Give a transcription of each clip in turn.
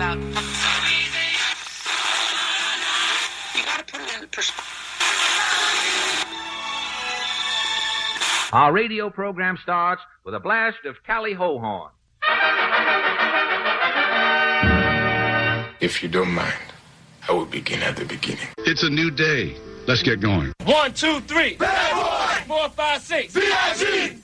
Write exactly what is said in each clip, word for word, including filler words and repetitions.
about. You gotta put it in perspective. Our radio program starts with a blast of Tally Ho horn. If you don't mind, I will begin at the beginning. It's a new day. Let's get going. One, two, three. Bad boy. Four, five, six. V I G.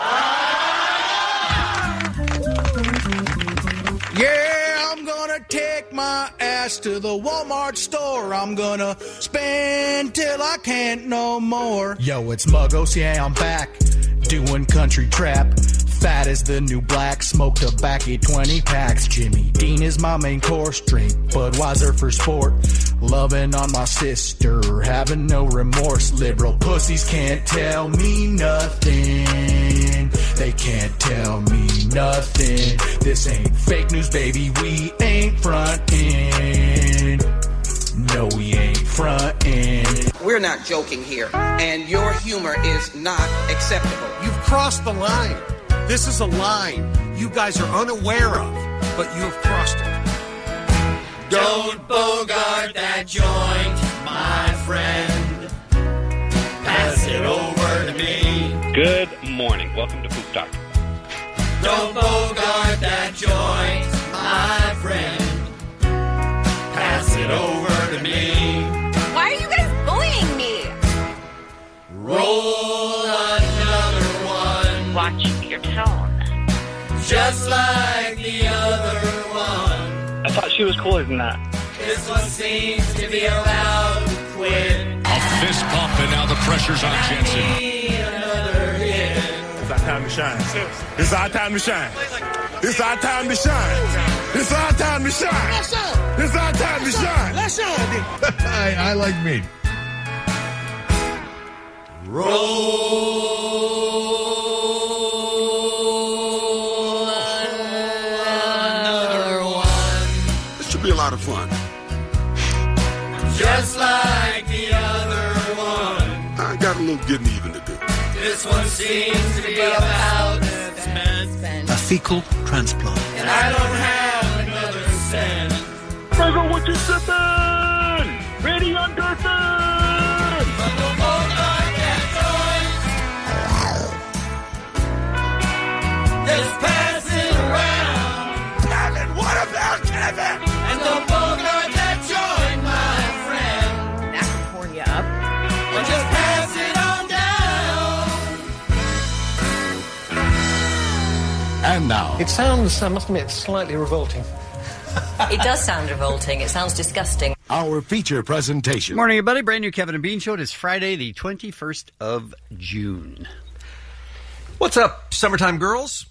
Yeah, I'm gonna take my ass to the Walmart store. I'm gonna spend till I can't no more. Yo, it's Muggos, yeah, I'm back. Doing country trap. Fat as the new black, smoke tobacco, twenty packs. Jimmy Dean is my main course, drink Budweiser for sport. Loving on my sister, having no remorse. Liberal pussies can't tell me nothing. They can't tell me nothing. This ain't fake news, baby, we ain't frontin'. No, we ain't frontin'. We're not joking here, and your humor is not acceptable. You've crossed the line. This is a line you guys are unaware of, but you have crossed it. Don't bogart that joint, my friend. Pass it over to me. Good morning. Welcome to Poop Talk. Don't bogart that joint, my friend. Pass it over to me. Why are you guys bullying me? Roll another one. Watch your tone. Just like the other one. I thought she was cooler than that. This one seems to be about to quit. A fist bump, and now the pressure's on Jensen. Another hit. It's our time to shine. It's our time to shine. It's our time to shine. It's our time to shine. Let's shine. It's our time to shine. Let's shine. I, I like meat. Roll another one. This should be a lot of fun. Just like the other one. I got a little getting even to do. This one seems to be about to spend. A fecal transplant. And I don't have another cent. Burger, what you sippin'? Ready on Durfin'? But the Bogart that joint. Just pass it around. Kevin, what about Kevin? And the Bogart that joint, my friend. That can horn you up. And just pass it on down. And now, It sounds, I must admit, slightly revolting. It does sound revolting. It sounds disgusting. our feature presentation. Morning, everybody. Brand new Kevin and Bean Show. It is Friday, the twenty-first of June. What's up, summertime girls?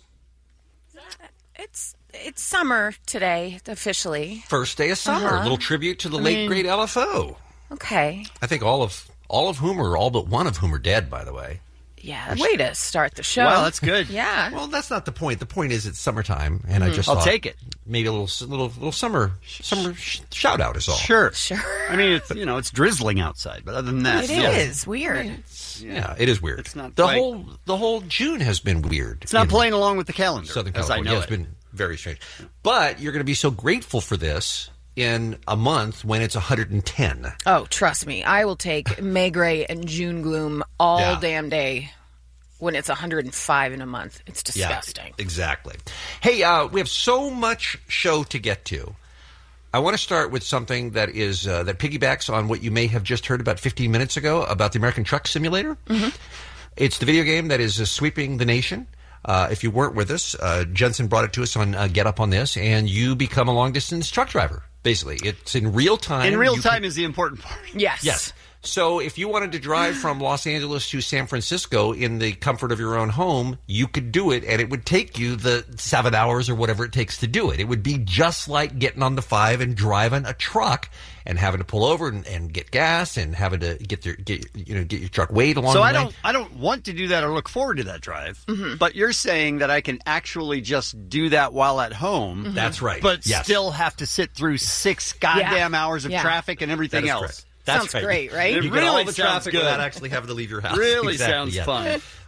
It's it's summer today, officially. First day of summer. Uh-huh. A little tribute to the I late, mean- great L F O. Okay. I think all of all of whom, or all but one of whom, are dead, by the way. Yeah, way to start the show. Wow, that's good. Yeah. Well, that's not the point. The point is it's summertime, and I Mhm. just I'll thought take it. Maybe a little little little summer summer sh- shout out is all. Sure. Sure. I mean, it's, you know, it's drizzling outside, but other than that, It yeah. is weird. Yeah, it is weird. It's not the quite- whole the whole June has been weird. It's not in playing along with the calendar, Southern as I California. know Yeah, it's it. been very strange. But you're going to be so grateful for this in a month when it's one hundred ten. Oh, trust me. I will take May Gray and June Gloom all Yeah. damn day when it's one hundred five in a month. It's disgusting. Yeah, exactly. Hey, uh, we have so much show to get to. I want to start with something that is uh, that piggybacks on what you may have just heard about fifteen minutes ago about the American Truck Simulator. Mm-hmm. It's the video game that is uh, sweeping the nation. Uh, if you weren't with us, uh, Jensen brought it to us on uh, Get Up on This, and you become a long-distance truck driver, basically. It's in real time. In real You time can- is the important part. Yes. Yes. So if you wanted to drive from Los Angeles to San Francisco in the comfort of your own home, you could do it, and it would take you the seven hours or whatever it takes to do it. It would be just like getting on the five and driving a truck and having to pull over and, and get gas and having to get your get you know get your truck weighed along So the I way. don't, I don't want to do that or look forward to that drive. Mm-hmm. But you're saying that I can actually just do that while at home. Mm-hmm. That's right. But Yes. still have to sit through six goddamn hours of Yeah. traffic and everything That is else. correct. That's Sounds great, right? It You really get all the sounds traffic good. without actually having to leave your house. Really Exactly, sounds yeah. fun.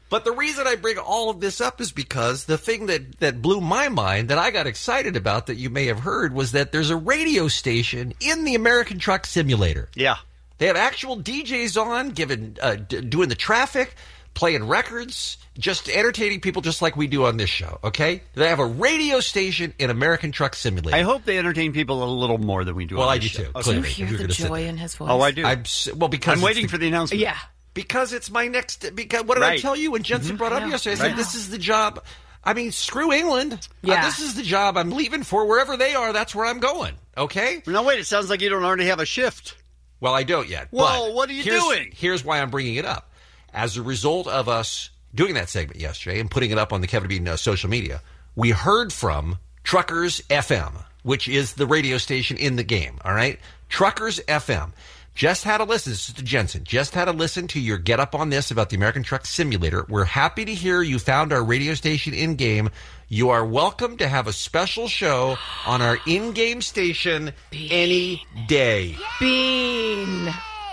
But the reason I bring all of this up is because the thing that, that blew my mind, that I got excited about, that you may have heard, was that there's a radio station in the American Truck Simulator. Yeah. They have actual D Js on, giving, uh, d- doing the traffic, playing records, just entertaining people just like we do on this show, okay? They have a radio station in American Truck Simulator. I hope they entertain people a little more than we do Well, on I this do show. too, Okay. clearly. Do you hear the joy in his voice? Oh, I do. I'm, s- well, because I'm it's waiting the- for the announcement. Yeah. Because it's my next. Because what did Right. I tell you when Jensen Mhm. brought up I know. yesterday? I Right. said this is the job. I mean, screw England. Yeah. Uh, this is the job I'm leaving for. Wherever they are, that's where I'm going. Okay. No, wait. It sounds like you don't already have a shift. Well, I don't yet. Whoa, but what are you here's, doing? Here's why I'm bringing it up. As a result of us doing that segment yesterday and putting it up on the Kevin Bean uh, social media, we heard from Truckers F M, which is the radio station in the game. All right, Truckers F M. Just had a listen. This is to Jensen. Just had a listen to your Get Up on This about the American Truck Simulator. We're happy to hear you found our radio station in-game. You are welcome to have a special show on our in-game station any day. Bean.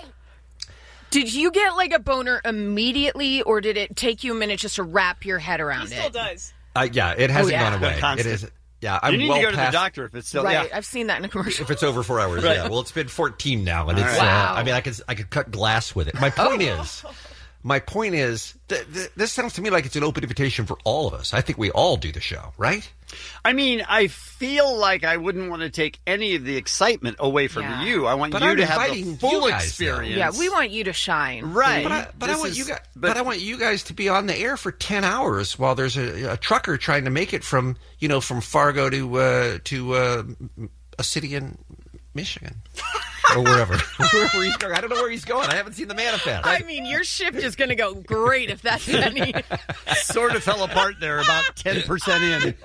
Did you get like a boner immediately, or did it take you a minute just to wrap your head around He it? still does. Uh, yeah, it hasn't Oh, yeah. gone away. It Constant. is. Yeah, I'm you need well to go to past, the doctor if it's still. Right, Yeah. I've seen that in a commercial. If it's over four hours, Right. yeah. Well, it's been fourteen now, and All it's. right. Uh, Wow. I mean, I could I could cut glass with it. My point Oh. is, my point is, th- th- this sounds to me like it's an open invitation for all of us. I think we all do the show, right? I mean, I feel like I wouldn't want to take any of the excitement away from Yeah. you. I want But you I'm to have the inviting full you guys, though. experience. Yeah, we want you to shine. Right. But I, but I This want is- you guys. but- But, I want you guys to be on the air for ten hours while there's a, a trucker trying to make it from you know from Fargo to uh, to uh, a city in Michigan or wherever wherever he's going. I don't know where he's going. I haven't seen the manifest. I mean, your shift is going to go great if that's any. Sort of fell apart there, about ten percent in.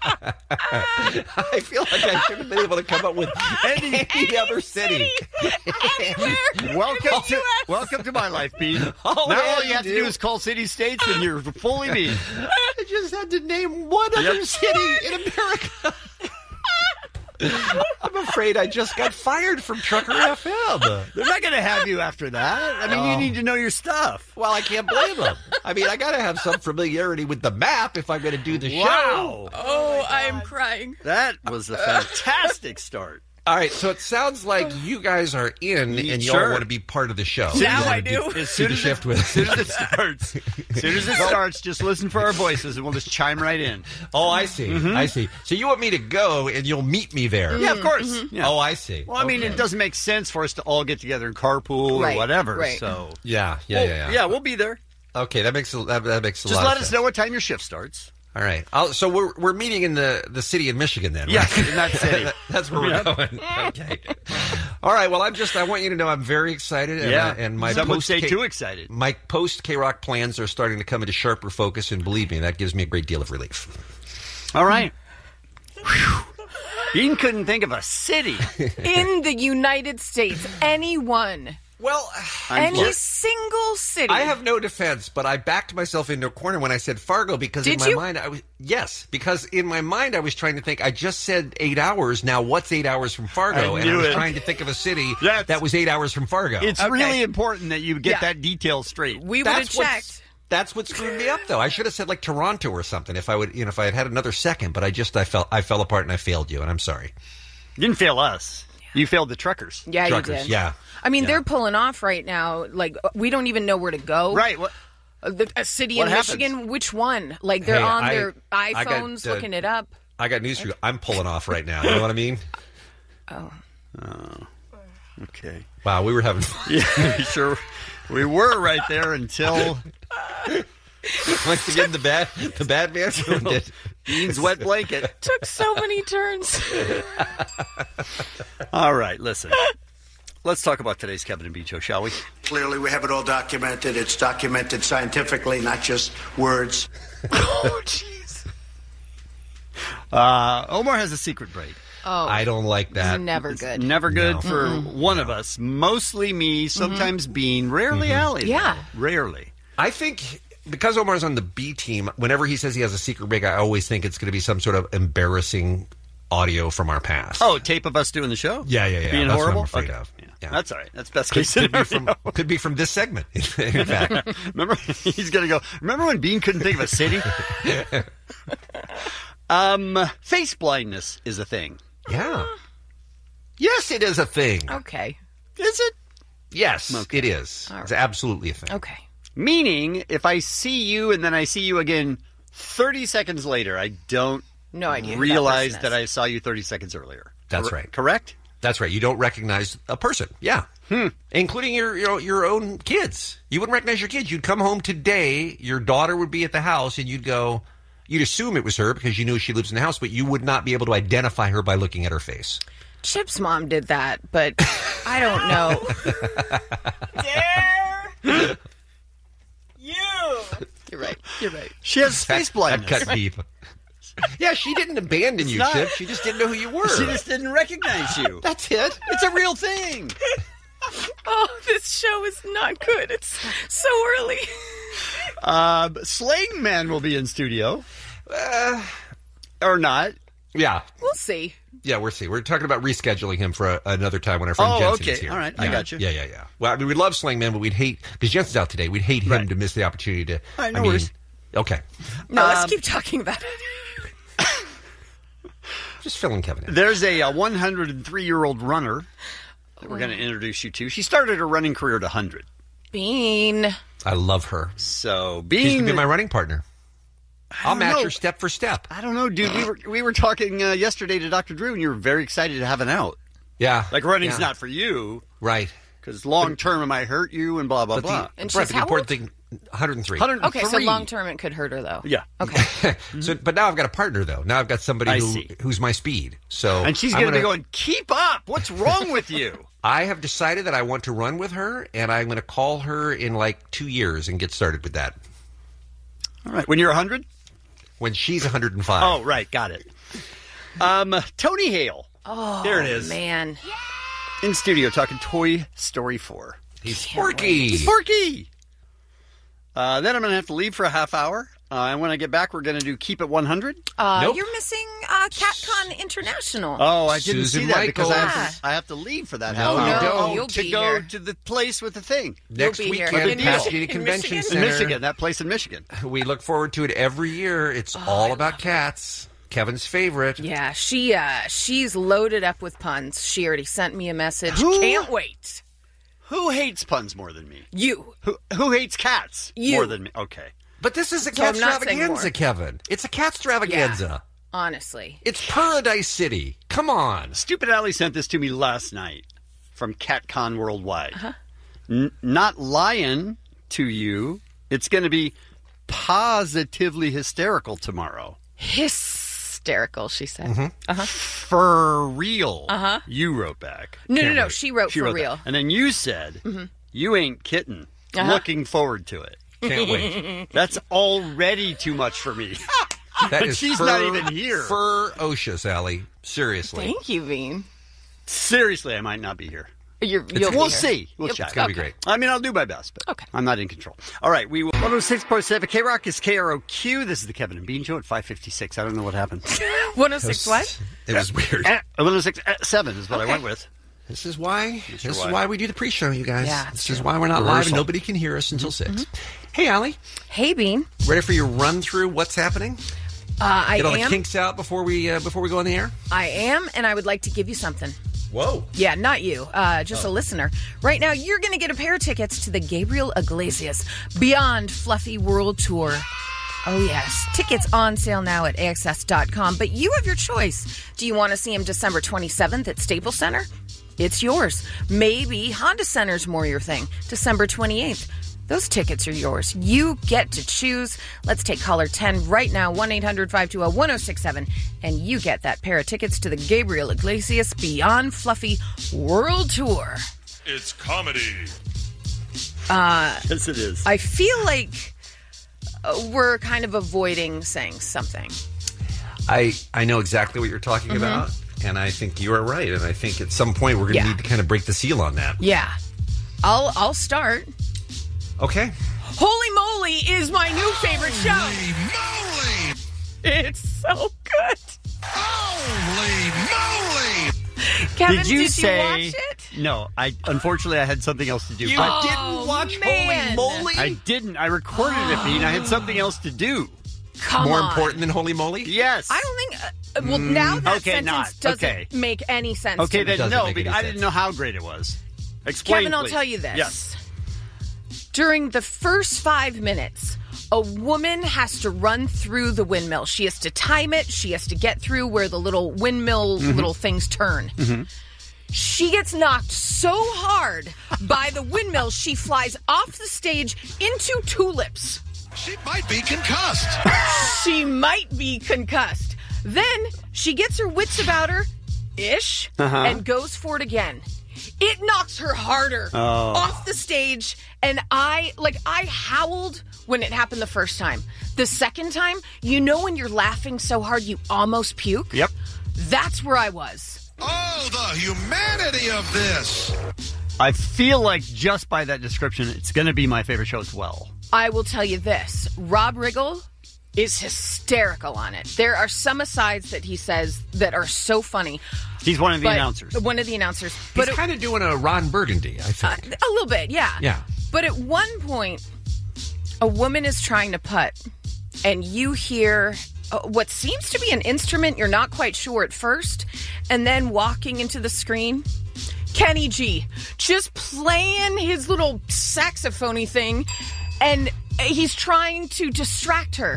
I feel like I should have been able to come up with any, any other city. Welcome to welcome to my life, Pete. All now I had all you to have to do- do is call city states, and you're fully me. I just had to name one other Yep. city in America. I'm afraid I just got fired from Trucker F M. They're not going to have you after that. I mean, Oh. you need to know your stuff. Well, I can't blame them. I mean, I got to have some familiarity with the map if I'm going to do the Wow. show. Oh, I am crying. That was a fantastic start. All right, so it sounds like you guys are in and you all Sure. want to be part of the show. Now You I wanna do. Do, As do soon the as shift it, with as soon as it starts, as soon as it starts, just listen for our voices, and we'll just chime right in. Oh, I see. I see. So you want me to go and you'll meet me there? Yeah, of course. Yeah. Oh, I see. Well, I mean, it doesn't make sense for us to all get together and carpool Right, or whatever. right. So Yeah, yeah, Well, yeah, yeah. we'll be there. Okay, that makes a, that, that makes a Just lot let of us sense. know what time your shift starts. All right. I'll, so we're we're meeting in the, the city in Michigan then, right? Yes, in that city. That's where we're Yep. going. Okay. All right. Well, I'm just I want you to know I'm very excited. And, Yeah. uh, and my Some would post say K- too excited. My post K Rock plans are starting to come into sharper focus, and believe me, that gives me a great deal of relief. All right. Bean couldn't think of a city. In the United States, anyone, Well, any look, single city. I have no defense, but I backed myself into a corner when I said Fargo because in Did my you? mind I was yes, because in my mind I was trying to think. I just said eight hours. Now what's eight hours from Fargo? I and I knew was it. trying to think of a city That's- that was eight hours from Fargo. It's Okay. really important that you get Yeah. that detail straight. We would have That's what's- checked. That's what screwed me up, though. I should have said like Toronto or something if I would, you know, if I had had another second. But I just, I fell, I fell apart and I failed you, and I'm sorry. You didn't fail us. You failed the truckers. Yeah, Truckers, you did. yeah. I mean, Yeah. they're pulling off right now. Like, we don't even know where to go. Right. What? Uh, The, a city What in happens? Michigan, which one? Like, they're Hey, on I- their I got, iPhones uh, looking it up. I got news for you. I'm pulling off right now. You know what I mean? Oh. Oh. Okay. Wow, we were having fun. Yeah, sure. We were right there until Once again, the bad, the bad man ruined it. Bean's wet blanket. Took so many turns. All right, listen. Let's talk about today's Kevin and Bean show, shall we? Clearly, we have it all documented. It's documented scientifically, not just words. Oh, jeez. Uh, Omar has a secret break. Oh. I don't like that. Never It's good. Never good No. for one of us. Mostly me, sometimes Bean, rarely Allie. Yeah. Rarely. I think because Omar's on the B team, whenever he says he has a secret break, I always think it's going to be some sort of embarrassing audio from our past. Oh, tape of us doing the show? Yeah, yeah, yeah. Being That's horrible? what I'm afraid Okay. of. Yeah. Yeah. That's all right. That's best Could, case could be scenario. from could be from this segment. In fact, remember he's going to go. Remember when Bean couldn't think of a city? um, face blindness is a thing. Yeah. Yes, it is a thing. Okay. Is it? Yes, Okay. it is. All It's right. absolutely a thing. Okay. Meaning, if I see you and then I see you again thirty seconds later, I don't No idea who that realize person that, is. I saw you thirty seconds earlier. That's Cor- right. Correct? That's right. You don't recognize a person. Yeah. Hmm. Including your, your your own kids. You wouldn't recognize your kids. You'd come home today, your daughter would be at the house, and you'd go, you'd assume it was her because you knew she lives in the house, but you would not be able to identify her by looking at her face. Chip's mom did that, but I don't know. Dare you? You're right. You're right. She has face blindness. That cut deep. Yeah, she didn't abandon you, It's not- Chip. She just didn't know who you were. She just didn't recognize you. That's it. It's a real thing. Oh, this show is not good. It's so early. Uh, Slang Man will be in studio. Uh, or not. Yeah. We'll see. Yeah, we're see. We're talking about rescheduling him for a, another time when our friend Oh, Jensen okay. is here. All right. I Yeah. got you. Yeah, yeah, yeah. Well, I mean, we love Slang Man, but we'd hate because Jensen's out today. We'd hate him Right. to miss the opportunity to. All right, no I mean, worries. okay. No, Um, let's keep talking about it. Just filling Kevin in. There's a, a one hundred three year old runner that we're going to introduce you to. She started her running career at one hundred. Bean. I love her. So She's being gonna be my running partner. I'll don't match know. her step for step. I don't know, dude. We were we were talking uh, yesterday to Doctor Drew, and you were very excited to have an out. Yeah. Like running's Yeah. not for you, Right. because long term it might hurt you and blah blah But blah. the, And right, she's but the how important old? thing, one hundred three. one hundred Okay, so three. long term it could hurt her, though. Yeah. Okay. So, but now I've got a partner though. Now I've got somebody I who see. who's my speed. So And she's I'm going to be gonna- going, keep up. What's wrong with you? I have decided that I want to run with her, and I'm going to call her in like two years and get started with that. All right. When you're one hundred? When she's one hundred five. Oh, right. Got it. Um, Tony Hale Oh, There it is. man. in studio talking Toy Story four. He's Sporky. He's Sporky. Uh, then I'm going to have to leave for a half hour. Uh, and when I get back, we're going to do Keep It one hundred. Uh, Nope. You're missing uh, CatCon International. Oh, I didn't Susan see that because I Michaels. have, to, I have to leave for that No, half you hour. don't. Oh, You'll to be go here. to the place with the thing. Next be here. weekend, In Pasadena Michigan? Convention In Center. In Michigan, that place in Michigan. We look forward to it every year. It's Oh, all about cats. Kevin's favorite. Yeah, she uh, she's loaded up with puns. She already sent me a message. Who? Can't wait. Who hates puns more than me? You. Who who hates cats You. more than me? Okay. But this is a So I'm cat not saying extravaganza, more. Kevin. It's a cat extravaganza. Honestly. It's Paradise City. Come on. Stupid Alley sent this to me last night from CatCon Worldwide. Uh-huh. N- not lying to you. It's going to be positively hysterical tomorrow. Hysterical, she said. Mm-hmm. Uh-huh. For real. Uh-huh. You wrote back. No, Can't no, no. wait. She wrote for that. real. And then you said, Mm-hmm. you ain't kitten. Uh-huh. Looking forward to it. Can't wait. That's already too much for me. That But is she's fur- not even here. Ferocious, Allie. Seriously. Thank you, Bean. Seriously, I might not be here. You're, you'll be we'll here. see. We'll Yep. check. It's going to Okay. be great. I mean, I'll do my best, but Okay. I'm not in control. All right, we will. one oh six point seven K Rock is K R O Q. This is the Kevin and Bean Show at five fifty-six. I don't know what happened. one oh six what? It was weird. Eh, one oh six point seven is what I Okay. went with. This is why. This is is why. why we do the pre-show, you guys. Yeah, this it's is true. why we're not live Rehearsal. and nobody can hear us until six. Hey, Allie, Hey, Bean. ready for your run through what's happening? Uh, I Get all am. the kinks out before we uh, before we go on the air. I am, and I would like to give you something. Whoa! Yeah, not you, uh, just Oh. a listener. Right now, you're going to get a pair of tickets to the Gabriel Iglesias Beyond Fluffy World Tour. Oh, yes. Tickets on sale now at A X S dot com, but you have your choice. Do you want to see him December twenty-seventh at Staples Center? It's yours. Maybe Honda Center's more your thing. December twenty-eighth. Those tickets are yours. You get to choose. Let's take caller ten right now, one eight hundred five two zero one zero six seven, and you get that pair of tickets to the Gabriel Iglesias Beyond Fluffy World Tour. It's comedy. Uh, Yes, it is. I feel like uh, we're kind of avoiding saying something. I I know exactly what you're talking Mhm. about, and I think you are right. And I think at some point we're going to Yeah. need to kind of break the seal on that. Yeah. I'll I'll start. Okay. Holy Moly is my new favorite show. Moly! It's so good. Holy moly! Kevin, Did you did say- you watch it? no. I unfortunately I had something else to do. You but didn't watch man. Holy Moly? I didn't. I recorded it, Bean. I had something else to do. Come More on. important than Holy Moly? Yes. I don't think. Uh, well, now that okay, sentence not. doesn't Okay. make any sense. Okay, to me. then no, because I didn't know how great it was. Explain, Kevin, I'll please. tell you this. Yes. During the first five minutes, a woman has to run through the windmill. She has to time it. She has to get through where the little windmill Mhm. little things turn. Mm-hmm. She gets knocked so hard by the windmill, she flies off the stage into tulips. She might be concussed. She might be concussed. Then she gets her wits about her, ish, Uh-huh. and goes for it again. It knocks her harder Oh. off the stage, and I, like, I howled when it happened the first time. The second time, you know when you're laughing so hard you almost puke? Yep. That's where I was. Oh, the humanity of this. I feel like just by that description, it's going to be my favorite show as well. I will tell you this. Rob Riggle is hysterical on it. There are some asides that he says that are so funny. He's one of the But- announcers. One of the announcers. He's it- kind of doing a Ron Burgundy, I think. Uh, a little bit, yeah. Yeah. But at one point, a woman is trying to putt, and you hear uh, what seems to be an instrument you're not quite sure at first, and then walking into the screen, Kenny G, just playing his little saxophone-y thing, and he's trying to distract her.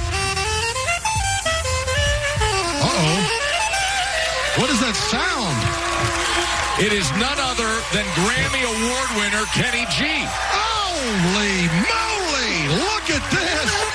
Uh-oh. What is that sound? It is none other than Grammy Award winner Kenny G. Holy moly! Look at this!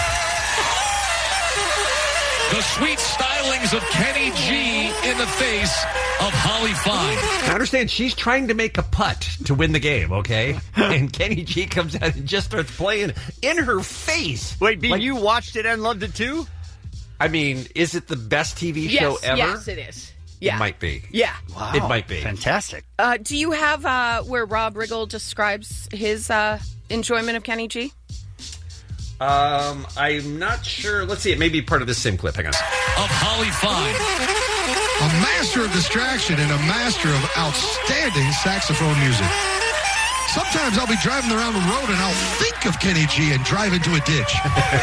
The sweet stylings of Kenny G in the face of Holly Fine. I understand she's trying to make a putt to win the game, okay? And Kenny G comes out and just starts playing in her face. Wait, Bean, Like- you watched it and loved it too? I mean, is it the best T V Yes, show ever? yes, it is. Yeah. It might be. Yeah. Wow. It might be. Fantastic. Uh, do you have uh, where Rob Riggle describes his uh, enjoyment of Kenny G? Um, I'm not sure. Let's see. It may be part of this same clip. Hang on. Of Holly Fine. A master of distraction and a master of outstanding saxophone music. Sometimes I'll be driving around the road and I'll think of Kenny G and drive into a ditch.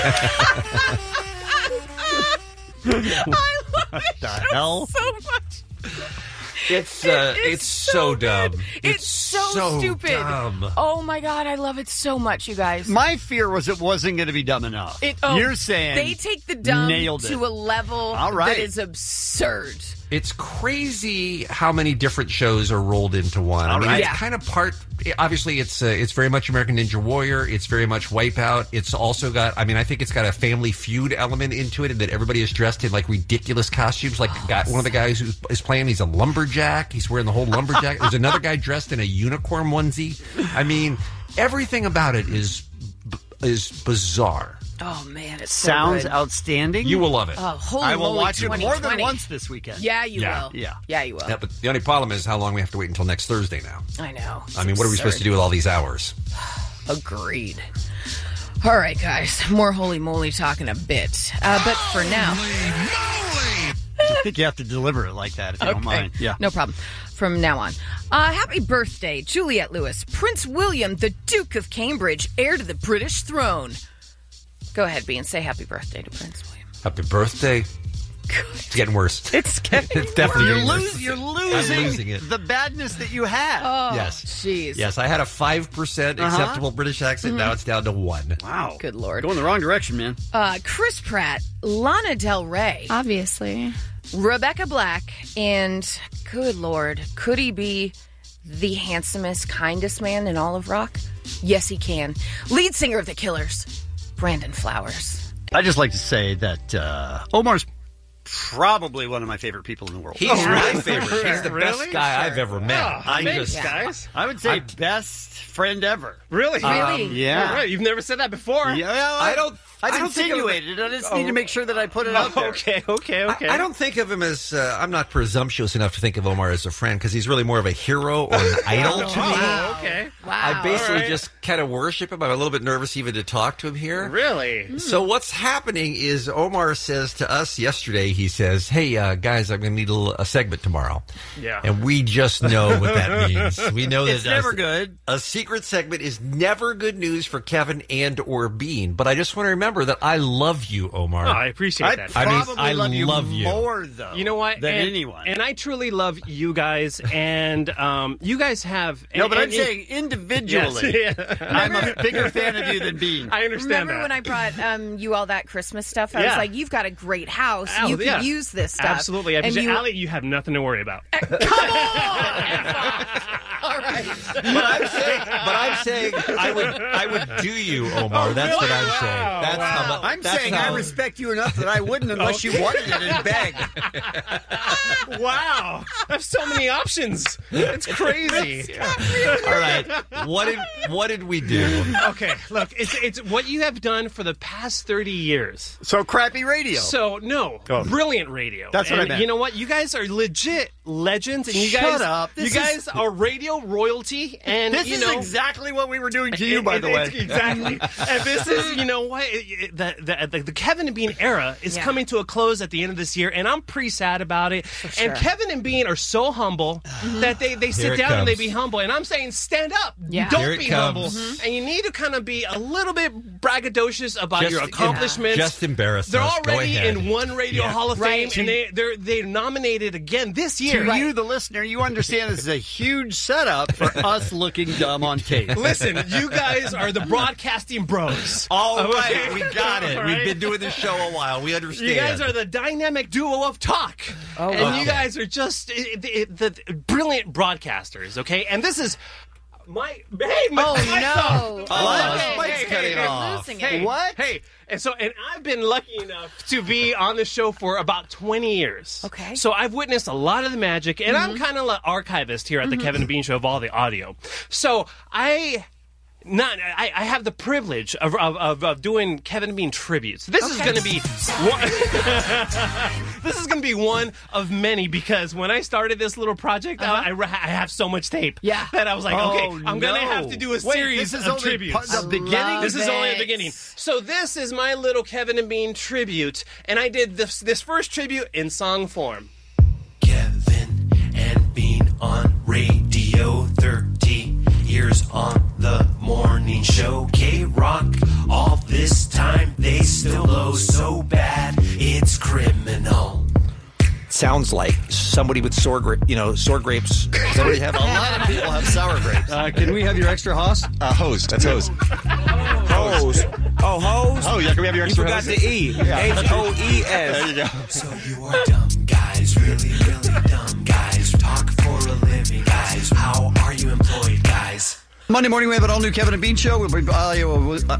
I love it the hell? so much. It's uh, It is it's so dumb. It's, so, so stupid. dumb. Oh my god, I love it so much, you guys. My fear was it wasn't going to be dumb enough. It, oh, You're saying they take the dumb nailed it. to a level All right. that is absurd. It's crazy how many different shows are rolled into one. I All mean, right. it's Yeah. kind of part. Obviously, it's uh, it's very much American Ninja Warrior. It's very much Wipeout. It's also got. I mean, I think it's got a Family Feud element into it, and that everybody is dressed in like ridiculous costumes. Like the guy, one of the guys who is playing, he's a lumberjack. He's wearing the whole lumberjack. There's another guy dressed in a unicorn onesie. I mean, everything about it is is bizarre. Oh man, it's so Sounds good. outstanding. You will love it. Oh, holy I will moly, watch it more than twenty twenty. once this weekend. Yeah, you Yeah. will. Yeah. yeah, you will. Yeah, but the only problem is how long we have to wait until next Thursday now. I know. I mean, what are we supposed to do with all these hours? Agreed. All right, guys. More holy moly talk in a bit. Uh, but for now, I think you have to deliver it like that if you don't mind. Yeah. no problem. From now on, uh, happy birthday, Juliette Lewis, Prince William, the Duke of Cambridge, heir to the British throne. Go ahead, B, and say happy birthday to Prince William. Happy birthday. It's getting worse. It's getting It's definitely You're, getting worse. lose, you're I'm losing, losing it. the badness that you had. Oh, Yes. jeez. Yes, I had a five percent Uh-huh. acceptable British accent. Now it's down to one. Wow. Good Lord. Going the wrong direction, man. Uh, Chris Pratt, Lana Del Rey, Obviously. Rebecca Black, and good Lord, could he be the handsomest, kindest man in all of rock? Yes, he can. Lead singer of The Killers, Brandon Flowers. I just like to say that uh, Omar's probably one of my favorite people in the world. He's my favorite. He's the best guy I've ever met. Oh, I thanks, just- guys. I would say I- best friend ever. Really? Really? Um, yeah. All right, you've never said that before. Yeah, well, I don't. I've I don't think of- insinuated it. I just Oh. need to make sure that I put it out there. Okay, okay, okay. I, I don't think of him as. Uh, I'm not presumptuous enough to think of Omar as a friend because he's really more of a hero or an idol to me. Oh, okay. Wow. I basically All right. just kind of worship him. I'm a little bit nervous even to talk to him here. Really? So what's happening is Omar says to us yesterday he says, hey, uh, guys, I'm going to need a, little, a segment tomorrow. Yeah. And we just know what that means. We know that It's never a, good. A secret segment is never good news for Kevin and or Bean. But I just want to remember that I love you, Omar. Oh, I appreciate that. I mean, Probably I love you love you. more, though, You know what? than and, anyone. And I truly love you guys. And um, you guys have. No, and, but I'm and- saying individually. Yes, yeah. I'm a bigger fan of you than Bean. I understand Remember that. when I brought um, you all that Christmas stuff? I Yeah. was like, you've got a great house. Oh, you can yeah. use this stuff. Absolutely. And And you, Allie, you have nothing to worry about. all right. But I'm saying, but I'm saying, I would, I would do you, Omar. Oh, that's what really? I'm saying. Wow, That's wow. how. mu- I'm that's saying how, I respect you enough that I wouldn't unless you Okay. wanted it and begged. Wow. I have so many options. It's crazy. All right. What did what did we do? Okay, look, it's it's what you have done for the past thirty years. So crappy radio. So no, Oh. brilliant radio. That's what And I meant. You know what? You guys are legit legends, and you Shut guys, up. you This guys is- are radio royalty. And this you is know, exactly what we were doing to you, It- by it- the way. it's- Exactly. And this is, you know what, it- it- the, the, the, the Kevin and Bean era is Yeah. coming to a close at the end of this year, and I'm pretty sad about it. sure. And Kevin and Bean are so humble that they, they Here sit it down and they comes. be humble. And I'm saying, stand up. Yeah. Don't Here it be comes. humble. And you need to kind of be a little bit braggadocious about Just- your accomplishments. Just embarrass They're us. Go already ahead. in one Radio Yeah. Hall of Right. Fame, and they, they're they're nominated again this year. To you, the listener, you understand this is a huge setup for us looking dumb on tape. Listen, you guys are the broadcasting bros. All right, Okay. we got it. All We've right? been doing this show a while. We understand. You guys are the dynamic duo of talk. Oh, and wow. you guys are just it, it, the, the brilliant broadcasters, okay? And this is my hey, my Oh, mic's no. off. Oh, Hey, Mike's hey, cutting hey, off. Losing Hey, it. What? Hey, and so and I've been lucky enough to be on the show for about twenty years. Okay. So I've witnessed a lot of the magic, and I'm kind of like archivist here at the Kevin and Bean Show of all the audio. So I. Not, I, I have the privilege of, of, of, of doing Kevin and Bean tributes. This is going to be one, this is going to be one of many because when I started this little project, Uh-huh. I, I, I have so much tape Yeah. that I was like, Oh, okay, I'm going to no. have to do a Wait, series this is of only tributes. part- the beginning? This is only the it. beginning. So this is my little Kevin and Bean tribute, and I did this this first tribute in song form. Kevin and Bean on radio, thirty years on the morning show. K-Rock, all this time they still blow so bad it's criminal. Sounds like somebody with sour, gra- you know, sour grapes. Does everybody have? A lot of people have sour grapes. Uh, can we have your extra hose? Uh, hose. That's hose. Hose. Oh, hose? Oh, yeah, can we have your You extra forgot hose? the E. H O E S. There you go. So you are dumb guys, really, really dumb guys. Talk for a living, guys. How are you employed, guys? Monday morning, we have an all-new Kevin and Bean show. We'll be, uh, uh,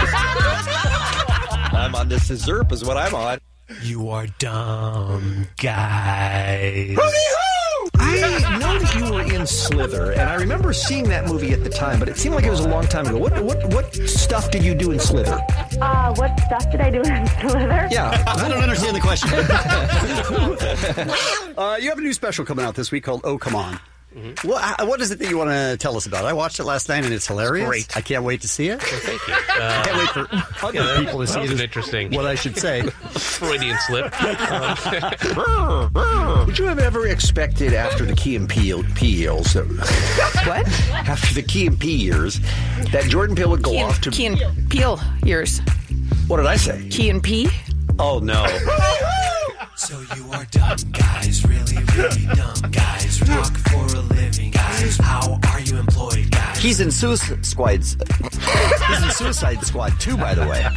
I'm on this. Zerp is what I'm on. You are dumb guys. I know that you were in Slither, and I remember seeing that movie at the time, but it seemed like it was a long time ago. What what what stuff did you do in Slither? Uh, what stuff did I do in Slither? Yeah, I don't understand the question. uh, you have a new special coming out this week called Oh Come On. Mm-hmm. What, what is it that you want to tell us about? I watched it last night and it's hilarious. Great. I can't wait to see it. Well, thank you. Uh, I can't wait for other yeah, people to see that was it. an interesting. What I should say. Freudian slip. Would you have ever expected after the Key and Peele, Peels, that, What? after the Key and P years, that Jordan Peele would go Key off and, to? Key and Peel years. What did I say? Key and P? Oh no. So you are dumb guys, really, really dumb guys. Talk for a living, guys. How are you employed, guys? He's in Suicide Squad. He's in Suicide Squad too, by the way.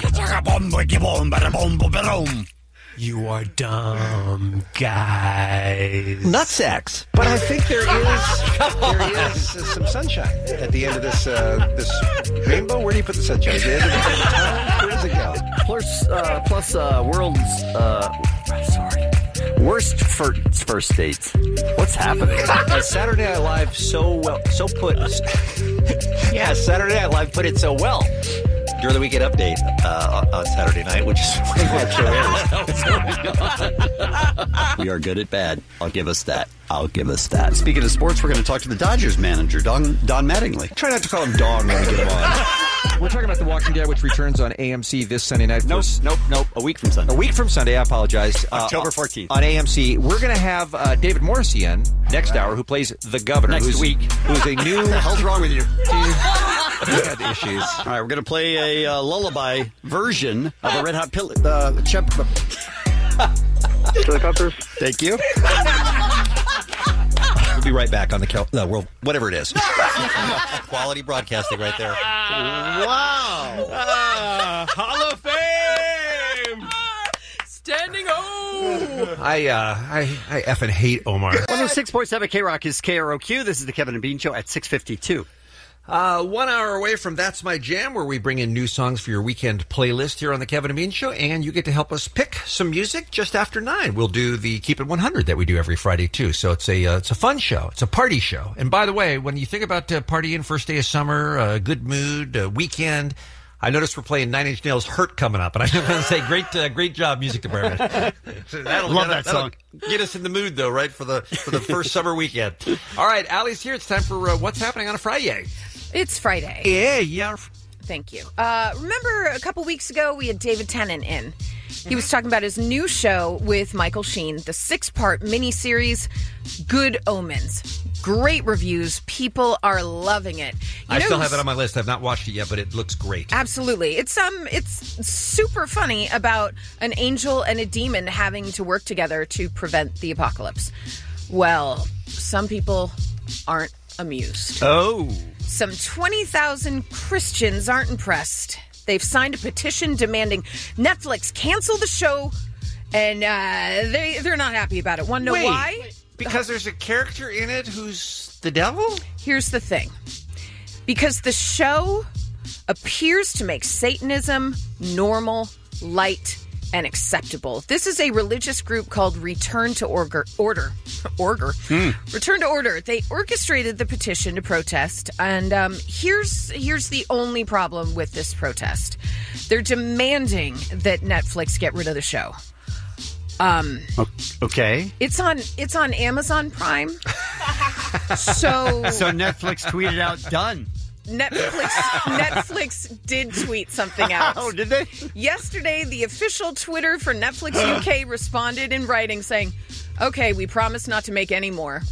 You are dumb guys. Nutsacks. But I think there is there is uh, some sunshine at the end of this uh, this rainbow. Where do you put the sunshine? At the end of the tunnel? Where does it go? Plus, uh, plus uh, world's uh, sorry, worst first, first dates. What's happening? Uh, Saturday Night Live so well, so put. Yeah, Saturday Night Live put it so well during the weekend update uh, on Saturday night, which is when that show airs. We are good at bad. I'll give us that. I'll give us that. Speaking of sports, we're going to talk to the Dodgers manager, Don, Don Mattingly. Try not to call him Don when we get him on. We're talking about The Walking Dead, which returns on A M C this Sunday night. Nope, nope, nope. A week from Sunday. A week from Sunday, I apologize. October fourteenth. Uh, on A M C. We're going to have uh, David Morrissey in next hour, who plays the governor. Next who's, week. Who's a new... What the hell's wrong with you? We've had issues. All right, we're going to play a uh, lullaby version of the Red Hot Pill... Uh, chip... Chili Peppers. Thank you. We'll be right back on the cal- no, world, whatever it is. Quality broadcasting right there. Wow. Uh, Hall of Fame. Standing O. I, uh, I, I effing hate Omar. one oh six point seven K-Rock is K R O Q. This is the Kevin and Bean Show at six fifty-two. Uh, one hour away from That's My Jam, where we bring in new songs for your weekend playlist here on the Kevin and Bean Show, and you get to help us pick some music just after nine. We'll do the Keep It one hundred that we do every Friday, too. So it's a uh, it's a fun show. It's a party show. And by the way, when you think about uh, partying, first day of summer, uh, good mood, uh, weekend, I noticed we're playing Nine Inch Nails' Hurt coming up, and I'm going to say great uh, great job, music department. So that'll, Love that'll, that song. that'll get us in the mood, though, right, for the, for the first summer weekend. All right, Allie's here. It's time for uh, What's Happening on a Friday. It's Friday. Yeah, yeah. Thank you. Uh, remember a couple weeks ago we had David Tennant in. He was talking about his new show with Michael Sheen, the six-part miniseries, Good Omens. Great reviews. People are loving it. You I know still have who's- it on my list. I've not watched it yet, but it looks great. Absolutely. It's um it's super funny about an angel and a demon having to work together to prevent the apocalypse. Well, some people aren't amused. Oh. Some twenty thousand Christians aren't impressed. They've signed a petition demanding Netflix cancel the show, and uh, they, they're not happy about it. Want to know Wait, why? Because there's a character in it who's the devil? Here's the thing. Because the show appears to make Satanism normal, light, and acceptable. This is a religious group called Return to Order. Order. Order. Mm. Return to Order. They orchestrated the petition to protest, and um, here's here's the only problem with this protest. They're demanding that Netflix get rid of the show. Um, okay. It's on it's on Amazon Prime. so So Netflix tweeted out, done. Netflix Netflix did tweet something out. Oh, did they? Yesterday, the official Twitter for Netflix U K responded in writing saying, okay, we promise not to make any more.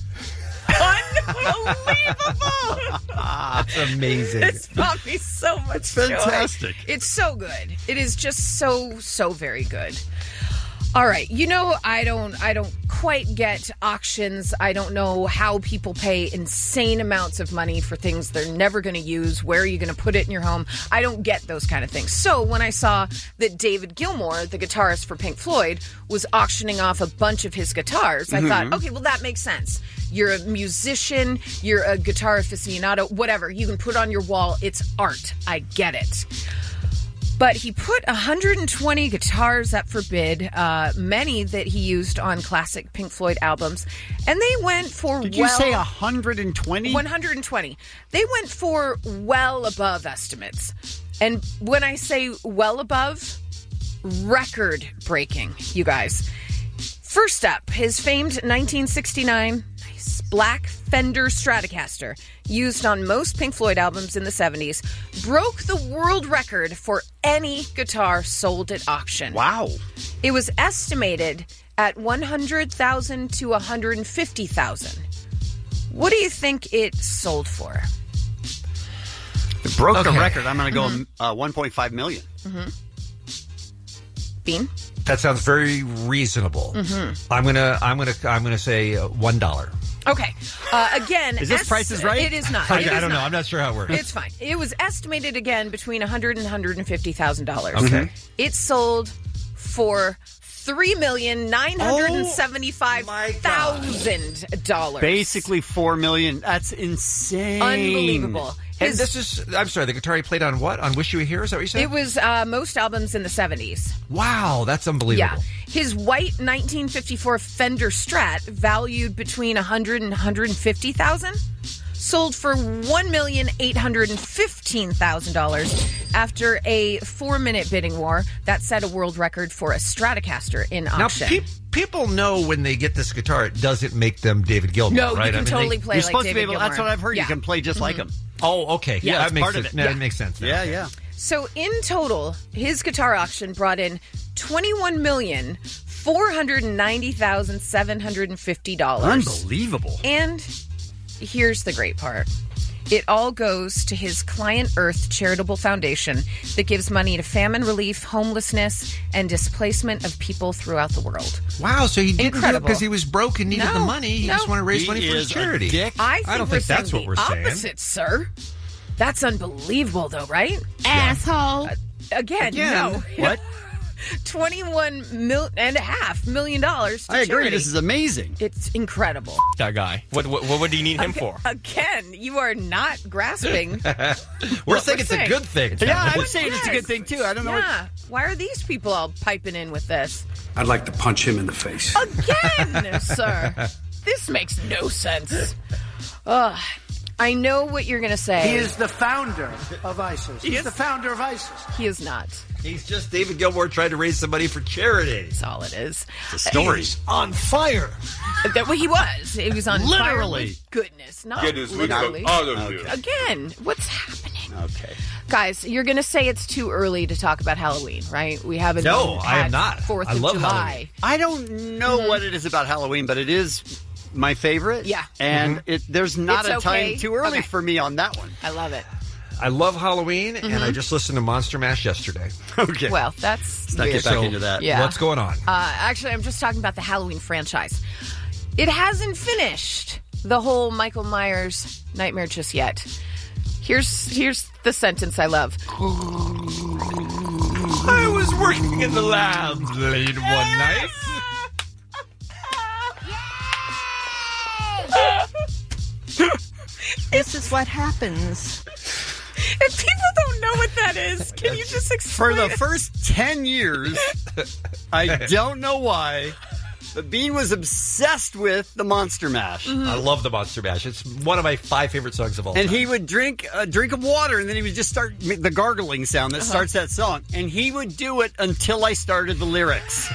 Unbelievable! That's amazing. It's brought me so much It's fantastic. joy. It's so good. It is just so, so very good. All right, you know, I don't I don't quite get auctions. I don't know how people pay insane amounts of money for things they're never going to use. Where are you going to put it in your home? I don't get those kind of things. So when I saw that David Gilmour, the guitarist for Pink Floyd, was auctioning off a bunch of his guitars, I Mhm. thought, okay, well, that makes sense. You're a musician, you're a guitar aficionado, whatever. You can put on your wall. It's art. I get it. But he put one hundred twenty guitars up for bid, uh, many that he used on classic Pink Floyd albums. And they went for Did well... you say one hundred twenty? one hundred twenty. They went for well above estimates. And when I say well above, record breaking, you guys. First up, his famed nineteen sixty-nine nice black Fender Stratocaster, used on most Pink Floyd albums in the seventies, broke the world record for any guitar sold at auction. Wow. It was estimated at one hundred thousand dollars to one hundred fifty thousand dollars. What do you think it sold for? It broke the Okay. record. I'm going to go Mhm. uh, one point five million. Mm-hmm. Bean? That sounds very reasonable. Mhm. I'm gonna, I'm gonna, I'm gonna say uh, one dollar. Okay. Uh, again, Is this es- Price is Right? It is not. I, It I is don't know. not. I'm not sure how it works. It's fine. It was estimated again between one hundred and one hundred fifty thousand dollars. Okay. It sold for three million nine hundred seventy-five thousand dollars. Basically four million. That's insane. Unbelievable. And His- this is, I'm sorry, the guitar he played on what? On Wish You Were Here? Is that what you said? It was uh, most albums in the seventies. Wow, that's unbelievable. Yeah. His white nineteen fifty-four Fender Strat, valued between one hundred and one hundred fifty thousand, sold for one million eight hundred fifteen thousand dollars. After a four-minute bidding war, that set a world record for a Stratocaster in Now, auction. pe- people know when they get this guitar, it doesn't make them David Gilmour, No, you right? can I mean, totally they, play You're like supposed to be David able. That's Gilmour. what I've heard. Yeah. You can play just like Mhm. him. Oh, okay. Yeah, Yeah, that's that makes part of sense. it. That Yeah. makes sense. now. Yeah, yeah. So in total, his guitar auction brought in twenty-one million four hundred ninety thousand seven hundred fifty dollars. Unbelievable. And here's the great part. It all goes to his Client Earth charitable foundation that gives money to famine relief, homelessness, and displacement of people throughout the world. Wow, so he didn't do it Incredible. because he was broke and needed No, the money. He no. just wanted to raise He money for his is a charity. dick. I, think I don't we're think that's saying what the we're saying. opposite, sir. That's unbelievable, though, right? Asshole. Uh, again, Again, no. what? Twenty-one mil and a half million dollars. To I agree. charity. This is amazing. It's incredible. That guy. What, what, what do you need him for? Again, you are not grasping. We're what saying it's a good thing. Yeah, I'm saying it's a good thing too. I don't know. Yeah. Why are these people all piping in with this? I'd like to punch him in the face. Again, sir. This makes no sense. Ugh. I know what you're going to say. He is the founder of ISIS. He's the founder of ISIS. He is not. He's just David Gilmour trying to raise some money for charity. That's all it is. It's a story. He's on fire. That well, he was. He was on Literally. fire. Goodness, not Get his literally. liquor out of here. Again, what's happening? Okay. Guys, you're going to say it's too early to talk about Halloween, right? We haven't. No, even I am had not. Fourth I of love July. Halloween. I don't know what it is about Halloween, but it is my favorite. Yeah. And Mm-hmm. it, there's not It's a okay. time too early Okay. for me on that one. I love it. I love Halloween, and Mhm. I just listened to Monster Mash yesterday. Okay. Well, that's Let's not weird. get back So, into that. Yeah. What's going on? Uh, actually, I'm just talking about the Halloween franchise. It hasn't finished the whole Michael Myers nightmare just yet. Here's here's the sentence I love. I was working in the lab late one night. This is what happens. If people don't know what that is, can you just For explain the it? first ten years, I don't know why, but Bean was obsessed with the Monster Mash. I love the Monster Mash. It's one of my five favorite songs of all And time. he would drink a drink of water, and then he would just start make the gargling sound that Uh-huh. starts that song. And he would do it until I started the lyrics.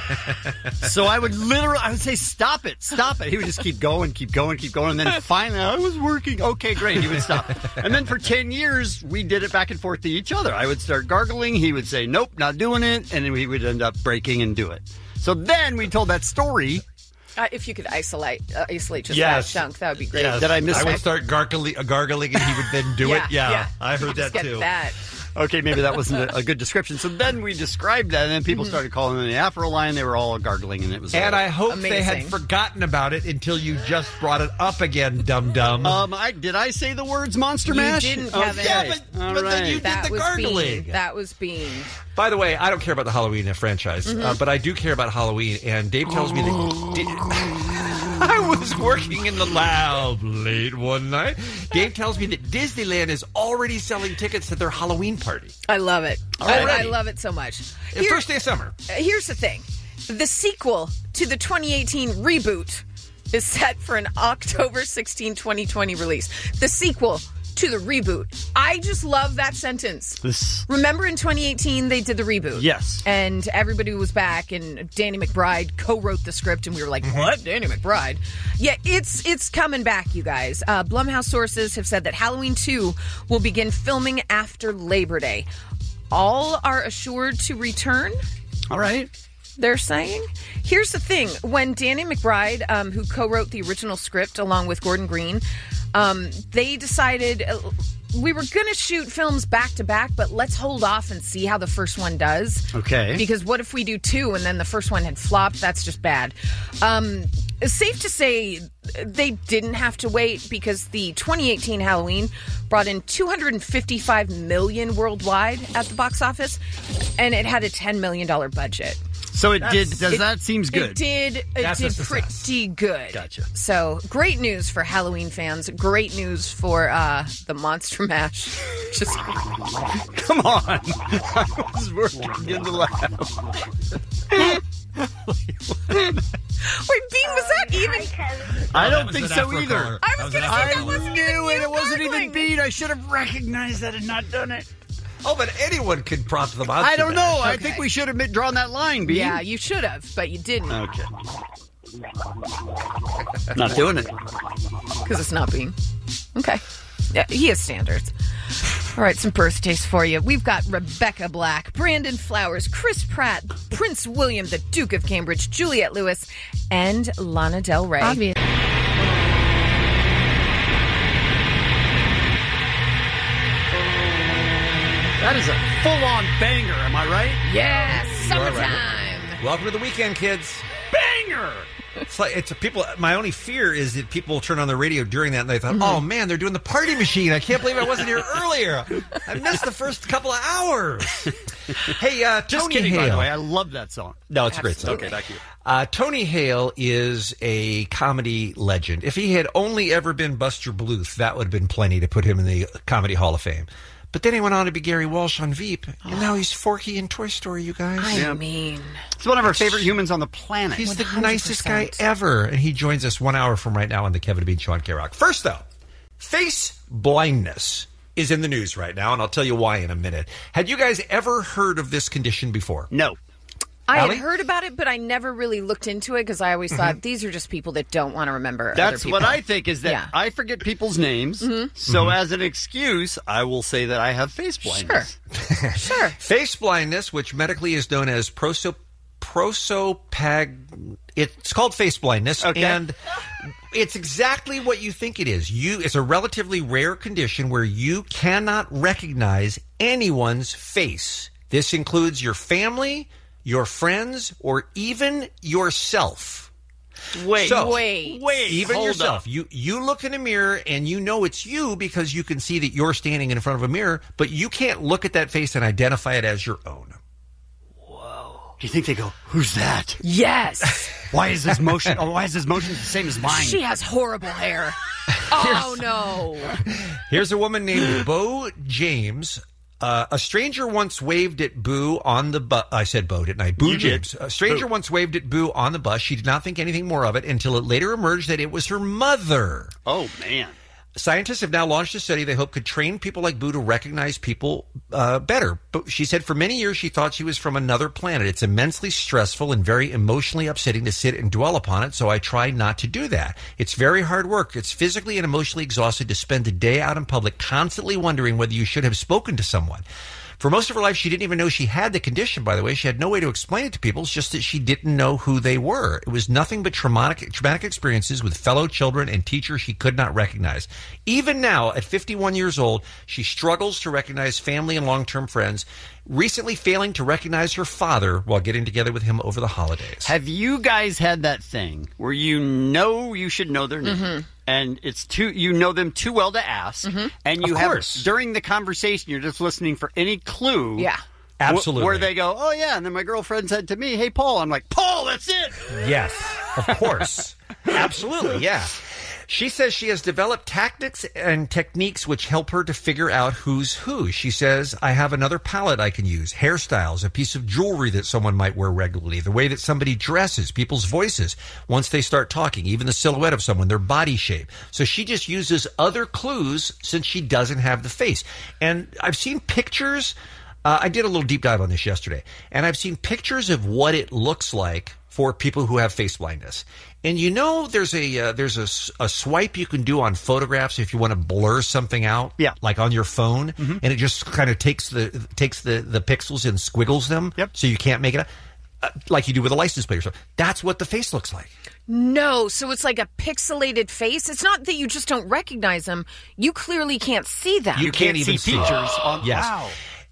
So I would literally, I would say, "Stop it, stop it." He would just keep going, keep going, keep going, and then finally, I was working. Okay, great. He would stop. And then for ten years, we did it back and forth to each other. I would start gargling. He would say, "Nope, not doing it," and then we would end up breaking and do it. So then we told that story. Uh, if you could isolate uh, isolate just Yes. that chunk, that would be great. Yes. Did I miss I would that? start gargling, uh, gargling, and he would then do Yeah, it. Yeah, yeah. I heard Just that get too. that. Okay, maybe that wasn't a, a good description. So then we described that, and then people started calling them the Afro line. They were all gargling, and it was. And all- I hope they had Amazing. forgotten about it until you just brought it up again, dum dum. Um, I did I say the words Monster You Mash? didn't, Okay. Kevin. Yeah, but- All but then right. you- That the was gargling. Bean. That was Bean. By the way, I don't care about the Halloween franchise, Mm-hmm. uh, but I do care about Halloween. And Dave tells me that Di- I was working in the lab late one night. Dave tells me that Disneyland is already selling tickets to their Halloween party. I love it. I, I Already. love it so much. The Here- first day of summer. Uh, Here's the thing. The sequel to the twenty eighteen reboot is set for an October sixteenth, twenty twenty release. The sequel to the reboot. I just love that sentence. This. Remember in twenty eighteen they did the reboot? Yes. And everybody was back and Danny McBride co-wrote the script and we were like, what? Danny McBride? Yeah, it's it's coming back, you guys. Uh, Blumhouse sources have said that Halloween two will begin filming after Labor Day. All are assured to return. All right. They're saying. Here's the thing. When Danny McBride, um, who co-wrote the original script along with Gordon Green, um, they decided uh, we were going to shoot films back to back, but let's hold off and see how the first one does. Okay. Because what if we do two and then the first one had flopped? That's just bad. Um, it's safe to say they didn't have to wait because the twenty eighteen Halloween brought in two hundred fifty-five million dollars worldwide at the box office, and it had a ten million dollars budget. So it did. That's- Does it- that seems good? It did. It That's a did success. pretty good. Gotcha. So great news for Halloween fans. Great news for uh, the Monster Mash. Just Come on. I was working in the lab. wait, Bean, was that even? I don't was think an so Afro either. color. I That was was going an to say I that wasn't knew even it. you It wasn't even gargling. beat. I should have recognized that and not done it. Oh, but anyone could prop the monster. I don't know. Mash. I think we should have drawn that line, Bean. Yeah, you should have, but you didn't. Okay. Not doing it. Because it's not Bean. Okay. Yeah, he has standards. All right, some birthdays for you. We've got Rebecca Black, Brandon Flowers, Chris Pratt, Prince William, the Duke of Cambridge, Juliette Lewis, and Lana Del Rey. Obvious. That is a full-on banger, am I right? Yes, You are right. summertime. Welcome to the weekend, kids. Banger! It's like it's a people. My only fear is that people will turn on the radio during that and they thought, "Oh man, they're doing the Party Machine. I can't believe I wasn't here earlier. I missed the first couple of hours." Hey, uh, Just Tony kidding, Hale. by the way. I love that song. No, it's a great song. Okay, thank you. Uh, Tony Hale is a comedy legend. If he had only ever been Buster Bluth, that would have been plenty to put him in the Comedy Hall of Fame. But then he went on to be Gary Walsh on Veep, and now he's Forky in Toy Story, you guys. I Yeah. mean, It's one of our favorite humans on the planet. He's the one hundred nicest guy percent. ever, and he joins us one hour from right now on the Kevin and Bean Show on K-Rock. First, though, face blindness is in the news right now, and I'll tell you why in a minute. Had you guys ever heard of this condition before? No. I Allie? had heard about it, but I never really looked into it because I always thought these are just people that don't want to remember other That's people. what I think is that Yeah. I forget people's names. So as an excuse, I will say that I have face blindness. Sure. Face blindness, which medically is known as proso prosopag, it's called face blindness, Okay. and it's exactly what you think it is. You, it's a relatively rare condition where you cannot recognize anyone's face. This includes your family, your friends, or even yourself. Wait, So, Wait. wait, Even hold yourself. up. You you look in a mirror and you know it's you because you can see that you're standing in front of a mirror, but you can't look at that face and identify it as your own. Do you think they go, who's that? Yes. Why is this motion? Oh, why is this motion the same as mine? She has horrible hair. Oh, no. Here's a woman named Bo James. Uh, a stranger once waved at Boo on the bus. I said Bo, didn't I? Boo You James. did. A stranger Boo. once waved at Boo on the bus. She did not think anything more of it until it later emerged that it was her mother. Oh, man. Scientists have now launched a study they hope could train people like Boo to recognize people uh, better. But she said for many years she thought she was from another planet. It's immensely stressful and very emotionally upsetting to sit and dwell upon it, so I try not to do that. It's very hard work. It's physically and emotionally exhausted to spend a day out in public constantly wondering whether you should have spoken to someone. For most of her life, she didn't even know she had the condition, by the way. She had no way to explain it to people. It's just that she didn't know who they were. It was nothing but traumatic, traumatic experiences with fellow children and teachers she could not recognize. Even now, at fifty-one years old, she struggles to recognize family and long-term friends, recently failing to recognize her father while getting together with him over the holidays. Have you guys had that thing where you know you should know their name? Mm-hmm. And it's too, you know them too well to ask. And you Of have, course. during the conversation, you're just listening for any clue. Yeah. Absolutely. Wh- where they go, oh, yeah. And then my girlfriend said to me, hey, Paul. I'm like, Paul, that's it. Yes, of course. Absolutely, yeah. She says she has developed tactics and techniques which help her to figure out who's who. She says, I have another palette I can use, hairstyles, a piece of jewelry that someone might wear regularly, the way that somebody dresses, people's voices once they start talking, even the silhouette of someone, their body shape. So she just uses other clues since she doesn't have the face. And I've seen pictures. Uh, I did a little deep dive on this yesterday, and I've seen pictures of what it looks like for people who have face blindness. And you know, there's a uh, there's a, s- a swipe you can do on photographs if you want to blur something out, Yeah. like on your phone, and it just kind of takes the takes the, the pixels and squiggles them, Yep. so you can't make it out, uh, like you do with a license plate or something. That's what the face looks like. No, so it's like a pixelated face. It's not that you just don't recognize them. You clearly can't see them. You can't even see see it. features on. Yes. Wow.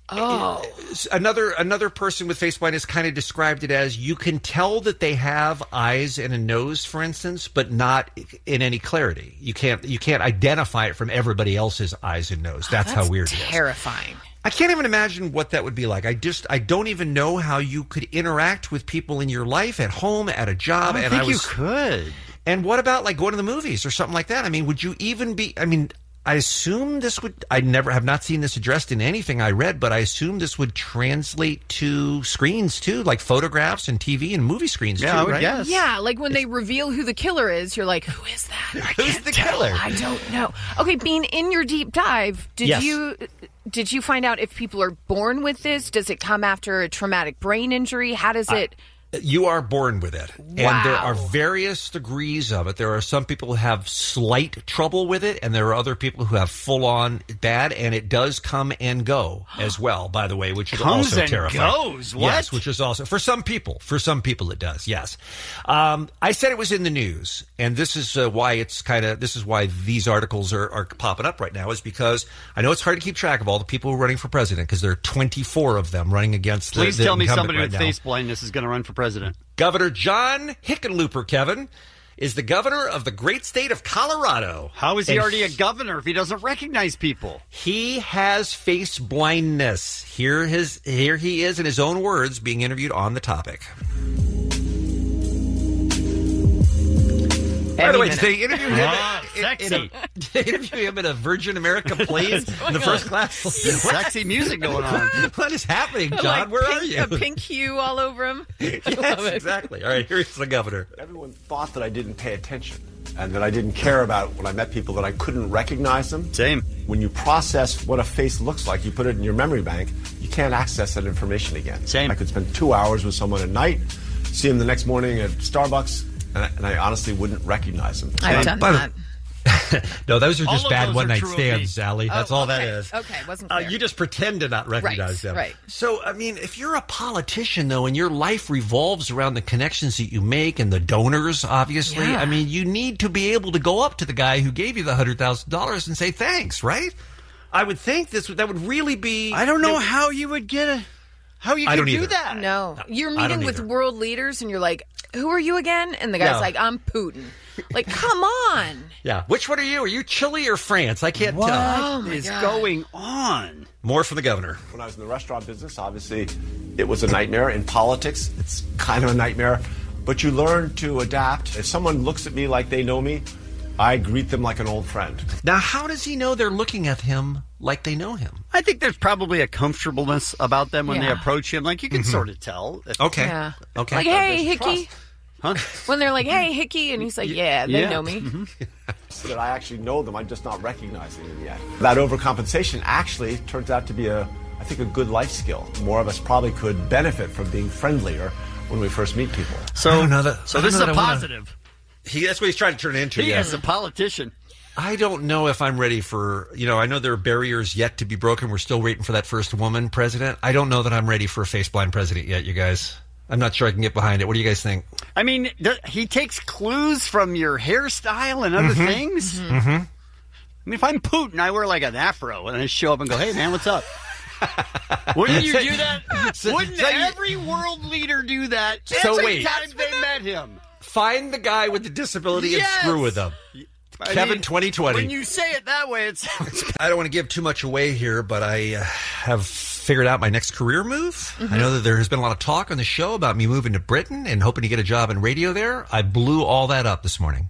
Oh. Another another person with face blindness kind of described it as you can tell that they have eyes and a nose, for instance, but not in any clarity. You can't you can't identify it from everybody else's eyes and nose. That's, how weird it is. Terrifying. I can't even imagine what that would be like. I just I don't even know how you could interact with people in your life, at home, at a job. I don't and think I was, you could. And what about like going to the movies or something like that? I mean, would you even be? I mean. I assume this would, I never have not seen this addressed in anything I read, but I assume this would translate to screens too, like photographs and T V and movie screens Yeah, too, I would right? guess. Yeah, like when they reveal who the killer is, you're like, who is that? I Who's can't the tell. killer? I don't know. Okay, Bean, in your deep dive, did Yes. you did you find out if people are born with this? Does it come after a traumatic brain injury? How does it... You are born with it. Wow. And there are various degrees of it. There are some people who have slight trouble with it, and there are other people who have full-on bad, and it does come and go as well, by the way, which is Comes also and terrifying. goes? What? Yes, which is also, for some people, for some people it does, yes. Um, I said it was in the news, and this is uh, why it's kind of, this is why these articles are, are popping up right now, is because I know it's hard to keep track of all the people who are running for president, because there are twenty-four of them running against the, Please the tell me incumbent somebody right with now. face blindness is going to run for president. Governor John Hickenlooper, Kevin, is the governor of the great state of Colorado. How is he And already a governor if he doesn't recognize people? He has face blindness. Here, his, here he is in his own words being interviewed on the topic. By the way, did they interview him? Ah, in- in- in sexy. a- did they interview him in a Virgin America plane in the first class? Sexy music going on. What is happening, John? like Where pink, are you? A pink hue all over him. Yes, exactly. All right, here's the governor. Everyone thought that I didn't pay attention and that I didn't care about when I met people, that I couldn't recognize them. Same. When you process what a face looks like, you put it in your memory bank, you can't access that information again. Same. I could spend two hours with someone at night, see them the next morning at Starbucks, and I, and I honestly wouldn't recognize them. I've done By the- that. No, those are All just of bad those one are night true of me. stands, Sally. That's Oh, all okay. that is. Okay, wasn't Uh, clear. you just pretend to not recognize Right, them. right. So, I mean, if you're a politician, though, and your life revolves around the connections that you make and the donors, obviously, Yeah. I mean, you need to be able to go up to the guy who gave you the one hundred thousand dollars and say thanks, right? I would think this would- that would really be... I don't know how you would get a... How you I could don't do either. that. No. You're I don't meeting with either. world leaders and you're like, who are you again? And the guy's Yeah. like, I'm Putin. Like, come on. Yeah. Which one are you? Are you Chile or France? I can't What tell. Oh, my is God. going on? More from the governor. When I was in the restaurant business, obviously, it was a nightmare. In politics, it's kind of a nightmare. But you learn to adapt. If someone looks at me like they know me, I greet them like an old friend. Now, how does he know they're looking at him like they know him? I think there's probably a comfortableness about them when they Yeah. approach him. Like, you can sort of tell. If- Okay. Yeah. Okay. Like, hey, There's Hickey. Huh? When they're like, hey, Hickey. And he's like, yeah, they Yeah. know me. So that I actually know them, I'm just not recognizing them yet. That overcompensation actually turns out to be a, I think, a good life skill. More of us probably could benefit from being friendlier when we first meet people. So, I don't know that- so I this is don't a know that I wanna- positive. He, that's what he's trying to turn it into. He yeah. is a politician. I don't know if I'm ready for, you know, I know there are barriers yet to be broken. We're still waiting for that first woman president. I don't know that I'm ready for a face blind president yet, you guys. I'm not sure I can get behind it. What do you guys think? I mean, th- he takes clues from your hairstyle and other Mhm. things. Mm-hmm. I mean, if I'm Putin, I wear like an afro and I show up and go, hey, man, what's up? Wouldn't you do that? So- Wouldn't so you- every world leader do that So every wait. time they met him? Find the guy with the disability Yes. and screw with him. I Kevin mean, twenty twenty. When you say it that way, it sounds I don't want to give too much away here, but I uh, have figured out my next career move. Mm-hmm. I know that there has been a lot of talk on the show about me moving to Britain and hoping to get a job in radio there. I blew all that up this morning.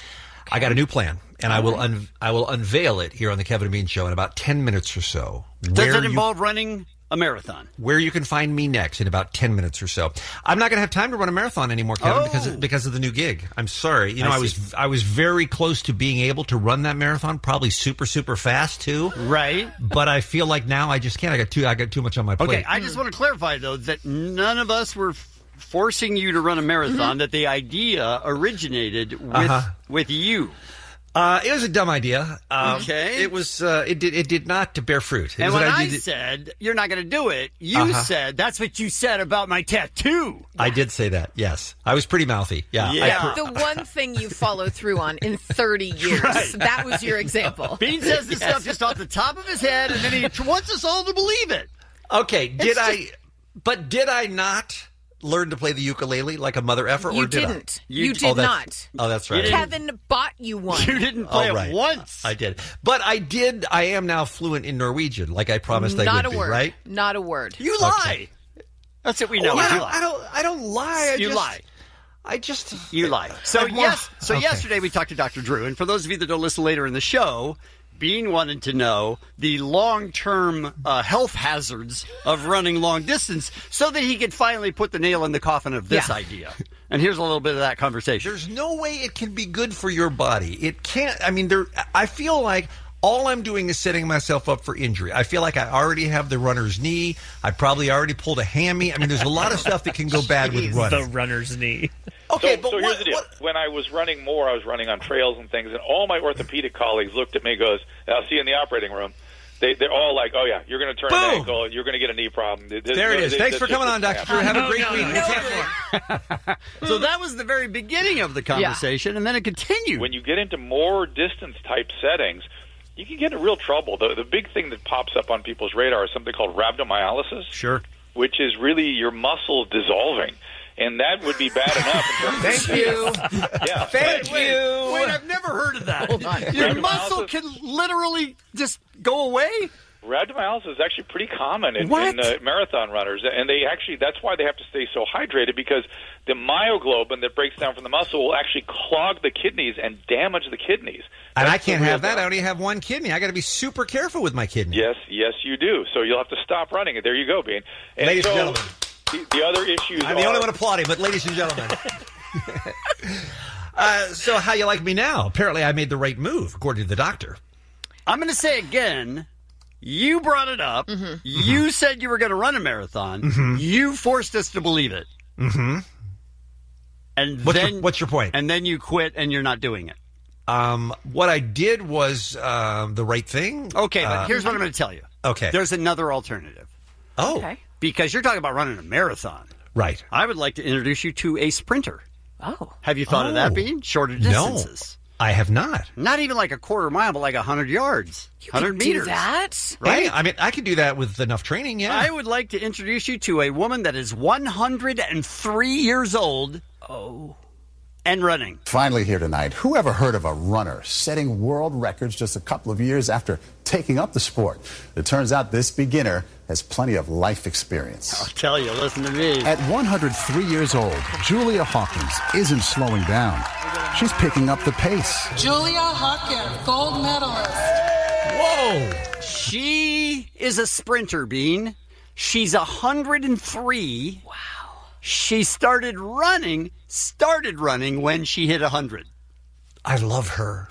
I got a new plan, and I will un- I will unveil it here on the Kevin and Bean Show in about ten minutes or so. Does Where it you- involve running a marathon? where you can find me next in about ten minutes or so. I'm not going to have time to run a marathon anymore, Kevin, Oh. because of, because of the new gig. I'm sorry. You know, I I, was see. I was very close to being able to run that marathon, probably super super fast too. Right. But I feel like now I just can't. I got too I got too much on my plate. Okay, I just want to clarify, though, that none of us were f- forcing you to run a marathon, that the idea originated with Uh-huh. with you. Uh, it was a dumb idea. Um, Okay. It was. Uh, it did. It did not bear fruit. It And was when an I idea that- said, you're not going to do it, you Uh-huh. said, that's what you said about my tattoo. I did say that. Yes, I was pretty mouthy. Yeah. Yeah. I- The one thing you follow through on in thirty years. Right. That was your example. Bean says this Yes. stuff just off the top of his head, and then he tr- wants us all to believe it. okay. Did It's I? just- But did I not learn to play the ukulele like a mother effer? You or did didn't. I? You oh, did that's- not. Oh, that's right. Kevin bought you one. You didn't play Oh, it right. once. I did, but I did. I am now fluent in Norwegian, like I promised I Not would a be. word. Right? Not a word. You lie. That's what we know. Oh, I, you don't, lie. I don't. I don't lie. I You just, lie. I just. You lie. So I'm more- yes. So Okay. yesterday we talked to Doctor Drew, and for those of you that don't listen later in the show, Bean wanted to know the long-term uh, health hazards of running long distance so that he could finally put the nail in the coffin of this Yeah. idea. And here's a little bit of that conversation. There's no way it can be good for your body. It can't. I mean, there. I feel like all I'm doing is setting myself up for injury. I feel like I already have the runner's knee. I probably already pulled a hammy. I mean, there's a lot of stuff that can go bad with running. The runner's knee. Okay, so, but so what- here's the deal. When I was running more, I was running on trails and things, and all my orthopedic colleagues looked at me and goes, I'll see you in the operating room. They, they're all like, oh, yeah, you're going to turn Boom. an ankle. You're going to get a knee problem. This- There it is. this- Thanks this for coming just on, Doctor happen. Drew. Have a No, great no, week. no, We no. can't- So that was the very beginning of the conversation, and then it continued. When you get into more distance-type settings, you can get in real trouble. The, the big thing that pops up on people's radar is something called rhabdomyolysis. Sure. Which is really your muscles dissolving. And that would be bad enough in terms Thank of... you. Yeah. Thank wait, you. Wait, I've never heard of that. Hold on. Your Rhabdomyolysis- muscle can literally just go away? Rhabdomyolysis is actually pretty common in, What? in uh, marathon runners, and they actually that's why they have to stay so hydrated, because the myoglobin that breaks down from the muscle will actually clog the kidneys and damage the kidneys. And I That's the can't real have that. danger. I only have one kidney. I got to be super careful with my kidney. Yes, yes, you do. So you'll have to stop running. There you go, Bean. And Ladies and so gentlemen. the, the other issues I'm are, the only one applauding, but ladies and gentlemen. uh, so how you like me now? Apparently I made the right move, according to the doctor. I'm going to say again, you brought it up. Mm-hmm. You said you were going to run a marathon. Mhm. You forced us to believe it. Mm-hmm. And What's then your, what's your point? And then you quit and you're not doing it. Um, what I did was um, the right thing. Okay, but Uh, here's what I'm going to tell you. Okay. There's another alternative. Oh. Okay. Because you're talking about running a marathon. Right. I would like to introduce you to a sprinter. Oh. Have you thought of that, Oh. Bean? Shorter No. distances. I have not. Not even like a quarter mile, but like one hundred yards. You one hundred can meters. do that? Right? Hey, I mean, I could do that with enough training, yeah. I would like to introduce you to a woman that is one hundred three years old. Oh. And running. Finally here tonight, who ever heard of a runner setting world records just a couple of years after taking up the sport? It turns out this beginner has plenty of life experience. I'll tell you, listen to me. At one hundred three years old, Julia Hawkins isn't slowing down. She's picking up the pace. Julia Hawkins, gold medalist. Whoa! She is a sprinter, Bean. She's one hundred three. Wow. She started running, started running when she hit one hundred. I love her.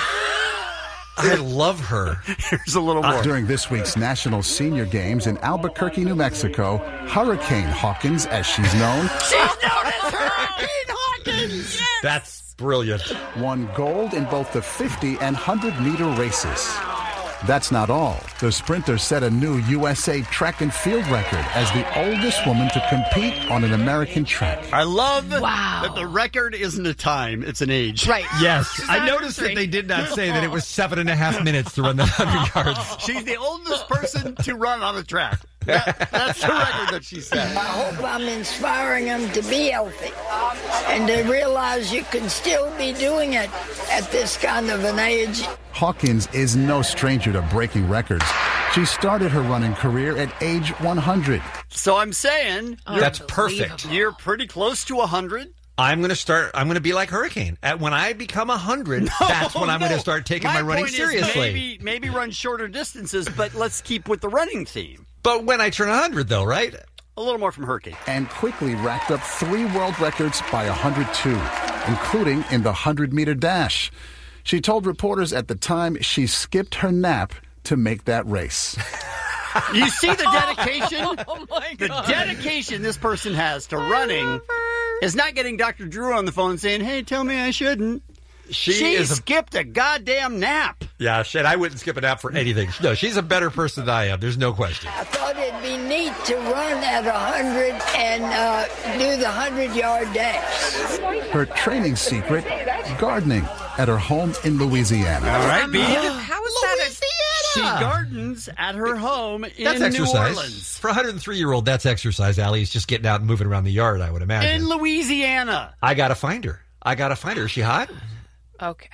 I love her. Here's a little more. During this week's National Senior Games in Albuquerque, New Mexico, Hurricane Hawkins, as she's known, She's known as Hurricane Hawkins! Yes! That's brilliant. won gold in both the fifty and one hundred meter races. That's not all. The sprinter set a new U S A track and field record as the oldest woman to compete on an American track. I love Wow. that the record isn't a time, it's an age. Right. Yes. She's I noticed that one hundred three. they did not say that it was seven and a half minutes to run the one hundred yards. She's the oldest person to run on a track. That, that's the record that she set. I hope I'm inspiring them to be healthy and to realize you can still be doing it at this kind of an age. Hawkins is no stranger to breaking records. She started her running career at age one hundred. So I'm saying That's perfect. you're pretty close to one hundred. I'm going to start. I'm going to be like Hurricane. At, when I become a hundred, that's when I'm no. going to start taking my, running point is seriously. maybe, maybe run shorter distances, but let's keep with the running theme. But when I turn a hundred, though, right? A little more from Hurricane. And quickly racked up three world records by one hundred two, including in the one hundred meter dash. She told reporters at the time she skipped her nap to make that race. You see the dedication? Oh, my The God. dedication this person has to running is not getting Doctor Drew on the phone and saying, hey, tell me I shouldn't. She, She is a skipped a goddamn nap. yeah. Shit, I wouldn't skip a nap for anything. No, she's a better person than I am. There's no question. I thought it'd be neat to run at one hundred and uh, do the one hundred yard dash. Her training secret, gardening at her home in Louisiana. All right, Bean. How is that a... She gardens at her home in That's New exercise. Orleans. For a one hundred three year old, that's exercise. Allie is just getting out and moving around the yard, I would imagine. In Louisiana. I got to find her. I got to find her. Is she hot? Okay.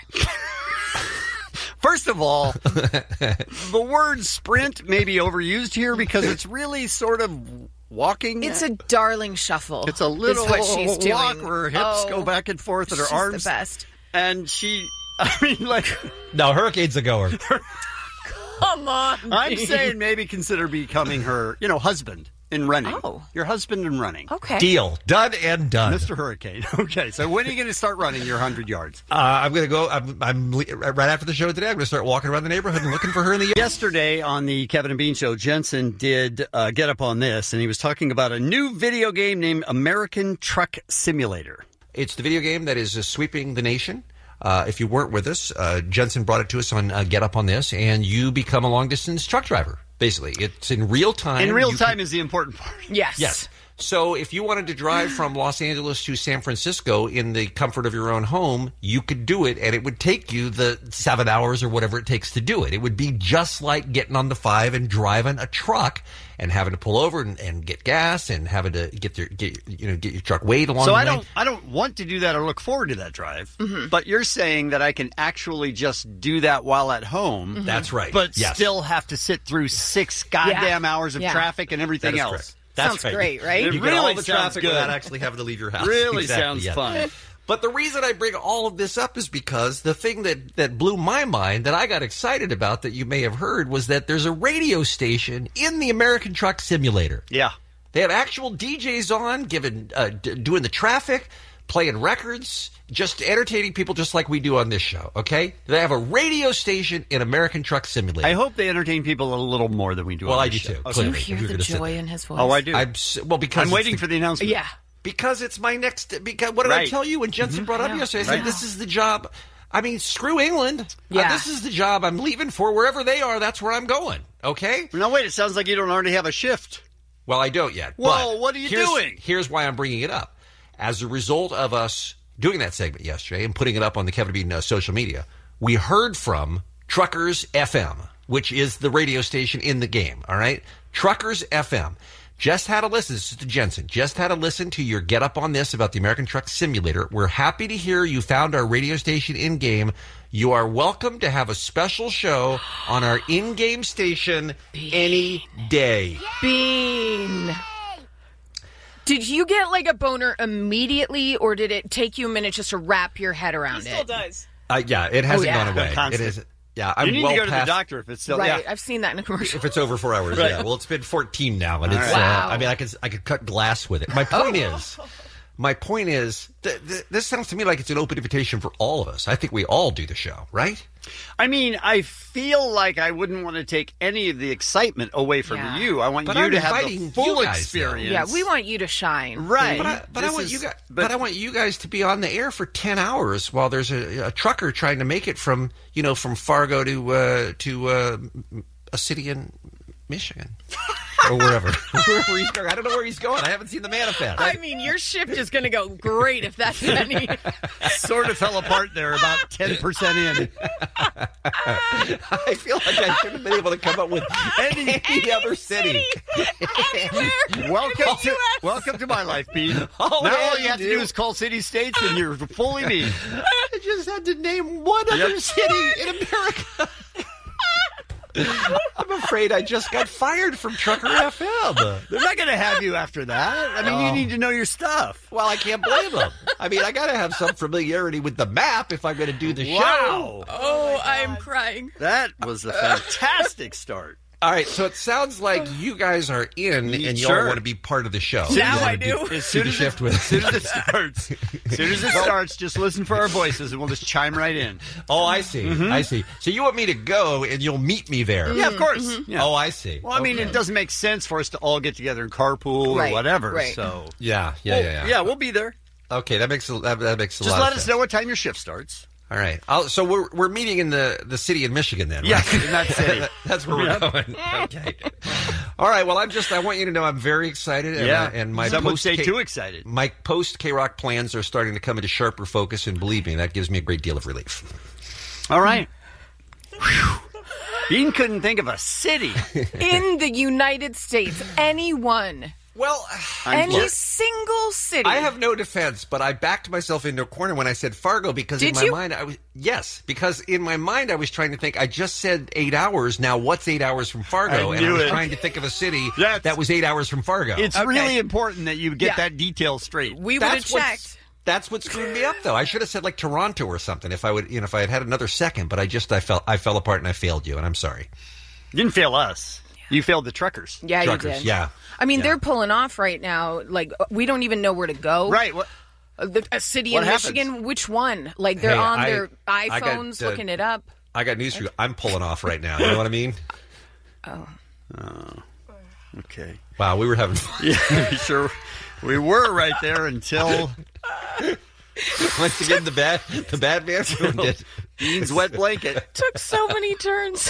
First of all, the word sprint may be overused here because it's really sort of walking. It's a darling shuffle. It's a little is what she's doing. walk where her hips Oh, go back and forth and her she's arms. the best. And she I mean, like... No, Hurricane's a goer. Come on. I'm Dean. saying maybe consider becoming her, you know, husband in running. Oh. Your husband in running. Okay. Deal. Done and done. Mister Hurricane. Okay, so when are you going to start running your one hundred yards? Uh, I'm going to go, I'm, I'm right after the show today, I'm going to start walking around the neighborhood and looking for her in the yard. Yesterday on the Kevin and Bean Show, Jensen did uh, get up on this, and he was talking about a new video game named American Truck Simulator. It's the video game that is uh, sweeping the nation. Uh, if you weren't with us, uh, Jensen brought it to us on uh, Get Up on This, and you become a long-distance truck driver, basically. It's in real time. In real You time can- is the important part. Yes. Yes. So if you wanted to drive from Los Angeles to San Francisco in the comfort of your own home, you could do it, and it would take you the seven hours or whatever it takes to do it. It would be just like getting on the five and driving a truck and having to pull over and, and get gas and having to get your get you know get your truck weighed along So the I way. don't, I don't want to do that or look forward to that drive. Mm-hmm. But you're saying that I can actually just do that while at home. Mm-hmm. That's right. But Yes. still have to sit through six goddamn Yeah. hours of Yeah. traffic and everything That is else. correct. That's Sounds great, right? It You get really all the sounds traffic good. without actually having to leave your house. Really Exactly, sounds yeah. fun. But the reason I bring all of this up is because the thing that, that blew my mind, that I got excited about, that you may have heard, was that there's a radio station in the American Truck Simulator. Yeah. They have actual D Js on, giving, uh, d- doing the traffic, playing records, just entertaining people just like we do on this show, okay? They have a radio station in American Truck Simulator. I hope they entertain people a little more than we do. Well, on I this do show. too. Okay. Do you Clearly, if hear you're the gonna sit joy there. in his voice? Oh, I do. I'm s- well because I'm it's waiting the- for the announcement. Yeah. Because it's my next. Because what did I Right. tell you when Jensen brought up Yeah. yesterday? I said Right. this is the job. I mean, screw England. Uh, Yeah. this is the job I'm leaving for. Wherever they are, that's where I'm going. Okay. No, wait. It sounds like you don't already have a shift. Well, I don't yet. Well, but what are you here's- doing? Here's why I'm bringing it up. As a result of us doing that segment yesterday and putting it up on the Kevin Bean uh, social media, we heard from Truckers F M, which is the radio station in the game. All right, Truckers F M. Just had a listen. This is to Jensen. Just had a listen to your Get Up on This about the American Truck Simulator. We're happy to hear you found our radio station in game. You are welcome to have a special show on our in-game station any day. Bean. Did you get like a boner immediately, or did it take you a minute just to wrap your head around He it? still does. Uh, yeah, it hasn't Oh, yeah. gone away. It Constant. is. Yeah, I'm You need well to go to past, the doctor if it's still. Right, Yeah. I've seen that in a commercial. If it's over four hours, Right. yeah. Well, it's been fourteen now, and All it's. right. Wow. Uh, I mean, I could I could cut glass with it. My point Oh. is, my point is, th- th- this sounds to me like it's an open invitation for all of us. I think we all do the show, right? I mean, I feel like I wouldn't want to take any of the excitement away from Yeah. you. I want But you I'm to have inviting the you full guys, though. experience. Yeah, we want you to shine. Right. But I, but I This want is- you guys. but- But, I want you guys to be on the air for ten hours while there's a, a trucker trying to make it from you know from Fargo to uh, to uh, a city in Michigan or wherever. wherever he's going. I don't know where he's going. I haven't seen the manifest. I mean, your shift is going to go great if that's any. Sort of fell apart there, about ten percent in. I feel like I should have been able to come up with any, any other city. Welcome to welcome to my life, Pete. All now I had all you to have to do- do is call city states, and you're fully me. I just had to name one other Yep. city in America. I'm afraid I just got fired from Trucker F M. They're not going to have you after that. I mean, Oh. you need to know your stuff. Well, I can't blame them. I mean, I got to have some familiarity with the map if I'm going to do the Wow. show. Oh, I'm crying. That was a fantastic start. All right, so it sounds like you guys are in and you all Sure. want to be part of the show. Now You wanna I do. Do, As soon do the as, shift it, with as soon as it starts, as soon as it starts, just listen for our voices, and we'll just chime right in. Oh, I see. I see. So you want me to go and you'll meet me there? Yeah, of course. Yeah. Oh, I see. Well, I mean, Okay. it doesn't make sense for us to all get together and carpool Right, or whatever. right. So Yeah, yeah, Well, yeah, yeah. yeah, we'll be there. Okay, that makes a, that, that makes a Just lot let of us sense. know what time your shift starts. All right. I'll, so we're we're meeting in the, the city in Michigan then, right? Yes, in that city. That's where Yep. we're going. Okay. All right. Well, I'm just I want you to know I'm very excited. And, Yeah. uh, and my Some would post say K- too excited. My post K Rock plans are starting to come into sharper focus, and believe me, that gives me a great deal of relief. All right. Whew. Bean couldn't think of a city. In the United States, anyone, Well, any look, single city. I have no defense, but I backed myself into a corner when I said Fargo because in Did my you? mind I was yes, because in my mind I was trying to think. I just said eight hours. Now what's eight hours from Fargo? I and I knew was it. trying to think of a city That's- that was eight hours from Fargo. It's Okay. really important that you get Yeah. that detail straight. We would have That's what's- checked. That's what screwed me up, though. I should have said like Toronto or something if I would, you know, if I had had another second. But I just, I fell, I fell apart and I failed you, and I'm sorry. You didn't fail us. You failed the truckers. Yeah, truckers, you did. Yeah. I mean, yeah. they're pulling off right now. Like, we don't even know where to go. Right. What? Uh, the, a city What in happens? Michigan. Which one? Like, they're Hey, on I- their I got, iPhones uh, looking it up. I got news for you. I'm pulling off right now. You know what I mean? Oh. Oh. Okay. Wow, we were having fun. Yeah, sure. We were right there until once again the bad the bad man ruined it. Bean's wet blanket. Took so many turns.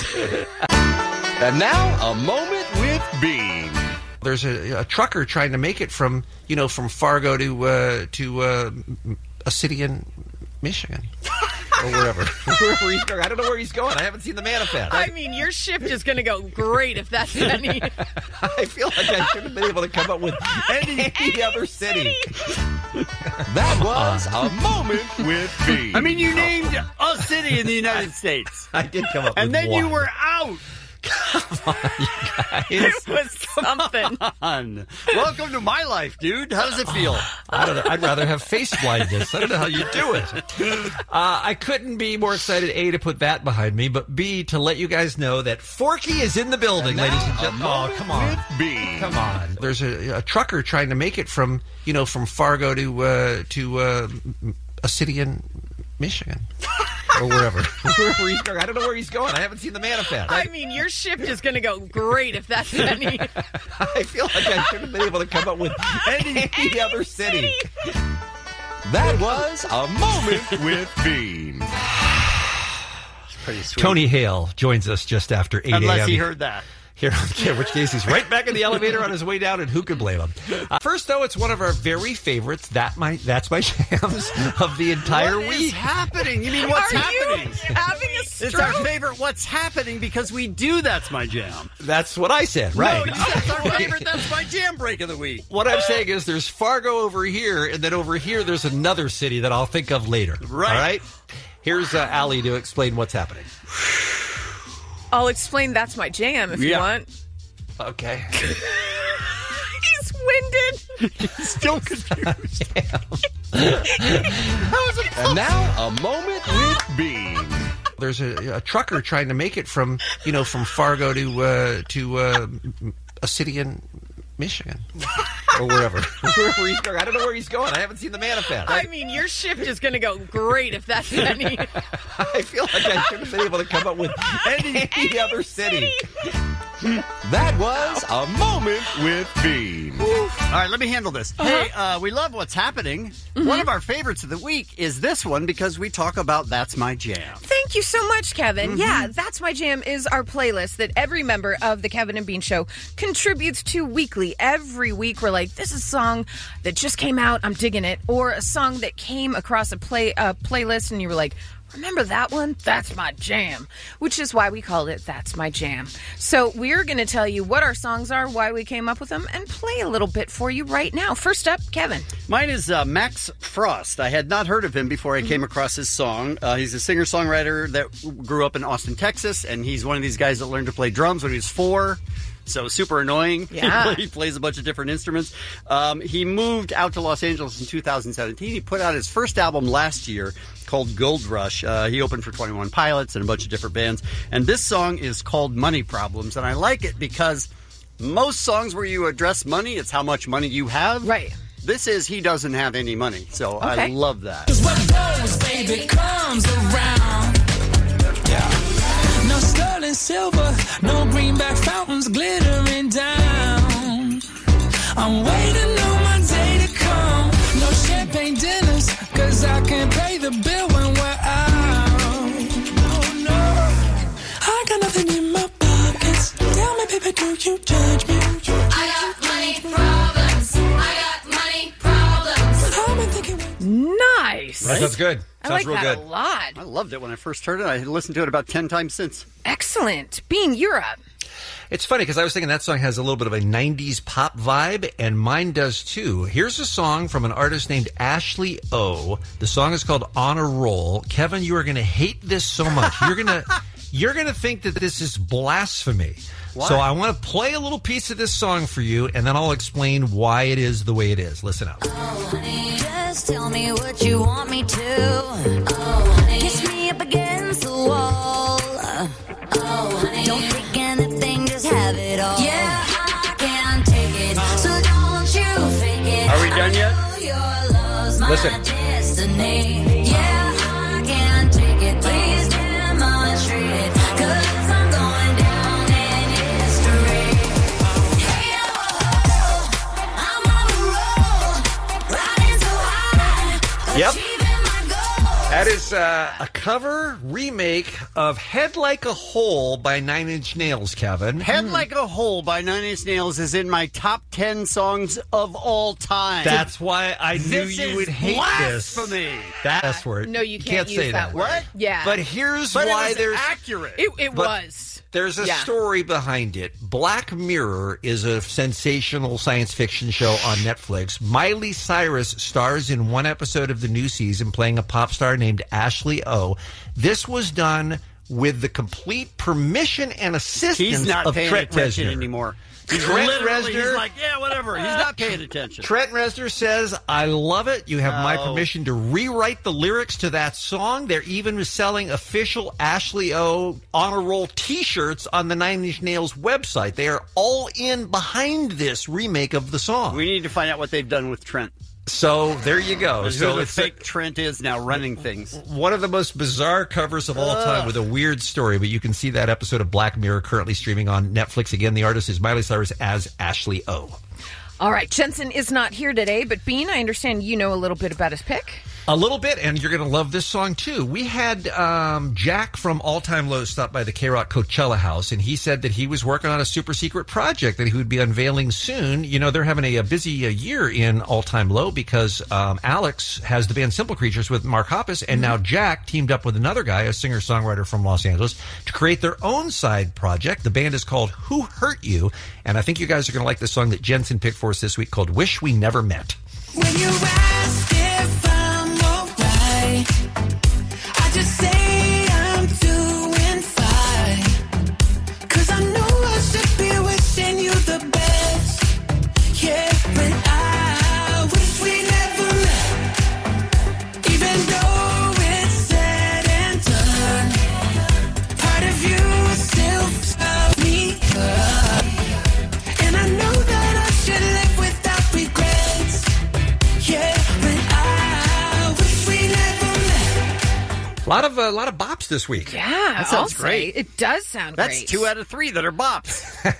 And now, a moment with Bean. There's a, a trucker trying to make it from you know from Fargo to uh, to uh, a city in Michigan or wherever. Wherever he's going. I don't know where he's going. I haven't seen the manifest. I mean, your shift is going to go great if that's any. I feel like I should have been able to come up with any, any other city. That was a moment with Bean. I mean, you named a city in the United States. I did come up and with then one. you were out. Come on, you guys. It was something. On. Welcome to my life, dude. How does it feel? I don't know. I'd rather have face blindness. I don't know how you do it. Uh, I couldn't be more excited, A, to put that behind me, but B, to let you guys know that Forky is in the building, ladies and gentlemen. Oh, come on. With Bean. Come on. There's a, a trucker trying to make it from, you know, from Fargo to uh, to uh, a city in Michigan. Or wherever. Wherever he's going. I don't know where he's going. I haven't seen the manifest. I mean, your shift is going to go great if that's any. I feel like I should have been able to come up with any, any other city. That was a moment with Bean. It's pretty sweet. Tony Hale joins us just after eight a.m. Unless he heard that. Here on K, which case he's right back in the elevator on his way down, and who could blame him? Uh, first, though, it's one of our very favorites. That my that's my jams of the entire What week. is happening? You mean what's Are happening? you having a stroke? It's our favorite What's Happening because we do That's My Jam. That's what I said, right? No, you said it's our favorite That's My Jam break of the week. What I'm saying is there's Fargo over here, and then over here there's another city that I'll think of later. Right. All right? Here's uh, Allie to explain what's happening. I'll explain that's my jam if Yeah. you want. Okay. He's winded. He's still confused. And now, a moment with Bean. There's a, a trucker trying to make it from, you know, from Fargo to uh, to uh, a city in Michigan or wherever. Wherever he's going. I don't know where he's going. I haven't seen the manifest. I mean, your shift is going to go great if that's any. I feel like I should have been able to come up with any, any other city. That was a moment with Bean. All right, let me handle this. Hey, uh, we love What's Happening. Mm-hmm. One of our favorites of the week is this one because we talk about That's My Jam. Thank you so much, Kevin. Mm-hmm. Yeah, That's My Jam is our playlist that every member of the Kevin and Bean Show contributes to weekly. Every week, we're like, this is a song that just came out, I'm digging it. Or a song that came across a play uh, playlist and you were like, remember that one? That's my jam. Which is why we called it That's My Jam. So we're going to tell you what our songs are, why we came up with them, and play a little bit for you right now. First up, Kevin. Mine is uh, Max Frost. I had not heard of him before I came across his song. Uh, he's a singer-songwriter that grew up in Austin, Texas, and he's one of these guys that learned to play drums when he was four. So super annoying. Yeah. He plays a bunch of different instruments. Um, he moved out to Los Angeles in two thousand seventeen. He put out his first album last year called Gold Rush. Uh, he opened for twenty-one Pilots and a bunch of different bands. And this song is called Money Problems. And I like it because most songs where you address money, it's how much money you have. Right. This is he doesn't have any money. So I Okay. love that. What goes, baby, comes around. Yeah. No sterling silver, no greenback fountains glittering down. I'm waiting on my day to come. No champagne dinners, cause I can't pay the bill when we're out. No, no. I got nothing in my pockets. Tell me, baby, do you judge me? I got money problems. I got money problems. I've been thinking. Nice. That sounds good. I Sounds like real that good. a lot. I loved it when I first heard it. I listened to it about ten times since. Excellent. Bean, you're up. It's funny because I was thinking that song has a little bit of a nineties pop vibe, and mine does too. Here's a song from an artist named Ashley O. The song is called On a Roll. Kevin, you are going to hate this so much. You're going to you're going to think that this is blasphemy. Why? So I want to play a little piece of this song for you, and then I'll explain why it is the way it is. Listen up. Oh, honey, just tell me what you want me to. Oh, honey, kiss me up against the wall. Oh, honey, don't think anything, just have it all. Yeah, I can't take it, so don't you fake it. Are we done yet? I know your love's my Listen. destiny. Yeah, I can't take it. Please demonstrate it, 'cause I'm going down in history. Hey, oh, I'm on a roll, riding so high. Yep. Achieving my goals. That is uh, a cover remake of Head Like a Hole by Nine Inch Nails, Kevin. Head Like a Hole by Nine Inch Nails is in my top ten songs of all time. That's why I knew This you is would hate blasphemy. this. That's word. No, you can't use say that that word. word. Yeah. But here's But why it was there's accurate. It, it But- was. There's a Yeah. story behind it. Black Mirror is a sensational science fiction show on Netflix. Miley Cyrus stars in one episode of the new season playing a pop star named Ashley O. This was done with the complete permission and assistance He's not of paying Trent attention Reznor. anymore. He's Trent literally, Reznor- he's like, yeah, whatever. He's not paying attention. Trent Reznor says, I love it. You have my No. permission to rewrite the lyrics to that song. They're even selling official Ashley O Honor Roll t-shirts on the Nine Inch Nails website. They are all in behind this remake of the song. We need to find out what they've done with Trent. So there you go. Who So the it's fake Trent is now running things. one of the most bizarre covers of all time with a weird story, but you can see that episode of Black Mirror currently streaming on Netflix. Again, the artist is Miley Cyrus as Ashley O. All right, Jensen is not here today, but Bean, I understand you know a little bit about his pick. A little bit, and you're going to love this song, too. We had um, Jack from All Time Low stop by the K-Rock Coachella House, and he said that he was working on a super secret project that he would be unveiling soon. You know, they're having a, a busy uh, year in All Time Low because um, Alex has the band Simple Creatures with Mark Hoppus, and now Jack teamed up with another guy, a singer-songwriter from Los Angeles, to create their own side project. The band is called Who Hurt You, and I think you guys are going to like the song that Jensen picked for us this week called Wish We Never Met. When you ask if I'm alright, I just say I'm doing fine. 'Cause I know I should be wishing you the best. Yeah, but I wish we never met. Even though it's said and done, part of you still tells me up. And I know that I should live without regrets. Yeah, but I wish we never met. A lot of a lot of bops this week. Yeah, That sounds I'll great. say. It does sound That's great. two out of three that are bops.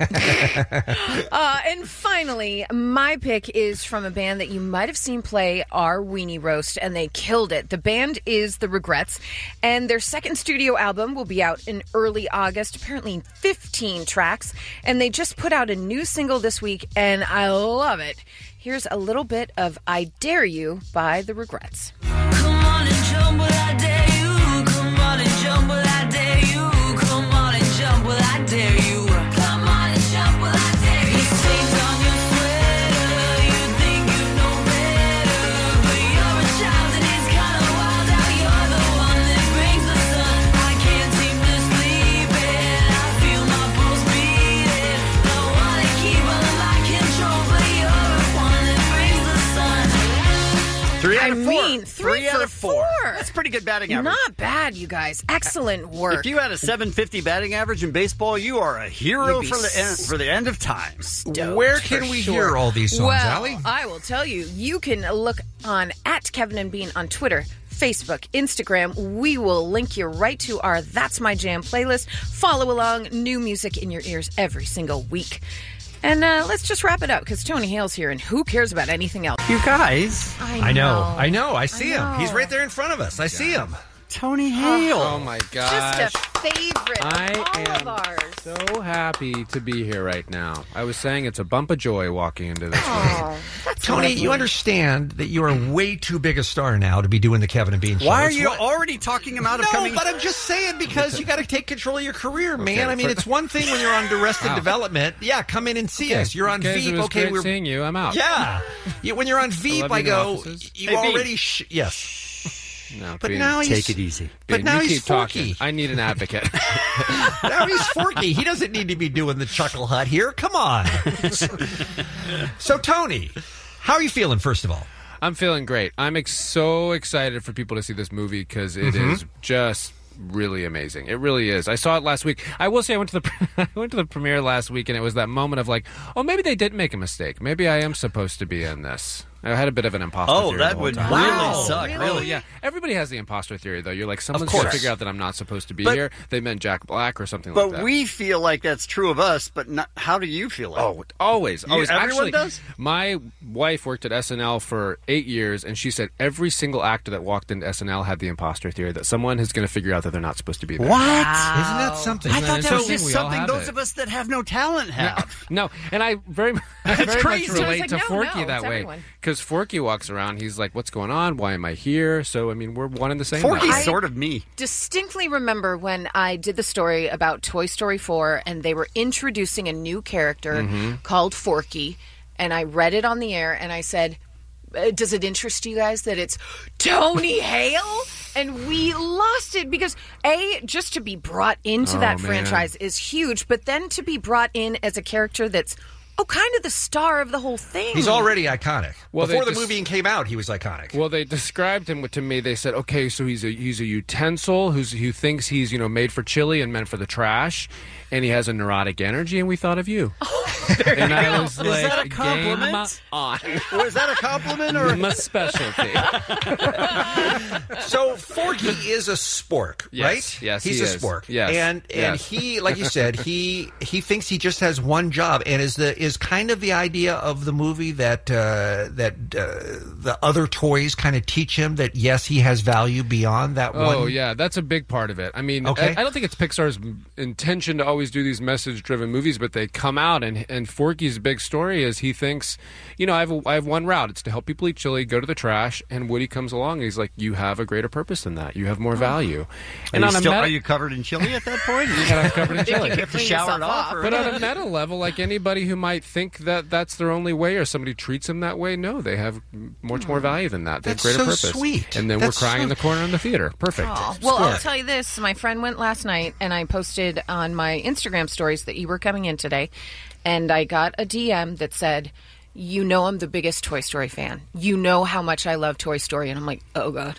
Uh, and finally, my pick is from a band that you might have seen play our Weenie Roast, and they killed it. The band is The Regrets, and their second studio album will be out in early August, apparently fifteen tracks, and they just put out a new single this week, and I love it. Here's a little bit of I Dare You by The Regrets. Come on and jump, will I dare you? Come on and jump, will I dare you? Come on and jump, will I dare you? Come on and jump, will I dare you? Stains on your sweater, you think you know better, but you're a child and it's kinda wild how you're the one that brings the sun. I can't seem to sleep and I feel my pulse beating. Don't wanna keep all of my control, but you're the one that brings the sun. Three out I of four. mean, three out for of four. four. That's pretty good batting average. Not bad, you guys. Excellent work. If you had a seven fifty batting average in baseball, you are a hero You'd be for the end, for the end of time. Stoked Where for can we sure. hear all these songs, well, Allie? I will tell you. You can look on at Kevin and Bean on Twitter, Facebook, Instagram. We will link you right to our That's My Jam playlist. Follow along. New music in your ears every single week. And uh, let's just wrap it up because Tony Hale's here, and who cares about anything else? You guys. I I know. know. I know. I see I him. He's know. right there in front of us. I see him. Tony Hale. Oh my gosh. Just a favorite I of all am of ours. so happy to be here right now. I was saying it's a bump of joy walking into this room. Oh, that's Tony, lovely. you understand that you are way too big a star now to be doing the Kevin and Bean show. Why are It's you what- already talking him out of No, coming? but I'm just saying because you got to take control of your career, man. Okay, I mean, for- it's one thing when you're on Arrested Wow. Development. Yeah, come in and see Okay, us. You're on guys, Veep. it was Okay, great we're seeing you. I'm out. Yeah. Yeah, when you're on Veep, love I you in the go. offices. You Hey, Bean. already sh- yes. No, But Bean, now he's Take it easy. But Bean, now you he's keep talking. Forky. I need an advocate. Now he's Forky. He doesn't need to be doing the Chuckle Hut here. Come on. So, Tony, how are you feeling, first of all? I'm feeling great. I'm ex- so excited for people to see this movie because it Mhm. is just really amazing. It really is. I saw it last week. I will say I went to the I went to the premiere last week, and it was that moment of like, oh, maybe they did make a mistake. Maybe I am supposed to be in this. I had a bit of an imposter Oh, theory. that the whole would time. really Wow. suck, really? Oh, yeah. Everybody has the imposter theory, though. You're like, someone's course. going to figure out that I'm not supposed to be But- here. They meant Jack Black or something But like that. we feel like that's true of us, but not, how do you feel? Like Oh, always. You- always. everyone Actually, does? my wife worked at S N L for eight years, and she said every single actor that walked into S N L had the imposter theory that someone is going to figure out that they're not supposed to be there. What? Isn't that something? I Isn't thought that was interesting? just We all something have those it. of us that have no talent have. No, and I very, I That's very crazy. much I was relate like, to no, Forky no, that it's way. everyone. Because Forky walks around, he's like, what's going on? Why am I here? So, I mean, we're one and the same. Forky's that way. sort of me. Distinctly remember when I did the story about Toy Story four and they were introducing a new character Mhm. called Forky, and I read it on the air and I said, uh, does it interest you guys that it's Tony Hale? And we lost it because, A, just to be brought into Oh, that man. franchise is huge, but then to be brought in as a character that's, oh, kind of the star of the whole thing. He's already iconic. Well, Before they the just- movie came out, he was iconic. Well, they described him to me. They said, "Okay, so he's a he's a utensil who's who thinks he's you know made for chili and meant for the trash, and he has a neurotic energy." And we thought of you. and I go. was Is like, that a compliment? "Game on." Was that a compliment or my specialty? So Forky is a spork, Yes, right? yes, he's he a is. spork. Yes, and and yes. he, like you said, he he thinks he just has one job, and is the is kind of the idea of the movie that uh, that uh, the other toys kind of teach him that yes, he has value beyond that one. Oh yeah, that's a big part of it. I mean, Okay. I, I don't think it's Pixar's intention to always do these message-driven movies, but they come out, and and Forky's big story is he thinks, you know, I have a, I have one route. It's to help people eat chili, go to the trash, and Woody comes along, and he's like, you have a greater purpose than that. You have more value. And on are, a you still, meta- are you covered in chili at that point? Yeah, I'm covered in chili. You have to shower it off. Or But on a meta level, like anybody who might think that that's their only way, or somebody treats them that way, no, they have much more value than that. They have That's greater so purpose. sweet. And then That's we're crying so- in the corner in the theater. Perfect. Oh, well, Score. I'll tell you this. My friend went last night, and I posted on my Instagram stories that you were coming in today, and I got a D M that said, you know I'm the biggest Toy Story fan. You know how much I love Toy Story. And I'm like, oh, God.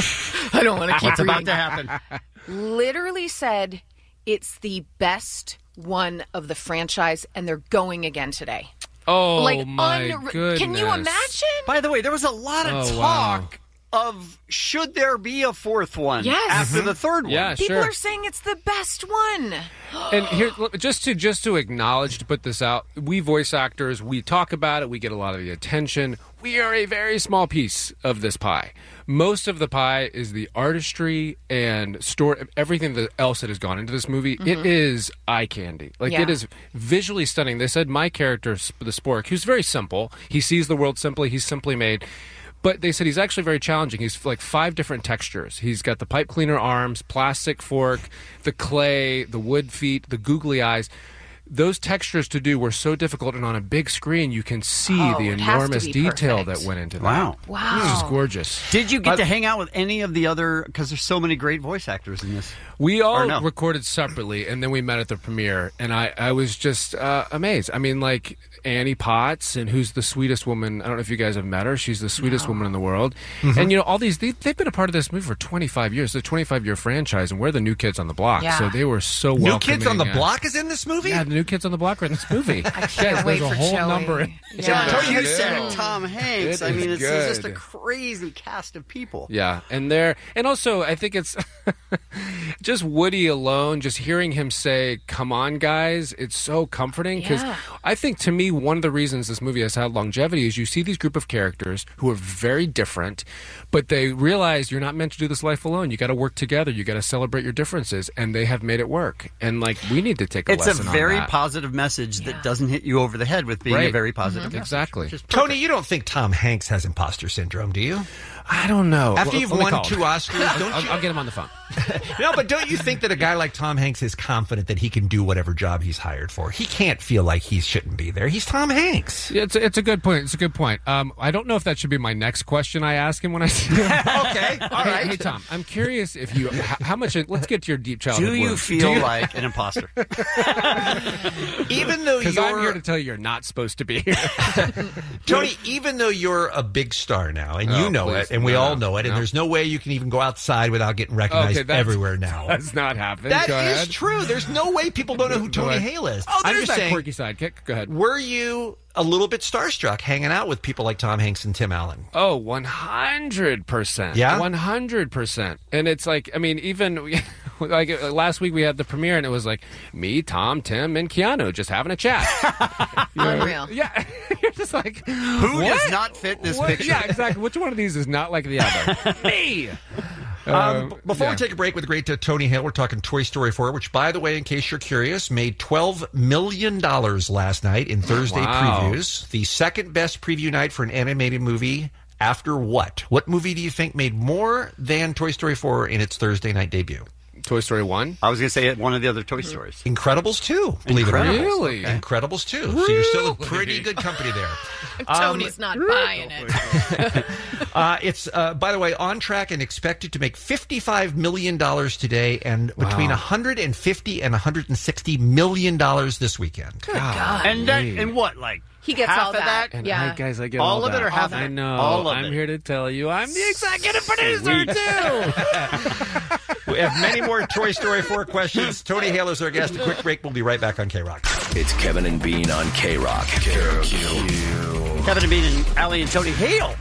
I don't want to keep What's about reading. to happen? Literally said, it's the best one of the franchise, and they're going again today. Oh, like, my unre- goodness. Can you imagine? By the way, there was a lot of Oh, wow. talk of should there be a fourth one Yes. after Mhm. the third one. Yeah, People sure. are saying it's the best one. And here, look, just to just to acknowledge, to put this out, we voice actors, we talk about it, we get a lot of the attention. We are a very small piece of this pie. Most of the pie is the artistry and story, everything that else that has gone into this movie. It Mhm. is eye candy. Like Yeah. it is visually stunning. They said my character, the Spork, who's very simple. He sees the world simply. He's simply made. But they said he's actually very challenging. He's like five different textures. He's got the pipe cleaner arms, plastic fork, the clay, the wood feet, the googly eyes. Those textures to do were so difficult, and on a big screen, you can see Oh, the it has to enormous be detail perfect. that went into that. Wow. Wow. It's just gorgeous. Did you get Uh, to hang out with any of the other? Because there's so many great voice actors in this. We all Or no? recorded separately, and then we met at the premiere, and I, I was just uh, amazed. I mean, like Annie Potts, and who's the sweetest woman. I don't know if you guys have met her. She's the sweetest woman in the world. Mhm. And, you know, all these, they, they've been a part of this movie for twenty-five years. It's a twenty-five-year franchise, and we're the new kids on the block. Yeah. So they were so New welcoming. Kids on the and- Block is in this movie? Yeah, the New Kids on the Block are in this movie. I can't Yes, wait there's a for whole Joey. number. In- Yeah. Tony, you It said is. Tom Hanks. It I mean, is it's, it's just a good. crazy cast of people. Yeah, and there, and also I think it's just Woody alone. Just hearing him say, "Come on, guys," it's so comforting because Yeah. I think to me one of the reasons this movie has had longevity is you see these group of characters who are very different, but they realize you're not meant to do this life alone. You got to work together. You got to celebrate your differences, and they have made it work. And like we need to take a It's a lesson very on that. positive message that doesn't hit you over the head with being a Right. very positive Mhm. message. Exactly. Which is Tony, you don't think Tom Hanks has imposter syndrome, do you? I don't know. After Well, you've let me won call two him. Oscars, don't I'll, you? I'll get him on the phone. No, but don't you think that a guy like Tom Hanks is confident that he can do whatever job he's hired for? He can't feel like he shouldn't be there. He's Tom Hanks. Yeah, it's a, it's a good point. It's a good point. Um, I don't know if that should be my next question I ask him when I see him. Okay, all hey, right. Hey, Tom, I'm curious if you, how, how much, let's get to your deep childhood Do you wounds. feel like an imposter? Even though Because you're I'm here to tell you you're not supposed to be here. Tony, even though you're a big star now, and Oh, you know please. it, and we No, all know it, and no. there's no way you can even go outside without getting recognized Okay, that's- everywhere now. That's not happening. That Go is ahead. true. There's no way people don't know who Go Tony ahead. Hale is. Oh, I'm there's just that saying, quirky sidekick. Go ahead. were you a little bit starstruck hanging out with people like Tom Hanks and Tim Allen? Oh, one hundred percent. Yeah? one hundred percent. And it's like, I mean, even like uh, last week we had the premiere and it was like me, Tom, Tim, and Keanu just having a chat. You know? Unreal. Yeah. You're just like, Who what? does not fit this What? picture? Yeah, exactly. Which one of these is not like the other? Me. Um, Um, b- before yeah. we take a break with the great uh, Tony Hale, we're talking Toy Story four, which, by the way, in case you're curious, made twelve million dollars last night in Thursday Wow. previews. The second best preview night for an animated movie after what? What movie do you think made more than Toy Story four in its Thursday night debut? Toy Story one? I was going to say it, one of the other Toy Stories. Incredibles two, believe it or not. Really? Okay. Incredibles two. So you're still in pretty good company there. Tony's not buying it. Uh, it's, uh, by the way, on track and expected to make fifty-five million dollars today and between Wow. one hundred fifty and one hundred sixty million dollars this weekend. Good God. And that, and what, like He gets half all of that. And yeah. I, guys, I get All all, of it that. or half of I it? know. All of I'm it. here to tell you I'm the executive producer, too. We have many more Toy Story four questions. Tony Hale is our guest. A quick break. We'll be right back on K-Rock. It's Kevin and Bean on K-Rock. K-Rock. Kevin and Bean and Allie and Tony Hale.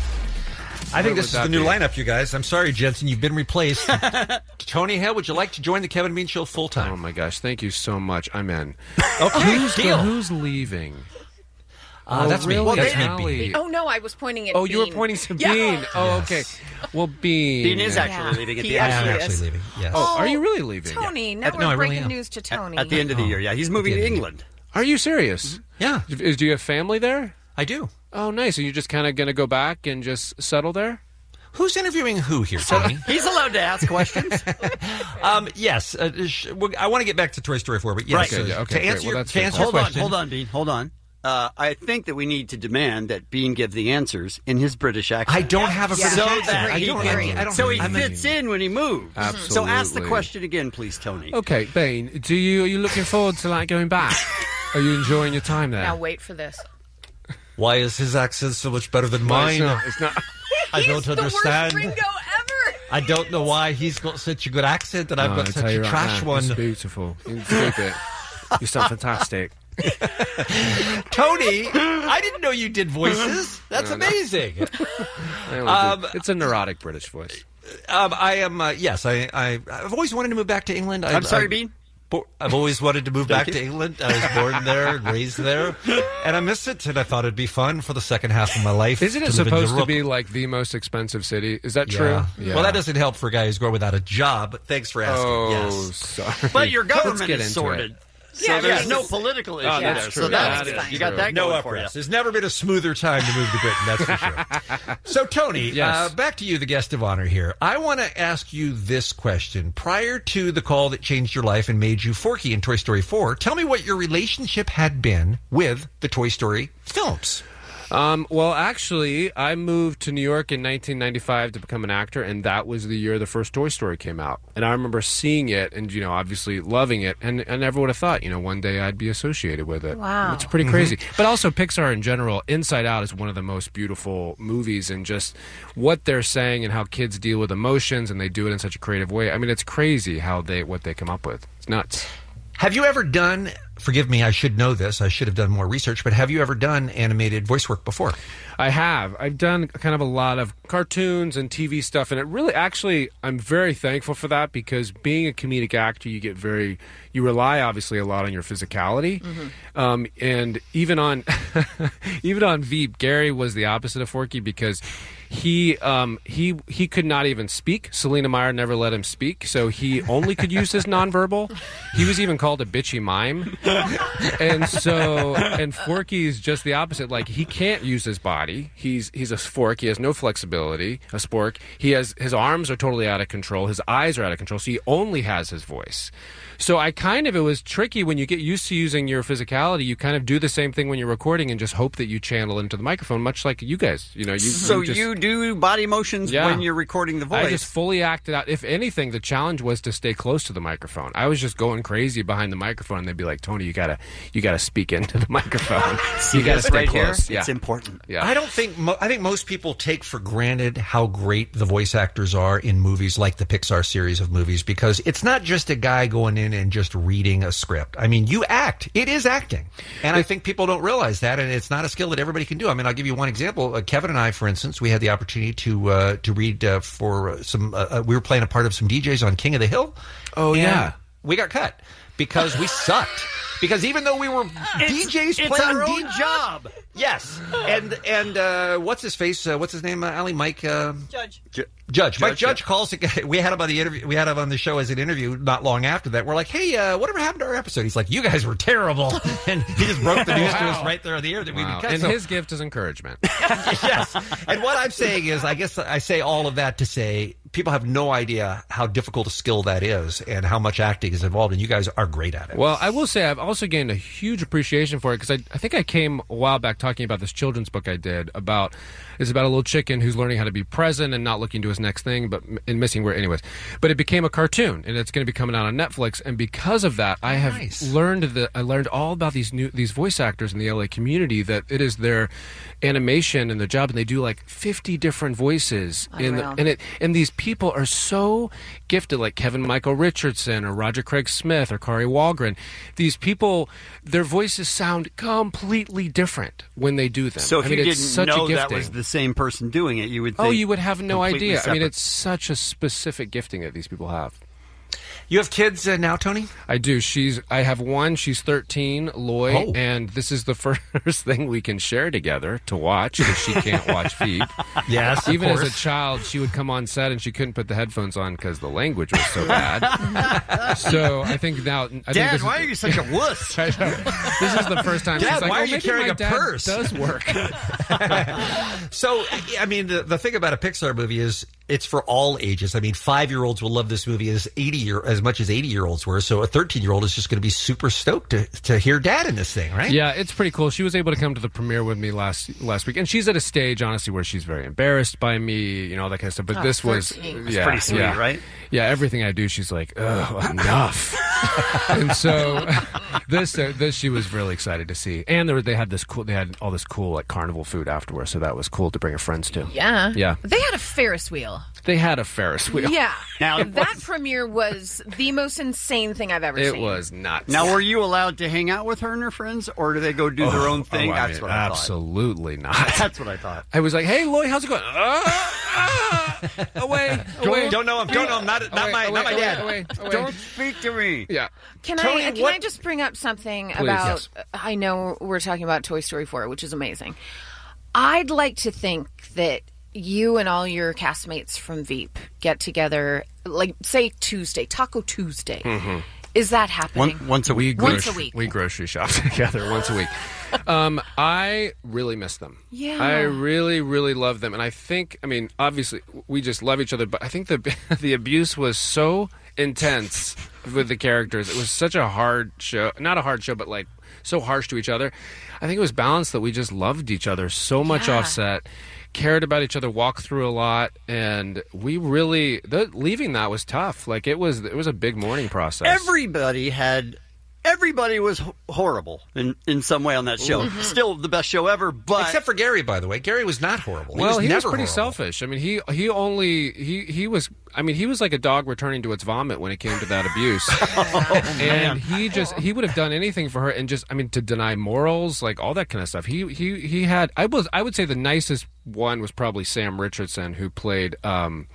I think What this is would the that new be? lineup, you guys. I'm sorry, Jensen. You've been replaced. Tony Hale, would you like to join the Kevin and Bean Show full time? Oh, my gosh. Thank you so much. I'm in. Okay, Who's, deal. who's leaving? Uh, Oh, that's me. really? That's Allie. me, Bean. Oh, no, I was pointing at Oh, you were Bean. pointing to Yeah. Bean. Oh, Yes. okay. Well, Bean. Bean is actually Yeah. leaving at He the I end. am actually actually is. leaving. Yes. Oh, are you really leaving? Tony, now Uh, we're no, I really breaking am. news to Tony. At the end of the year, yeah. He's moving At the to end of the England. Are you serious? Yeah, Is, do you have family there? I do. Oh, nice. Are you just kind of going to go back and just settle there? Who's interviewing who here, Tony? He's allowed to ask questions. um, yes. Uh, sh- we're- I want to get back to Toy Story four, but yes. Right. uh, Okay, yeah, okay, to great. answer Well, your, that's to good. answer your Hold on, question. hold on, Bean. Hold on. Uh, I think that we need to demand that Bean give the answers in his British accent. I don't have a Yeah. British so accent. that I he don't, can- I mean, I don't so he I'm not- fits in when he moves. So ask the Absolutely. question again, please, Tony. Okay, Bean, do you, are you looking forward to like going back? Are you enjoying your time there? Now wait for this. Why is his accent so much better than Well, it's mine? not- it's not. I He's don't the understand. worst Ringo ever. I don't know why he's got such a good accent and I've No, got I such tell you a right trash now, one. It's beautiful. It's stupid. You sound fantastic. Tony, I didn't know you did voices. That's No, no. amazing. I only Um, do- it's a neurotic British voice. Um, I am, uh, yes, I, I, I've always wanted to move back to England. I, I'm sorry, I, Bean. bo- I've always wanted to move back to England. I was born there and raised there, and I miss it. And I thought it'd be fun for the second half of my life. Isn't it to live in supposed to Europe. be like the most expensive city? Is that Yeah. true? Well, that doesn't help for a guy who's going without a job. But thanks for asking. Oh, yes. sorry. But your Let's government get is into sorted. it. So Yeah, there's yes. no political issue Oh, that's there. true. So that's That is good. You got true. that No going for you. upwards. There's never been a smoother time to move to Britain, that's for sure. So, Tony, Yes. uh, back to you, the guest of honor here. I want to ask you this question. Prior to the call that changed your life and made you Forky in Toy Story four, tell me what your relationship had been with the Toy Story films. Um, well, actually, I moved to New York in nineteen ninety-five to become an actor, and that was the year the first Toy Story came out. And I remember seeing it and, you know, obviously loving it, and I never would have thought, you know, one day I'd be associated with it. Wow. It's pretty crazy. But also, Pixar in general, Inside Out is one of the most beautiful movies, and just what they're saying and how kids deal with emotions, and they do it in such a creative way. I mean, it's crazy how they what they come up with. It's nuts. Have you ever done, forgive me, I should know this, I should have done more research, but have you ever done animated voice work before? I have. I've done kind of a lot of cartoons and T V stuff, and it really, actually, I'm very thankful for that because being a comedic actor, you get very, you rely obviously a lot on your physicality, um, and even on, even on Veep, Gary was the opposite of Forky because He um, he he could not even speak. Selena Meyer never let him speak, so he only could use his nonverbal. He was even called a bitchy mime. And so, and Forky is just the opposite. Like, he can't use his body. He's he's a fork. He has no flexibility. A spork. He has his arms are totally out of control. His eyes are out of control. So he only has his voice. So I kind of, it was tricky when you get used to using your physicality. You kind of do the same thing when you're recording and just hope that you channel into the microphone, much like you guys. You know, you. So you, just, you do body motions Yeah. when you're recording the voice. I just fully acted out. If anything, the challenge was to stay close to the microphone. I was just going crazy behind the microphone, and they'd be like, "Tony, you gotta, you gotta speak into the microphone. See you gotta this stay right here? close." Yeah. It's important. Yeah. I don't think mo- I think most people take for granted how great the voice actors are in movies like the Pixar series of movies, because it's not just a guy going in and just reading a script. I mean, you act. It is acting. And I think people don't realize that, and it's not a skill that everybody can do. I mean, I'll give you one example. Uh, Kevin and I, for instance, we had the opportunity to uh, to read uh, for some uh, uh, we were playing a part of some D Js on King of the Hill. Oh, and yeah. We got cut because we sucked. Because even though we were It's- D Js it's playing our D- own job. Yes, and and uh, what's his face? Uh, what's his name? Uh, Ali Mike uh, Judge. Judge. Mike Judge, Judge calls. We had him on the interview. We had him on the show as an interview not long after that. We're like, hey, uh, whatever happened to our episode? He's like, you guys were terrible, and he just broke the news to us right there on the air that we Wow. would cut. And So- his gift is encouragement. yes. And what I'm saying is, I guess I say all of that to say people have no idea how difficult a skill that is and how much acting is involved, and you guys are great at it. Well, I will say I've also gained a huge appreciation for it because I, I think I came a while back talking about this children's book I did about it's about a little chicken who's learning how to be present and not looking to his next thing, but and missing where anyways. But it became a cartoon, and it's going to be coming out on Netflix. And because of that, I have Nice. learned that I learned all about these new these voice actors in the L A community. That it is their animation and their job, and they do like fifty different voices. In the, Unreal. and it and these people are so gifted, like Kevin Michael Richardson or Roger Craig Smith or Kari Walgren. These people, their voices sound completely different when they do them. So if I mean, you it's didn't such a know that gifting. was the same person doing it, you would think Oh, you would have no completely idea. I mean, separate. it's such a specific gifting that these people have. You have kids uh, now, Tony? I do. She's. I have one. She's thirteen, Loy, Oh. and this is the first thing we can share together to watch because she can't watch Veep. Yes, of Even as a course. child, she would come on set and she couldn't put the headphones on because the language was so bad. So I think now, I think Dad, this why is, are you such a wuss? I know. This is the first time. Dad, she's like, why oh, are you maybe carrying my a dad purse? Does work. So, I mean, the, the thing about a Pixar movie is it's for all ages. I mean, five-year-olds will love this movie as eighty year as much as eighty-year-olds were. So, a thirteen-year-old is just going to be super stoked to, to hear Dad in this thing, right? Yeah, it's pretty cool. She was able to come to the premiere with me last last week, and she's at a stage, honestly, where she's very embarrassed by me, you know, all that kind of stuff. But Oh, this was, thirteen. That's yeah, pretty sweet, yeah. right? Yeah, everything I do, she's like, "Ugh, enough." And so this, uh, this, she was really excited to see, and there, they had this cool, they had all this cool like carnival food afterwards, so that was cool to bring her friends to. Yeah. Yeah. They had a Ferris wheel. They had a Ferris wheel. Yeah. Now- that premiere was the most insane thing I've ever It seen. was nuts. Now, were you allowed to hang out with her and her friends, or do they go do their own thing? Oh, I That's mean, what I thought. absolutely not. That's what I thought. I was like, "Hey, Lloyd, how's it going?" Ah, ah, away, away. Don't know him. Don't know him. Not, not Away, my, away, not my away, dad. away, away. Don't speak to me. Yeah. Can Tony, I can what- I just bring up something Please, about yes. I know we're talking about Toy Story four, which is amazing. I'd like to think that you and all your castmates from Veep get together like say Tuesday, Taco Tuesday. Mm-hmm. Is that happening? One, once a We week. Once grocery, a week. We grocery shop together once a week. Um, I really miss them. Yeah. I really, really love them, and I think, I mean, obviously, we just love each other. But I think the the abuse was so intense with the characters. It was such a hard show, not a hard show, but like so harsh to each other. I think it was balanced that we just loved each other so much Yeah. offset. Cared about each other, walked through a lot, and we really the, leaving that was tough. Like it was, it was a big mourning process. Everybody had. Everybody was h- horrible in, in some way on that show. Mm-hmm. Still the best show ever, but Except for Gary, by the way. Gary was not horrible. Well, he was he never was pretty horrible. selfish. I mean, he he only he he was. I mean, he was like a dog returning to its vomit when it came to that abuse. Oh, And he just he would have done anything for her, and just I mean to deny morals, like all that kind of stuff. He he he had. I was I would say the nicest one was probably Sam Richardson, who played. Um,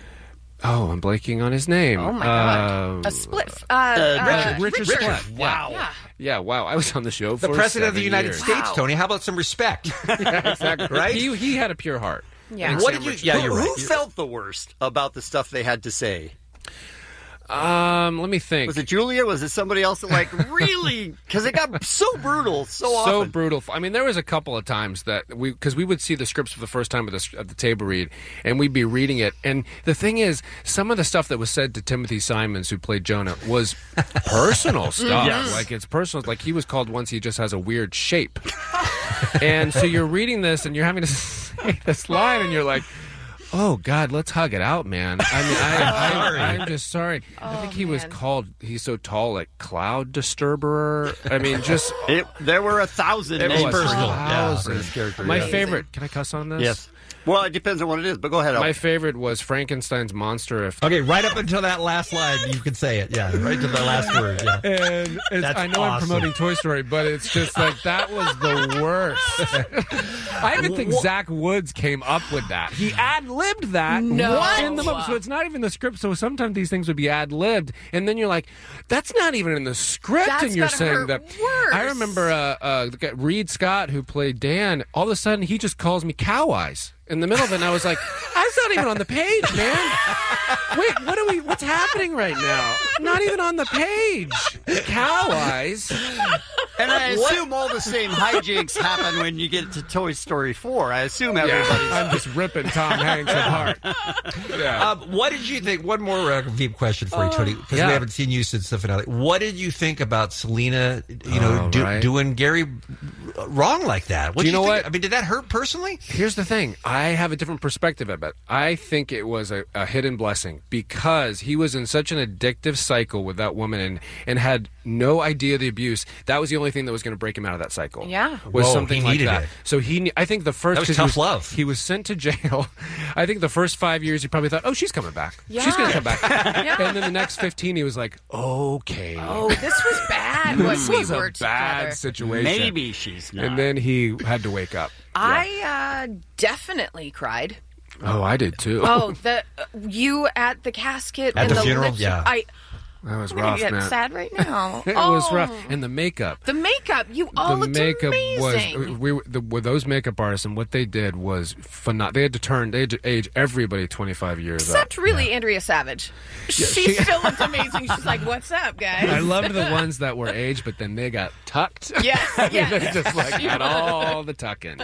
oh, I'm blanking on his name. Oh my god. Uh, a split uh, uh, Richard, Richard, Richard. Split. Wow. Yeah. Yeah, wow. I was on the show The for president of the seven United years. States, Wow. Tony. How about some respect? Yeah, exactly. Right? He he had a pure heart. Yeah. And What did you? sandwich. Yeah, who, you're right. Who felt the worst about the stuff they had to say? Um, let me think. Was it Julia? Was it somebody else that like really? Because it got so brutal so so often. brutal. I mean, there was a couple of times that we, because we would see the scripts for the first time at the, at the table read, and we'd be reading it. And the thing is, some of the stuff that was said to Timothy Simons, who played Jonah, was personal stuff. Yes. Like it's personal. Like he was called once. He just has a weird shape. And so you're reading this, and you're having to say this line, and you're like, oh God, let's hug it out, man. I mean, I, I, I'm just sorry. I think he was called. He's so tall, like cloud disturber. I mean, just It, there were a thousand It names was for a him. thousand. for his character. My yeah. favorite. Can I cuss on this? Yes. Well, it depends on what it is, but go ahead. My favorite was Frankenstein's monster. If Okay, right up until that last line, you can say it. Yeah, right to the last word. Yeah. And it's, That's I know I'm awesome. promoting Toy Story, but it's just like that was the worst. I even think Zach Woods came up with that. He ad libbed that No. in the movie, so it's not even the script. So sometimes these things would be ad libbed, and then you're like, "That's not even in the script," That's and you're gotta saying hurt that. worse. I remember uh, uh, the guy, Reed Scott, who played Dan. All of a sudden, he just calls me Cow Eyes in the middle of it, and I was like, "That's not even on the page, man." Wait, what are we? What's happening right now? Not even on the page. Cow Eyes. And I assume all the same hijinks happen when you get to Toy Story four. I assume everybody's. I'm just ripping Tom Hanks apart. Yeah. Um, what did you think? One more uh, Veep question for you, Tony, because Yeah. we haven't seen you since the finale. What did you think about Selena? You know, Oh, do, right. doing Gary wrong like that? What Do you did know think? what? I mean, did that hurt personally? Here's the thing. I have a different perspective of it. I think it was a, a hidden blessing because he was in such an addictive cycle with that woman and, and had no idea the abuse. That was the only thing that was going to break him out of that cycle. Yeah. Was Whoa, something he like needed that. it. So he, ne- I think the first That was 'cause tough he was, love. He was sent to jail. I think the first five years he probably thought, oh, she's coming back. Yeah. She's going to come back. Yeah. And then the next fifteen, he was like, okay. Oh, this was bad. What This we was a were bad together. situation. Maybe she's not. And then he had to wake up. I uh, definitely cried. Oh, I did too. Oh, the uh, you at the casket At and the the funeral? lips- Yeah. I That was I'm gonna rough, get man. sad right now. It oh. was rough, and the makeup. The makeup, you all the looked makeup amazing. was we were- the, with those makeup artists, and what they did was phenomenal. They had to turn, they had to age everybody twenty-five years Except up. really Andrea Savage. she, she- still looked amazing. She's like, "What's up, guys?" I loved the ones that were aged, but then they got tucked. Yes, I mean, yes. they just like She had was. all the tucking.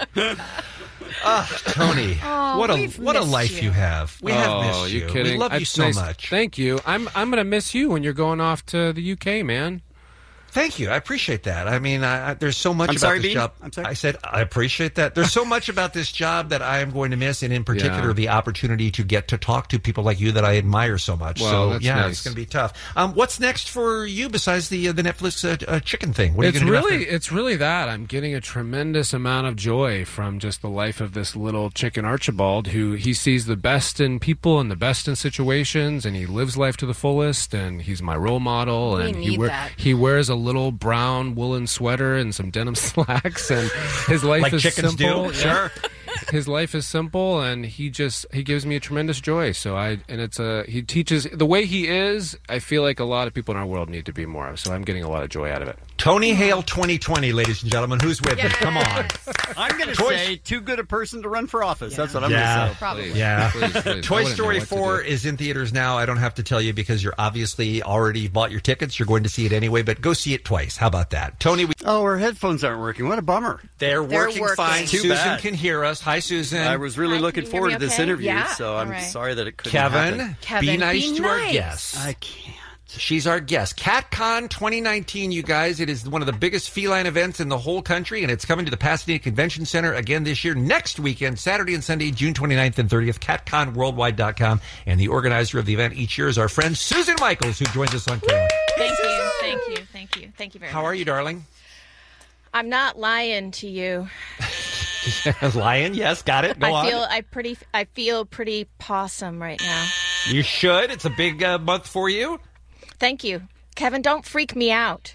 Tony, Oh, what a we've what a missed life you, you. have. We have oh, missed you you. kidding? We love you That's so nice. much. Thank you. I'm I'm gonna miss you when you're going off to the U K, man. Thank you. I appreciate that. I mean, I, I, there's so much I'm about sorry, this Bean? job. I'm sorry? I said I appreciate that. There's so much about this job that I am going to miss, and in particular, Yeah. the opportunity to get to talk to people like you that I admire so much. Well, so that's yeah, nice. it's going to be tough. Um, what's next for you besides the uh, the Netflix uh, uh, chicken thing? What are It's you going to do really, after? it's really that I'm getting a tremendous amount of joy from just the life of this little chicken Archibald, who he sees the best in people and the best in situations, and he lives life to the fullest. And he's my role model. We and he need wear- that. he wears a little brown woolen sweater and some denim slacks, and his life Like is chickens do? simple. Sure. His life is simple, and he just he gives me a tremendous joy. So I and it's a he teaches the way he is. I feel like a lot of people in our world need to be more of. So I'm getting a lot of joy out of it. Tony Hale twenty twenty, ladies and gentlemen. Who's with him? Come on. I'm going to Toy- say too good a person to run for office. That's what I'm Yeah. going to say. Probably. Yeah. Please, please. I Toy wouldn't know Story what to four do. is in theaters now. I don't have to tell you because you're obviously already bought your tickets. You're going to see it anyway, but go see it twice. How about that? Tony, we, Oh, our headphones aren't working. What a bummer. they're, They're working, working. fine. Too Susan bad. can hear us. Hi, Susan. I was really Hi, looking can you hear forward me to this okay? interview, Yeah, so I'm all right. sorry that it couldn't Kevin, happen. Kevin, be nice be to our nice. guests. I can't. She's our guest. CatCon twenty nineteen, you guys. It is one of the biggest feline events in the whole country, and it's coming to the Pasadena Convention Center again this year, next weekend, Saturday and Sunday, June twenty-ninth and thirtieth, cat con worldwide dot com. And the organizer of the event each year is our friend Susan Michaels, who joins us on camera. Thank you, thank you, thank you, thank you very How much. are you, darling? I'm not lying to you. Lion, yes, got it. Go I on. feel I pretty I feel pretty possum right now. You should. It's a big uh, month for you. Thank you, Kevin. Don't freak me out.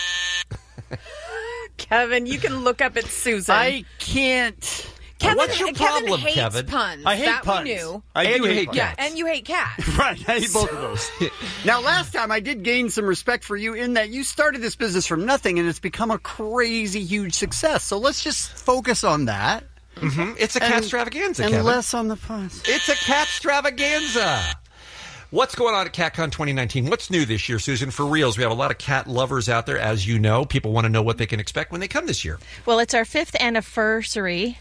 Kevin, you can look up at Susan. I can't. Kevin, What's your Kevin problem, hates Kevin? puns. I hate that puns. We knew. I And do you hate hate puns. Yeah, and you hate cats. Right, I hate both of those. Now, last time I did gain some respect for you in that you started this business from nothing and it's become a crazy huge success. So let's just focus on that. Mm-hmm. It's a cat And- extravaganza, and Kevin. less on the puns. It's a cat extravaganza. What's going on at CatCon twenty nineteen? What's new this year, Susan? For reals, we have a lot of cat lovers out there, as you know. People want to know what they can expect when they come this year. Well, it's our fifth anniversary.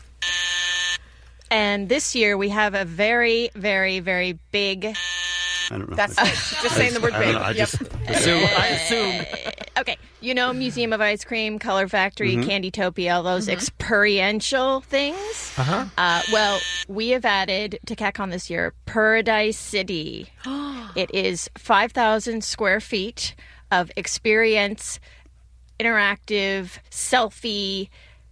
And this year we have a very, very, very big. I don't know. That's it. Just saying the word I don't big. know. I Yep. just assume. I assume. Okay, you know Museum of Ice Cream, Color Factory, Mhm. Candytopia, all those experiential things. Uh-huh. Uh, well, we have added to CatCon this year Paradise City. It is five thousand square feet of experience, interactive, selfie,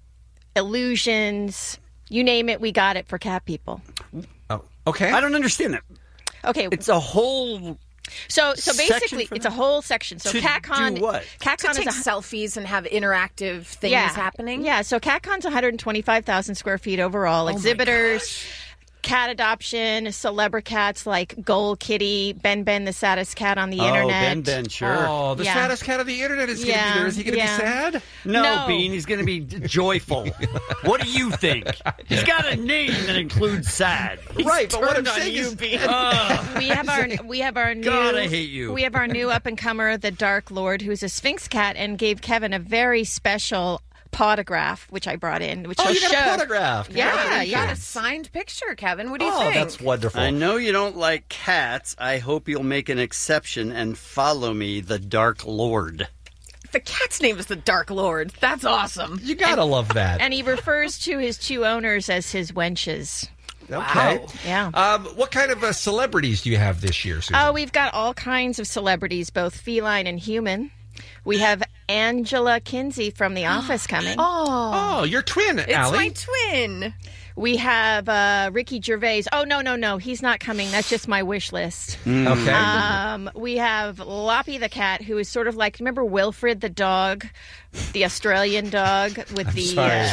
illusions, you name it, we got it for cat people. Oh, okay. I don't understand that. Okay. It's a whole. So, so section basically, for it's a that? whole section. So, To CatCon, do what? CatCon To take is a, selfies and have interactive things yeah, happening? Yeah. So, CatCon's one hundred twenty-five thousand square feet overall. Oh my Exhibitors, cat adoption, celebra cats like Gold Kitty, Ben Ben, the saddest cat on the Oh, internet. Ben Ben, sure. Oh, the Yeah. saddest cat on the internet is going to Yeah, be there. Is he going to yeah. be sad? No, No. Bean, he's going to be joyful. What do you think? He's got a name that includes sad. Right, but what I'm turned on saying you, is- Bean. we have our we have our new God, I hate you. We have our new up and comer, the Dark Lord, who's a Sphinx cat, and gave Kevin a very special potograph, which I brought in, which Oh, he'll you got show. a photograph. Yeah, You yeah. got a signed picture, Kevin. What do you Oh, think? that's wonderful. I know you don't like cats. I hope you'll make an exception and follow me, the Dark Lord. The cat's name is the Dark Lord. That's awesome. You gotta love that. And he refers to his two owners as his wenches. Okay. Yeah. Um, what kind of uh, celebrities do you have this year, Susan? Oh, we've got all kinds of celebrities, both feline and human. We have Angela Kinsey from The Office coming. Oh, oh, your twin, it's Allie. my twin. We have uh, Ricky Gervais. Oh, no, no, no. He's not coming. That's just my wish list. Okay. Um, we have Loppy the cat, who is sort of like, remember Wilfred the dog, the Australian dog with the.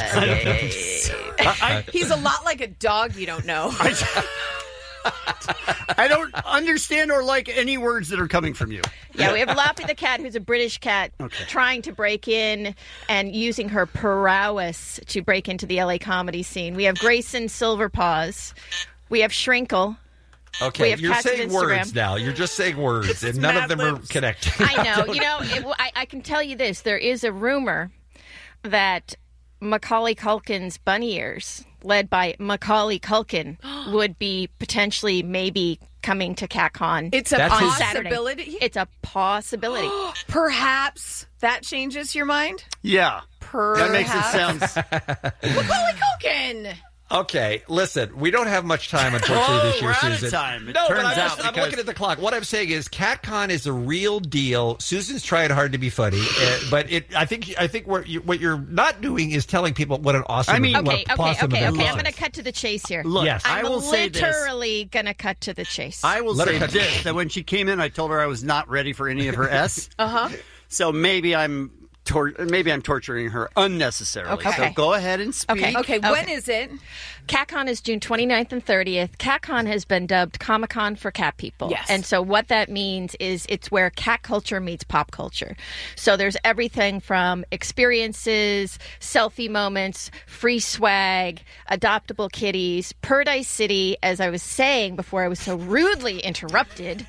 sorry. Uh, He's a lot like a dog you don't know. I don't understand or like any words that are coming from you. Yeah, we have Loppy the cat, who's a British cat, Okay. trying to break in and using her prowess to break into the L A comedy scene. We have Grayson Silverpaws. We have Shrinkle. We Okay, have you're cats of saying Instagram. words now. You're just saying words, and none of them are connected. I know. You know, it, I, I can tell you this. There is a rumor that Macaulay Culkin's Bunny Ears, led by Macaulay Culkin, would be potentially maybe coming to CatCon. It's a That's his- possibility. It's a possibility. Perhaps that changes your mind. Yeah. Perhaps. That makes it sound. Macaulay Culkin. Okay, listen, we don't have much time, unfortunately, Oh, this year, we're out of Susan. time. It no, but turns I'm, just, out I'm because- looking at the clock. What I'm saying is, CatCon is a real deal. Susan's trying hard to be funny, uh, but it. I think I think what, you, what you're not doing is telling people what an awesome. I mean- what Okay, okay, awesome okay, event okay. this I'm going is. to cut to the chase here. Look, Yes. I I'm will say this. literally going to cut to the chase. I will Let her say cut- this: that when she came in, I told her I was not ready for any of her S. Uh huh. So maybe I'm tor- maybe I'm torturing her unnecessarily. Okay. So go ahead and speak. Okay. Okay, when is it? CatCon is June twenty-ninth and thirtieth. CatCon has been dubbed Comic-Con for cat people. Yes. And so what that means is it's where cat culture meets pop culture. So there's everything from experiences, selfie moments, free swag, adoptable kitties, Paradise City, as I was saying before I was so rudely interrupted.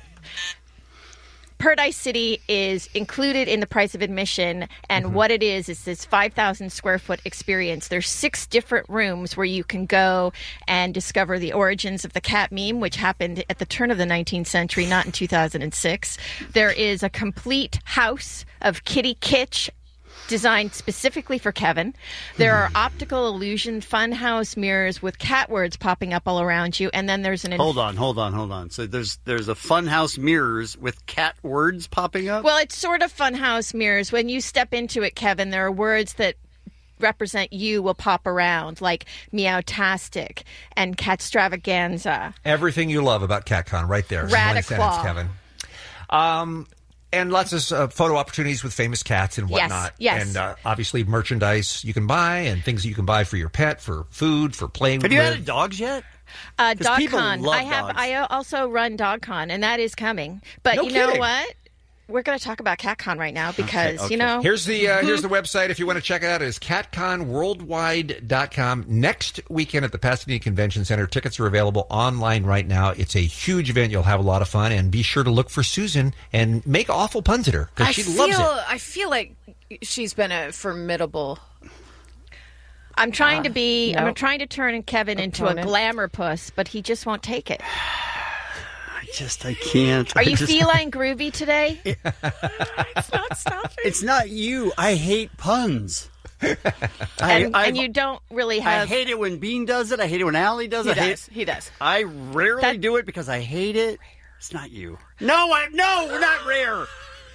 Paradise City is included in the price of admission, and what it is is this five thousand square foot experience. There's six different rooms where you can go and discover the origins of the cat meme, which happened at the turn of the nineteenth century, not in two thousand six. There is a complete house of kitty kitsch designed specifically for Kevin. There are optical illusion funhouse mirrors with cat words popping up all around you, and then there's an Hold on, hold on, hold on. So there's there's a funhouse mirrors with cat words popping up. Well, it's sort of funhouse mirrors. When you step into it, Kevin, there are words that represent you will pop around, like meowtastic and catstravaganza. Everything you love about CatCon, right there. in one Radiclaw. sentence, Kevin. Um, and lots of uh, photo opportunities with famous cats and Yes, whatnot. yes. And uh, obviously merchandise you can buy and things that you can buy for your pet, for food, for playing Have with. you added dogs yet? Uh, 'Cause people DogCon. love I have. dogs. I also run DogCon, and that is coming. But No you know kidding. what? we're going to talk about CatCon right now because, Okay, okay. you know. Here's the uh, here's the website if you want to check it out. It's cat con worldwide dot com. Next weekend at the Pasadena Convention Center. Tickets are available online right now. It's a huge event. You'll have a lot of fun. And be sure to look for Susan and make awful puns at her I because she feel, loves it. I feel like she's been a formidable. I'm trying to Uh, be, no. I'm trying to turn Kevin into a Opponent. glamour puss, but he just won't take it. I just, I can't. Are I you just- feline groovy today? It's not stopping. It's not you. I hate puns. I, and, I- and you don't really I have. hate it when Bean does it. I hate it when Allie does He it. I hate- does. He does. I rarely do it because I hate it. It's not you. No, I no, we're not rare.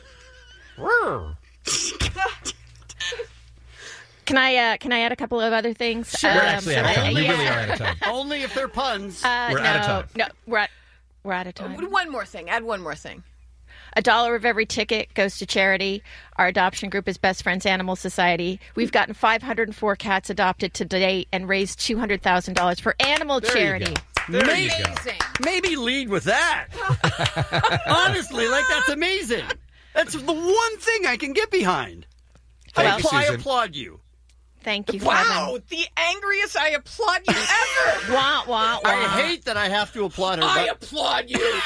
Can I uh, can I add a couple of other things? Sure. Um, We're actually out of time. We yeah. really are out of time. Only if they're puns. Uh, We're no, out of time. No, we're at, we're out of time. One more thing. Add one more thing. A dollar of every ticket goes to charity. Our adoption group is Best Friends Animal Society. We've gotten five hundred four cats adopted to date and raised two hundred thousand dollars for animal There you charity. go. There you go. Maybe lead with that. Honestly, like that's amazing. That's the one thing I can get behind. I, Thank you, apply- I Susan. applaud you. Thank you, Wow, the angriest I applaud you ever. Kevin. Wah, wah, wah. I hate that I have to applaud her. I but- applaud you.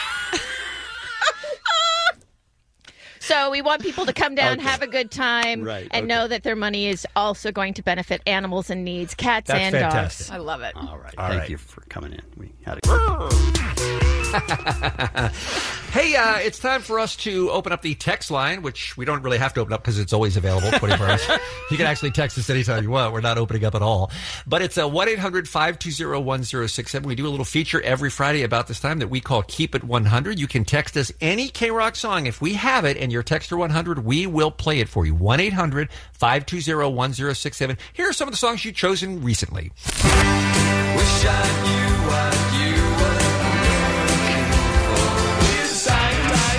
So we want people to come down, Okay. have a good time, Right, and okay. know that their money is also going to benefit animals in needs, cats That's and fantastic. dogs. I love it. All right. All Thank right. you for coming in. We had a Hey, uh, it's time for us to open up the text line, which we don't really have to open up because it's always available twenty-four hours. You can actually text us anytime you want. We're not opening up at all. But it's a one eight hundred five two zero one zero six seven. We do a little feature every Friday about this time that we call Keep It one hundred. You can text us any K-Rock song. If we have it and your texter one hundred, we will play it for you. one eight hundred five two zero one zero six seven. Here are some of the songs you've chosen recently. Wish I knew what you were looking for. This time,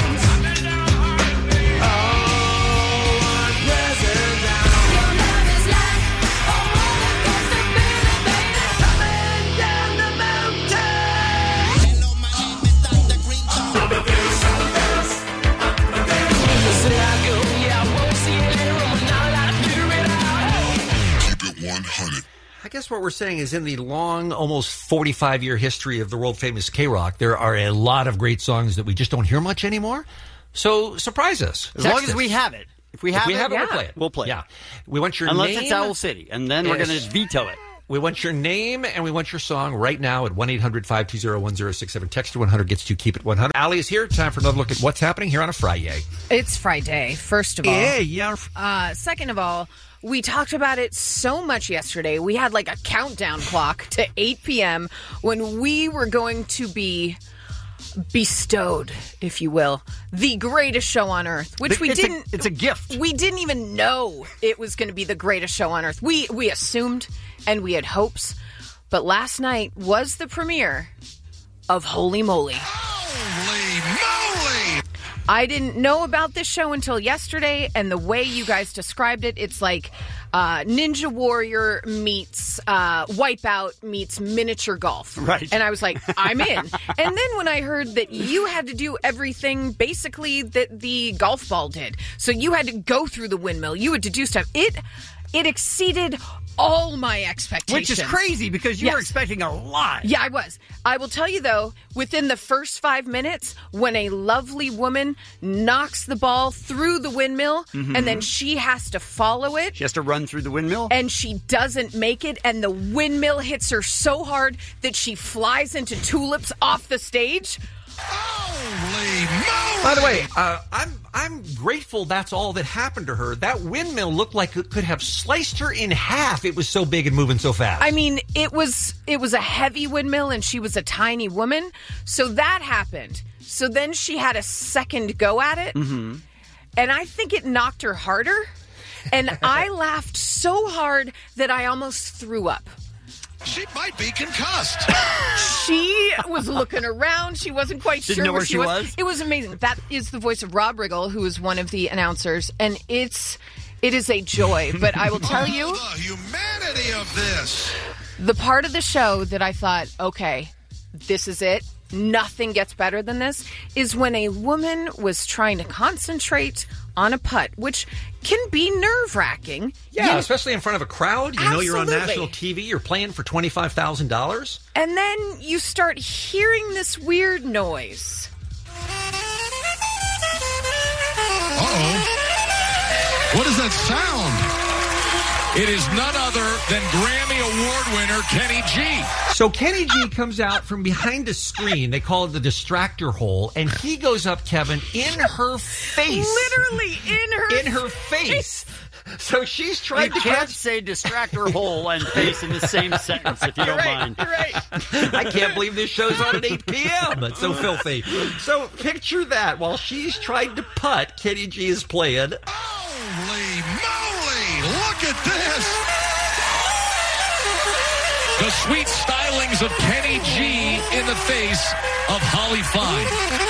oh, present now. Your love is like a roller coaster, baby, baby, coming down the mountain. Hello, my name is Doctor Green Say I go, yeah, I won't see it later on. Now I figure it out. Keep it one hundred. I guess what we're saying is in the long, almost forty-five year history of the world famous K-Rock, there are a lot of great songs that we just don't hear much anymore. So surprise us. As Text long as us. we have it. If we have If we it, have it, yeah. we'll play it. We'll play it. Yeah. We want your Unless name. it's Owl City, and then we're Yes. going to veto it. We want your name and we want your song right now at one eight hundred five two zero one zero six seven. Text to one hundred gets to Keep It one hundred. Allie is here. Time for another look at what's happening here on a Friday. It's Friday, first of all. Yeah, yeah. Uh, second of all, we talked about it so much yesterday. We had like a countdown clock to eight p.m. when we were going to be bestowed, if you will, the greatest show on earth, which we It's a- didn't. it's a gift. We didn't even know it was going to be the greatest show on earth. We we assumed and we had hopes, but last night was the premiere of Holy Moly. Holy moly! I didn't know about this show until yesterday, and the way you guys described it, it's like uh, Ninja Warrior meets uh, Wipeout meets miniature golf. Right. And I was like, I'm in. And then when I heard that you had to do everything basically that the golf ball did, so you had to go through the windmill, you had to do stuff. It it exceeded all my expectations. Which is crazy because you were Yes. expecting a lot. Yeah, I was. I will tell you, though, within the first five minutes, when a lovely woman knocks the ball through the windmill Mhm. and then she has to follow it She has to run through the windmill. and she doesn't make it and the windmill hits her so hard that she flies into tulips off the stage. By the way, uh, I'm I'm grateful that's all that happened to her. That windmill looked like it could have sliced her in half. It was so big and moving so fast. I mean, it was it was a heavy windmill and she was a tiny woman. So that happened. So then she had a second go at it. Mm-hmm. And I think it knocked her harder. And I laughed so hard that I almost threw up. She might be concussed. She was looking around. She wasn't quite Didn't sure know where, where she was? It was amazing. That is the voice of Rob Riggle, who is one of the announcers. And it's it is a joy. But I will tell you, The humanity of this. the part of the show that I thought, okay, this is it. nothing gets better than this, is when a woman was trying to concentrate on a putt, which can be nerve-wracking. Yeah, You- especially in front of a crowd. You know you're on Absolutely. national T V. You're playing for twenty-five thousand dollars. And then you start hearing this weird noise. Uh-oh. What is that sound? It is none other than Grammy Award winner Kenny G. So Kenny G comes out from behind a screen. They call it the distractor hole. And he goes up, Kevin, in her face. Literally in her In her face. So she's trying You to can't catch... say distractor hole and face in the same sentence if you don't mind. I can't believe this show's on at eight p.m. It's so filthy. So picture that. While she's trying to putt, Kenny G is playing. Holy moly! Look at this! The sweet stylings of Kenny G in the face of Holly Fine.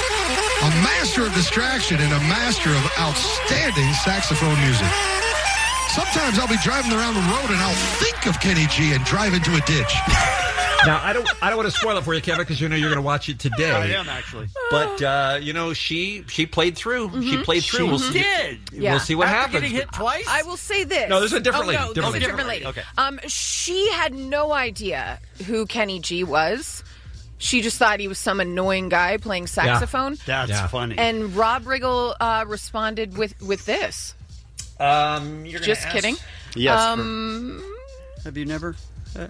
A master of distraction and a master of outstanding saxophone music. Sometimes I'll be driving around the road and I'll think of Kenny G and drive into a ditch. Now, I don't I don't want to spoil it for you, Kevin, because you know you're going to watch it today. I am, actually. But, uh, you know, she she played through. She played through. She we'll see, did. We'll see what After happens. getting hit twice? I will say this. No, there's a different oh, lady. No, Different there's a lady. different lady. Okay. Um, she had no idea who Kenny G was. She just thought he was some annoying guy playing saxophone. That's Yeah. funny. And Rob Riggle uh, responded with, with this. Um, you're gonna Just ask? kidding. Yes. Um, have you never? Uh,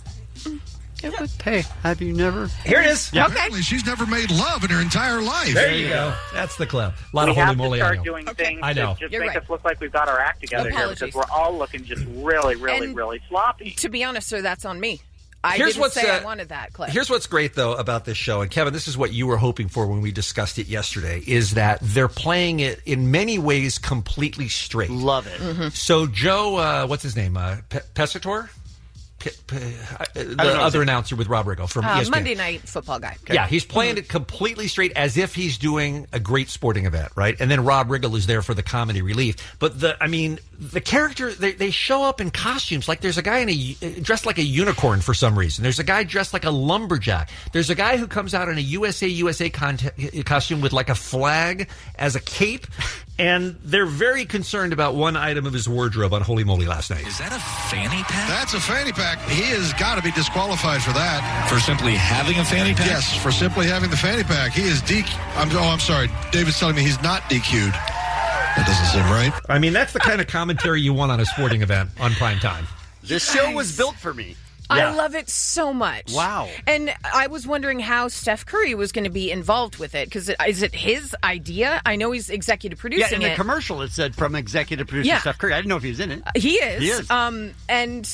it was- hey, have you never? Here it is. Yeah. Apparently, she's never made love in her entire life. There you go. That's the clip. A lot we of holy have moly. to I start know. doing things I know. to just You're make right. us look like we've got our act together here Apologies. because we're all looking just really, really, And- really sloppy. To be honest, sir, that's on me. I Here's didn't what's, say uh, I wanted that clip. Here's what's great, though, about this show. And, Kevin, this is what you were hoping for when we discussed it yesterday, is that they're playing it in many ways completely straight. Love it. Mm-hmm. So Joe, uh, what's his name? Uh, Pe- Pesator? Pe- Pe- uh, the know his other name. announcer with Rob Riggle from E uh, S P N. Monday Night Football guy. Yeah, he's playing it completely straight as if he's doing a great sporting event, right? And then Rob Riggle is there for the comedy relief. But the, I mean, the character, they, they show up in costumes. Like there's a guy in a, dressed like a unicorn for some reason. There's a guy dressed like a lumberjack. There's a guy who comes out in a U S A U S A con- costume with like a flag as a cape. And they're very concerned about one item of his wardrobe on Holy Moly last night. Is that a fanny pack? That's a fanny pack. He has got to be disqualified for that. For simply having a fanny pack? Yes, for simply having the fanny pack. He is D Q. I'm, oh, I'm sorry. David's telling me he's not D Q'd. That doesn't seem right. I mean, that's the kind of commentary you want on a sporting event on prime time. This show was built for me. I love it so much. Wow. And I was wondering how Steph Curry was going to be involved with it, because is it his idea? I know he's executive Yeah, producing in the it. commercial it said from executive producer Yeah. Steph Curry. I didn't know if he was in it. He is. He is. Um, and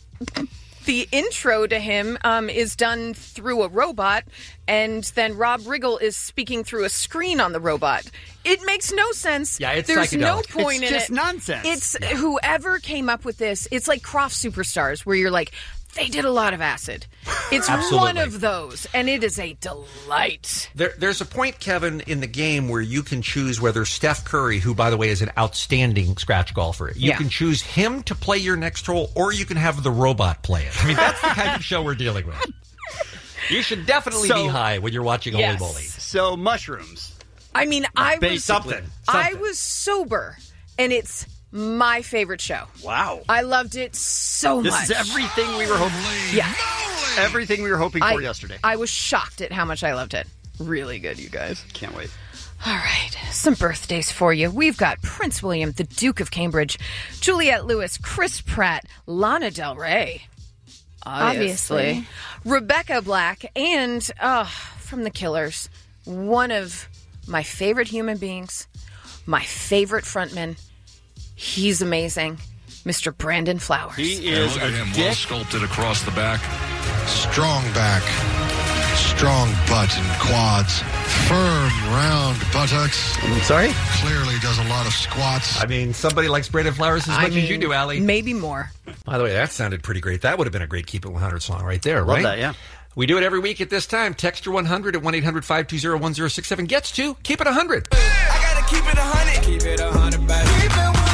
the intro to him um, is done through a robot, and then Rob Riggle is speaking through a screen on the robot. It makes no sense. Yeah, it's There's no psychedelic. point It's in just it. nonsense. It's whoever came up with this. It's like Croft Superstars, where you're like, they did a lot of acid. It's Absolutely. one of those, and it is a delight. There, there's a point, Kevin, in the game where you can choose whether Steph Curry, who, by the way, is an outstanding scratch golfer, you Yeah. can choose him to play your next hole, or you can have the robot play it. I mean, that's the kind of show we're dealing with. You should definitely So- be high when you're watching Yes. Holy Moly. So mushrooms. I mean, I was Basically. Something. I Something. was sober, and it's my favorite show. Wow. I loved it so This much. is everything we were hoping. Yeah. Everything we were hoping I, for yesterday. I was shocked at how much I loved it. Really good, you guys. Can't wait. All right, some birthdays for you. We've got Prince William, the Duke of Cambridge, Juliette Lewis, Chris Pratt, Lana Del Rey, obviously, Obviously. Rebecca Black, and uh, from The Killers, one of my favorite human beings, my favorite frontman. He's amazing, Mister Brandon Flowers. He is Look at a him, well dick. sculpted across the back. Strong back. Strong butt and quads. Firm, round buttocks. I'm sorry? Clearly does a lot of squats. I mean, somebody likes Brandon Flowers as I much mean, as you do, Allie. Maybe more. By the way, that sounded pretty great. That would have been a great Keep It one hundred song right there, Love right? that, yeah. We do it every week at this time. Text your one hundred at one eight hundred five two zero one zero six seven. Gets to Keep It one hundred. I gotta keep it a hundred. Keep it a hundred, baby. Keep it one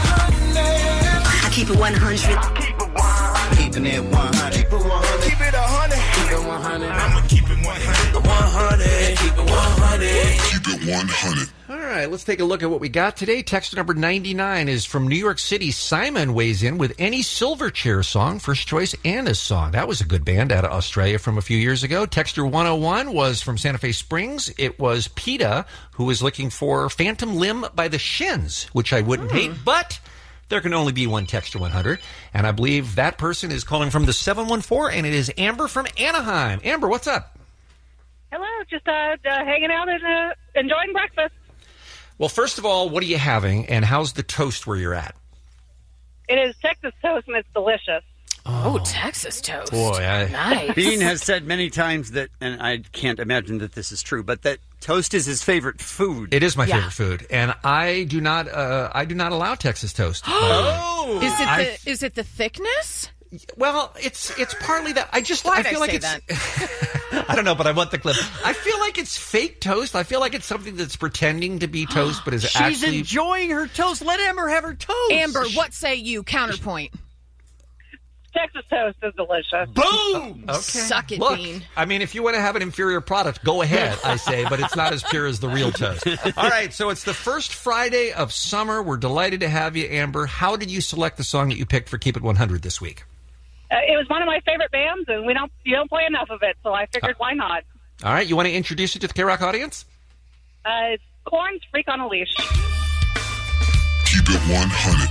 hundred. I keep it one hundred. Keeping it one hundred. Keep it one hundred. Keep it a hundred. keep it one hundred. I'ma keep it one hundred. one hundred. Keep it one hundred. Keep it one hundred. All right, let's take a look at what we got today. Text number ninety-nine is from New York City. Simon weighs in with any Silverchair song, first choice Anna's song. That was a good band out of Australia from a few years ago. Texter one oh one was from Santa Fe Springs. It was PETA, who was looking for Phantom Limb by the Shins, which I wouldn't hate, but there can only be one Texter one hundred. And I believe that person is calling from the seven one four, and it is Amber from Anaheim. Amber, what's up? Hello, just uh, uh, hanging out and uh, enjoying breakfast. Well, first of all, what are you having, and how's the toast where you're at? It is Texas toast, and it's delicious. Oh, Texas toast. Boy, I... Nice. Bean has said many times that, and I can't imagine that this is true, but that toast is his favorite food. It is my Yeah. favorite food, and I do not. Uh, I do not allow Texas toast. Oh, is it I- the is it the thickness? Well, it's it's partly that. I just Why'd I feel I like say it's. I don't know, but I want the clip. I feel like it's fake toast. I feel like it's something that's pretending to be toast, but is She's actually. enjoying her toast. Let Amber have her toast. Amber, what say you? Counterpoint. Texas toast is delicious. Boom! Okay. Suck it, Look, Bean. I mean, if you want to have an inferior product, go ahead, I say, but it's not as pure as the real toast. All right, so it's the first Friday of summer. We're delighted to have you, Amber. How did you select the song that you picked for Keep It one hundred this week? Uh, it was one of my favorite bands, and we don't you don't play enough of it, so I figured why not. All right, you want to introduce it to the K-Rock audience? Uh, it's Korn's Freak on a Leash. Keep It one hundred.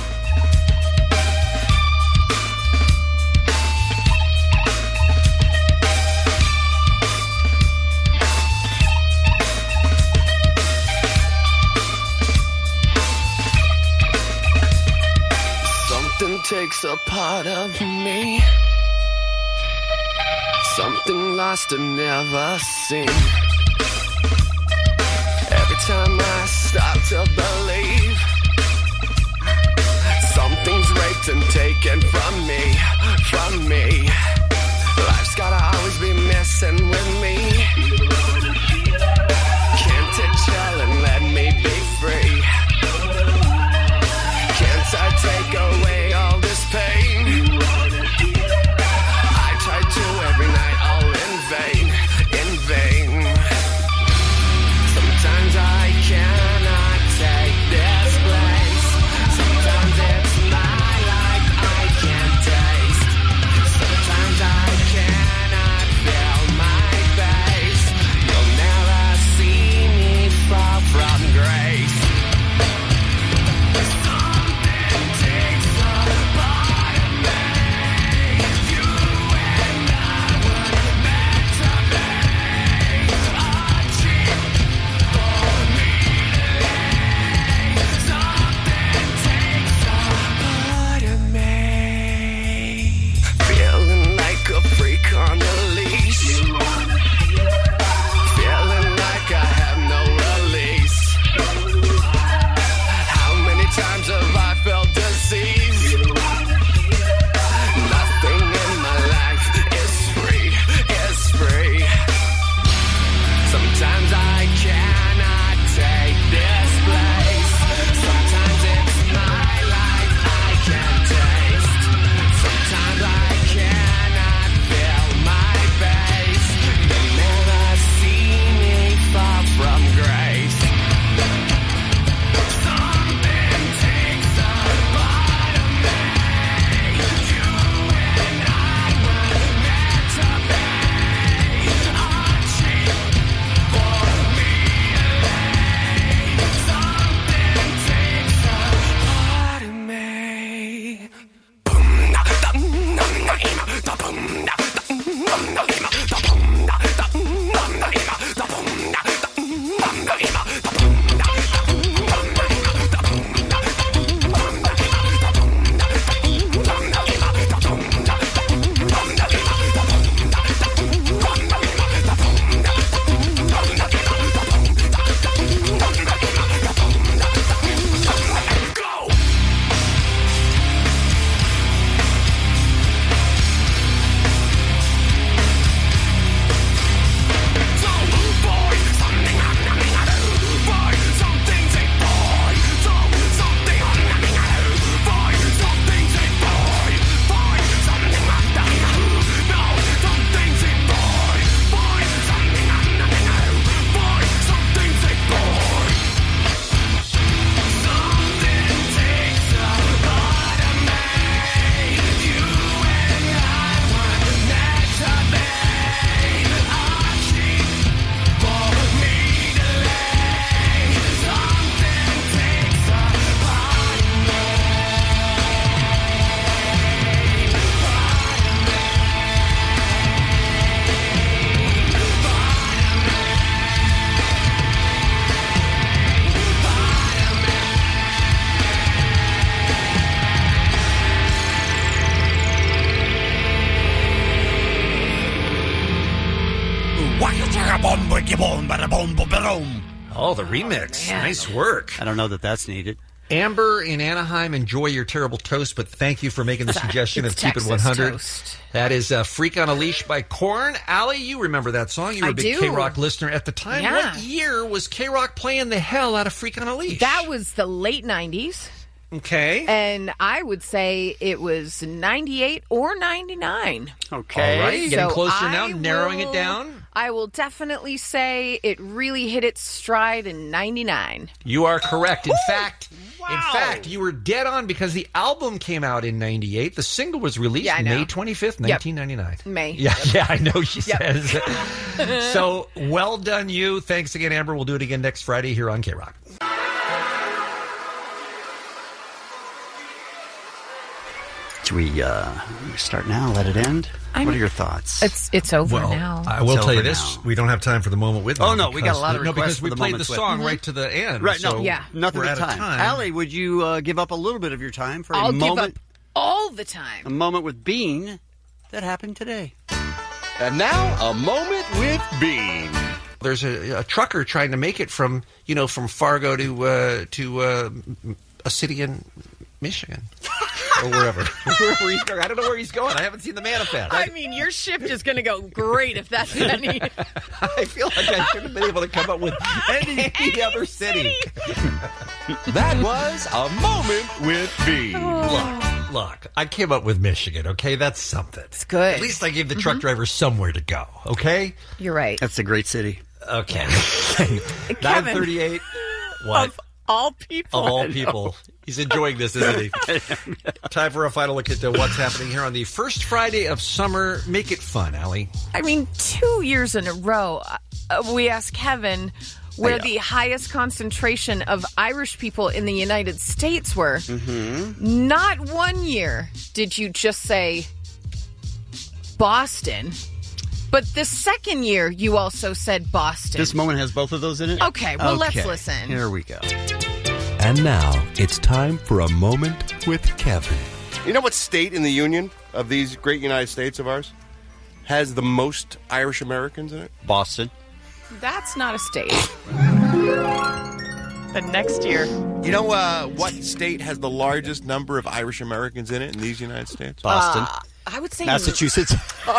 Something takes a part of me. Something lost and never seen. Every time I start to believe something's raped and taken from me, from me. Life's gotta always be messing with me. Can't it chill and let me be free? Can't I take away all this pain? I try to every night, all in vain, in vain. Sometimes I cannot take boom, bada boom, boom, boom. Oh, the remix. Nice work. I don't know that that's needed. Amber in Anaheim, enjoy your terrible toast, but thank you for making the suggestion It's of Keep It Texas one hundred. toast. That is uh, Freak on a Leash by Korn. Allie, you remember that song. You were I a big do. K-Rock listener at the time. Yeah. What year was K-Rock playing the hell out of Freak on a Leash? That was the late nineties. Okay. And I would say it was ninety-eight or ninety-nine. Okay. All right. Getting So closer now, I narrowing will- it down. I will definitely say it really hit its stride in ninety-nine. You are correct. In fact, in fact, you were dead on because the album came out in ninety-eight. The single was released Yeah, I know. May twenty-fifth, Yep. nineteen ninety-nine. May. Yeah, yeah, I know she Yep. says. So, well done, you. Thanks again, Amber. We'll do it again next Friday here on K-Rock. Should we uh, start now? Let it end? I what are mean, your thoughts? It's it's over Well, now. I will It's tell you over this: now. we don't have time for the moment with. Oh, them no, we got a lot of no, requests because for we the played the moments with. song Mhm. right to the end. Right, no, so Yeah. nothing we're but out time. of time. Allie, would you uh, give up a little bit of your time for I'll a give moment? up all the time. A moment with Bean that happened today. And now, a moment with Bean. There's a, a trucker trying to make it from you know from Fargo to uh, to uh, a city in Michigan or wherever. wherever he's going. I don't know where he's going. I haven't seen the manifest. I mean, your shift is going to go great if that's any. I feel like I should have been able to come up with any, any other city. That was a moment with Bean. Look, look, I came up with Michigan, okay? That's something. It's good. At least I gave the truck driver somewhere to go, okay? You're right. That's a great city. Okay. nine thirty-eight. What? Of all people. Of all people. He's enjoying this, isn't he? Time for a final look at uh, what's happening here on the first Friday of summer. Make it fun, Allie. I mean, two years in a row, uh, we asked Kevin where I know. the highest concentration of Irish people in the United States were. Mm-hmm. Not one year did you just say Boston, but the second year you also said Boston. This moment has both of those in it? Okay, well, let's Okay, listen. Here we go. And now it's time for a moment with Kevin. You know what state in the Union of these great United States of ours has the most Irish Americans in it? Boston. That's not a state. The next year. You know uh, what state has the largest number of Irish Americans in it in these United States? Boston. Uh, I would say Massachusetts.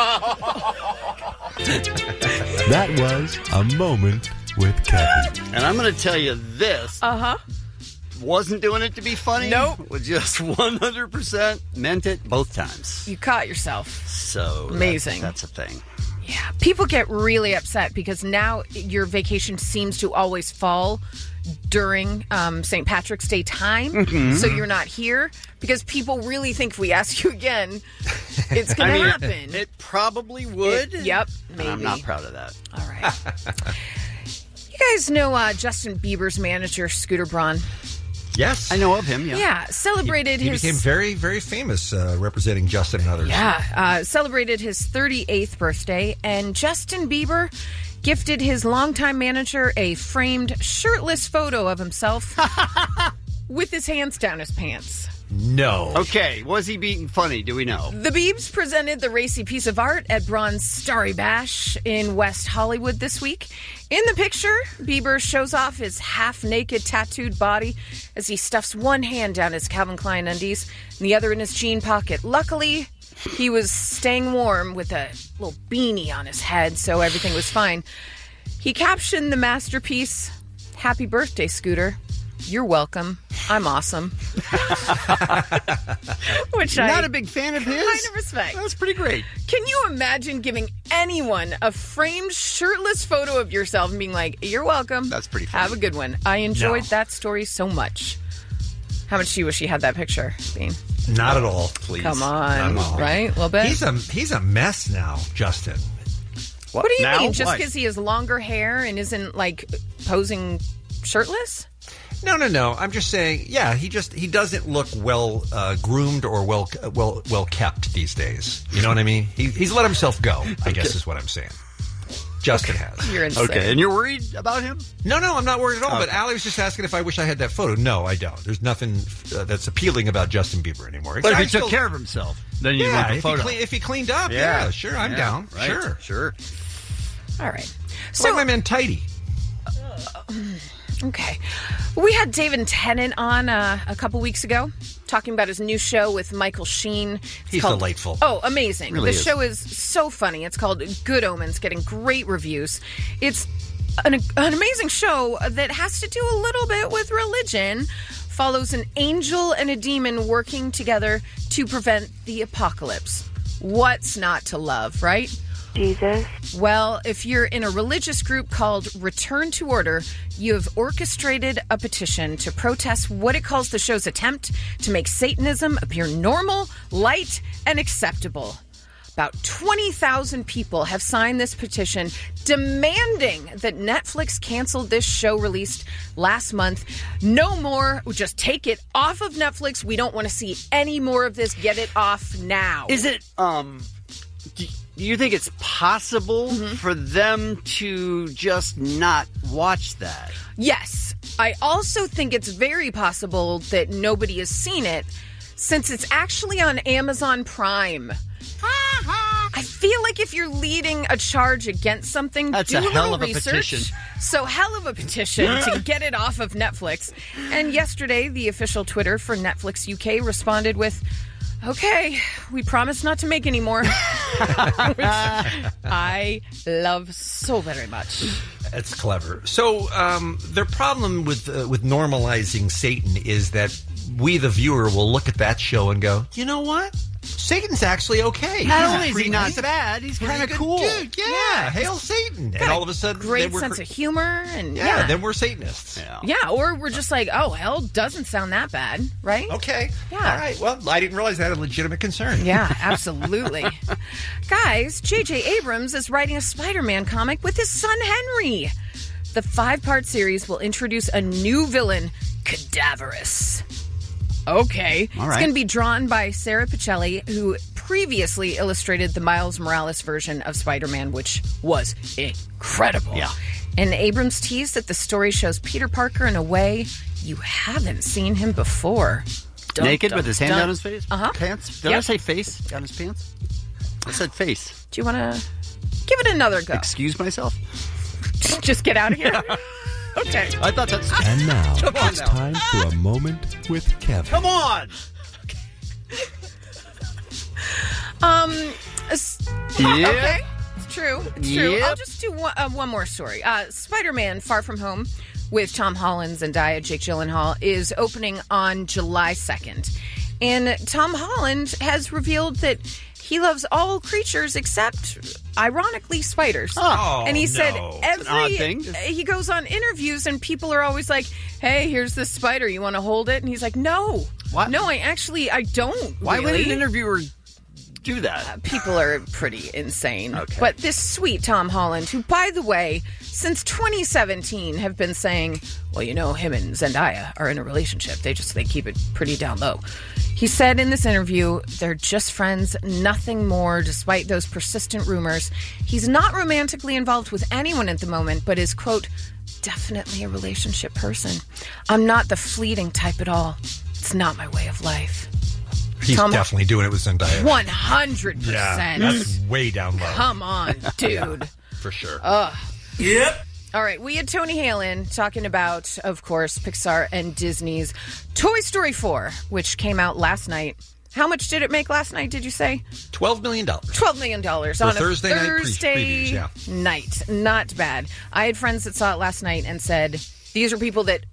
That was a moment with Kevin. And I'm going to tell you this. Uh huh. Wasn't doing it to be funny. Nope. Was just one hundred percent meant it both times. You caught yourself. So Amazing. That's, that's a thing. Yeah, people get really upset because now your vacation seems to always fall during um, Saint Patrick's Day time, Mhm. so you're not here because people really think if we ask you again, it's going I to mean, happen. It probably would. It- yep, And maybe. I'm not proud of that. All right. You guys know uh, Justin Bieber's manager, Scooter Braun? Yes. I know of him, yeah. Yeah, celebrated He his... became very, very famous uh, representing Justin and others. Yeah, uh, celebrated his thirty-eighth birthday, and Justin Bieber gifted his longtime manager a framed shirtless photo of himself with his hands down his pants. No. Okay, was he being funny? Do we know? The Biebs presented the racy piece of art at Braun's Starry Bash in West Hollywood this week. In the picture, Bieber shows off his half-naked tattooed body as he stuffs one hand down his Calvin Klein undies and the other in his jean pocket. Luckily, he was staying warm with a little beanie on his head, so everything was fine. He captioned the masterpiece, "Happy birthday, Scooter. You're welcome. I'm awesome." Which You're I not a big fan of his? kind of respect. That's pretty great. Can you imagine giving anyone a framed shirtless photo of yourself and being like, "You're welcome. That's pretty funny. Have a good one." I enjoyed No. that story so much. How much do you wish you had that picture, Bean? Not at all. Please. Come Not on, at all. right? A little bit. He's a he's a mess now, Justin. What do you now? mean? Just Why? because he has longer hair and isn't like posing shirtless? No, no, no. I'm just saying. Yeah, he just he doesn't look well uh, groomed or well well well kept these days. You know what I mean? He, he's let himself go. I guess is what I'm saying. Justin has. You're insane. Okay, and you're worried about him? No, no, I'm not worried at all. But Okay. Allie was just asking if I wish I had that photo. No, I don't. There's nothing uh, that's appealing about Justin Bieber anymore. But if I he took still- care of himself, then you yeah, want the if he, photo. clean, if he cleaned up, yeah, sure, I'm Yeah, down. right, Sure. Sure. All right. So my man Tidy. Okay. We had David Tennant on uh, a couple weeks ago talking about his new show with Michael Sheen. It's He's called- delightful. Oh, amazing. Really the is. show is so funny. It's called Good Omens, getting great reviews. It's an, an amazing show that has to do a little bit with religion. Follows an angel and a demon working together to prevent the apocalypse. What's not to love, right? Jesus. Well, if you're in a religious group called Return to Order, you have orchestrated a petition to protest what it calls the show's attempt to make Satanism appear normal, light, and acceptable. About twenty thousand people have signed this petition demanding that Netflix canceled this show released last month. No more. Just take it off of Netflix. We don't want to see any more of this. Get it off now. Is it, um, do do you think it's possible for them to just not watch that? Yes. I also think it's very possible that nobody has seen it since it's actually on Amazon Prime. I feel like if you're leading a charge against something, That's do a a hell little of a research. petition. So hell of a petition to get it off of Netflix. And yesterday, the official Twitter for Netflix U K responded with, okay, we promise not to make any more. Which I love so very much. That's clever. So um, their problem with uh, with normalizing Satan is that we, the viewer, will look at that show and go, you know what? Satan's actually okay. Not He's only is he pretty- not he's a bad, he's pretty kind of good cool. dude. Yeah, hail Satan. Got And a all of a sudden, great then we're sense cr- of humor, and yeah, yeah, then we're Satanists. yeah, or we're just like, oh, hell, doesn't sound that bad, right? Okay, yeah, all right. Well, I didn't realize that had a legitimate concern. Yeah, absolutely. Guys, J J Abrams is writing a Spider-Man comic with his son Henry. The five-part series will introduce a new villain, Cadaverous. Okay. All It's right. going to be drawn by Sarah Pichelli, who previously illustrated the Miles Morales version of Spider-Man, which was incredible. Yeah. And Abrams teased that the story shows Peter Parker in a way you haven't seen him before. Dun, Naked dun, with his hand dun. down his face? Uh-huh. Pants? Did I Yep. say face? Down his pants? I said face. Do you want to give it another go? Excuse myself? Just get out of here. Okay. I thought that's... And now Come on it's now. time for a moment with Kevin. Come on! Um. s- Yeah. Okay. It's true. It's true. Yep. I'll just do one, uh, one more story. Uh, Spider-Man: Far From Home with Tom Holland, Zendaya, Jake Gyllenhaal is opening on July second, and Tom Holland has revealed that he loves all creatures except, ironically, spiders. Oh, and he said no. It's an odd every thing. he goes on interviews and people are always like, "Hey, here's this spider. You want to hold it?" And he's like, "No, What? no, I actually I don't." Why would really. an interviewer do that? Uh, people are pretty insane. But this sweet Tom Holland, who, by the way, since twenty seventeen have been saying, well, you know, him and Zendaya are in a relationship. They just, they keep it pretty down low. He said in this interview, they're just friends, nothing more, despite those persistent rumors. He's not romantically involved with anyone at the moment, but is, quote, definitely a relationship person. I'm not the fleeting type at all. It's not my way of life. He's Tom- definitely doing it with Zendaya. one hundred Yeah, percent. that's way down low. Come on, dude. For sure. Ugh. Yep. All right, we had Tony Halen talking about, of course, Pixar and Disney's Toy Story four, which came out last night. How much did it make last night, did you say? twelve million dollars. twelve million dollars For on Thursday a night pre- Thursday previews, yeah. night. Not bad. I had friends that saw it last night and said, these are people that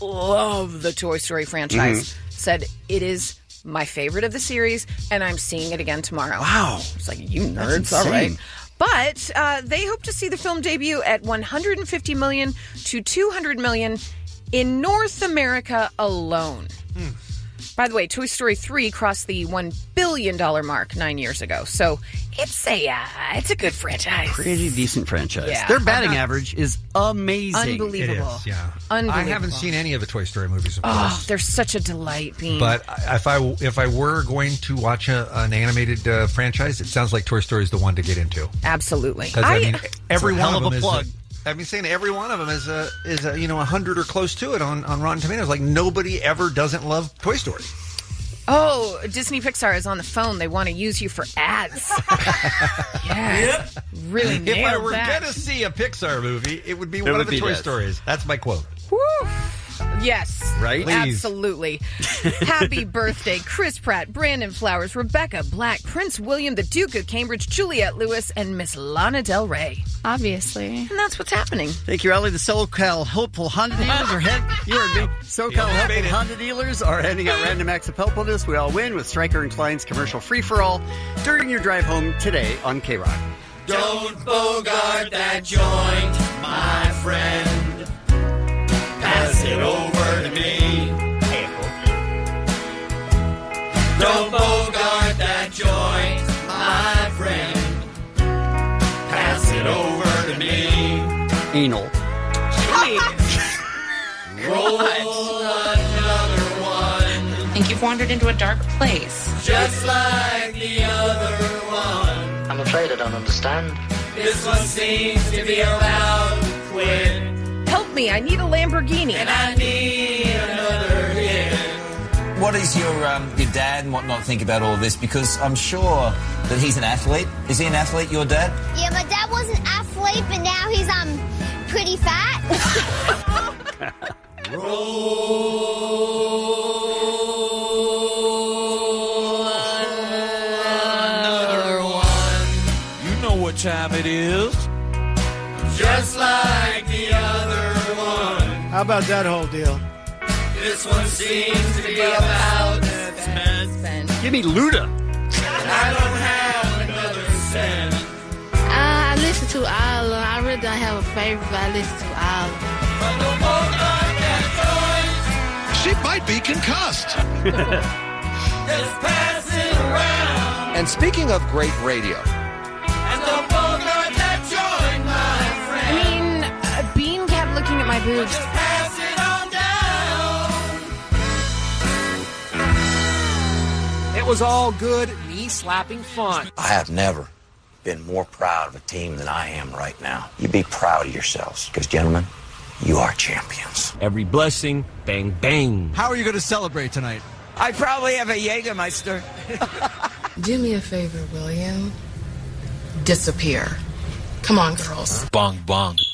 love the Toy Story franchise, Mhm. said it is my favorite of the series, and I'm seeing it again tomorrow. Wow. It's like, you That's nerds, all insane. right. But uh, they hope to see the film debut at one hundred fifty million to two hundred million in North America alone. Hmm. By the way, Toy Story three crossed the one billion dollars mark nine years ago. So it's a uh, it's a good franchise. Pretty decent franchise. Yeah. Their batting I'm not- average is amazing. Unbelievable. It is, yeah. Unbelievable. I haven't seen any of the Toy Story movies, of Oh, course. they're such a delight, Bean. But if I if I were going to watch a, an animated uh, franchise, it sounds like Toy Story is the one to get into. Absolutely. 'Cause, I, mean, every It's a hell one of of a them plug. is. A, I mean, saying every one of them is a is a you know a hundred or close to it on on Rotten Tomatoes. Like nobody ever doesn't love Toy Story. Oh, Disney Pixar is on the phone. They want to use you for ads. Yeah. Yep. Really If I nailed were that. going to see a Pixar movie, it would be It one would of the be Toy this. Stories. That's my quote. Woo. Yes. Right? Please. Absolutely. Happy birthday, Chris Pratt, Brandon Flowers, Rebecca Black, Prince William, the Duke of Cambridge, Juliette Lewis, and Miss Lana Del Rey. Obviously. And that's what's happening. Thank you, Ellie. The SoCal Hopeful Honda dealers are head. You heard me. SoCal Hopeful Honda dealers are handing out random acts of helpfulness. We all win with Stryker and Klein's commercial free for all during your drive home today on K Rock. Don't bogart that joint, my friend. Pass it over to me. Don't bogart that joint, my friend. Pass it over to me. Anal. Roll another one. I think you've wandered into a dark place. Just like the other one. I'm afraid I don't understand. This one seems to be about to quit. Help me, I need a Lamborghini. And I need another hit. What does your um, your dad and whatnot think about all this? Because I'm sure that he's an athlete. Is he an athlete, your dad? Yeah, my dad was an athlete, but now he's um pretty fat. Another one. You know what time it is. Just like the other one. How about that whole deal? This one seems to be about spend. Give me Luda. I don't have another cent. Uh, I listen to all of them. I really don't have a favorite, but I listen to all of them. She might be concussed. Just pass it around. And speaking of great radio, And don't bogart that joint, my friend. I mean, uh, Bean kept looking at my boobs. Just pass it on down. it was all good knee-slapping fun. I have never been more proud of a team than I am right now. You be proud of yourselves, because, gentlemen, you are champions. Every blessing, bang, bang. How are you going to celebrate tonight? I probably have a Jägermeister. Do me a favor, William. Disappear. Come on, girls. Bong, bong.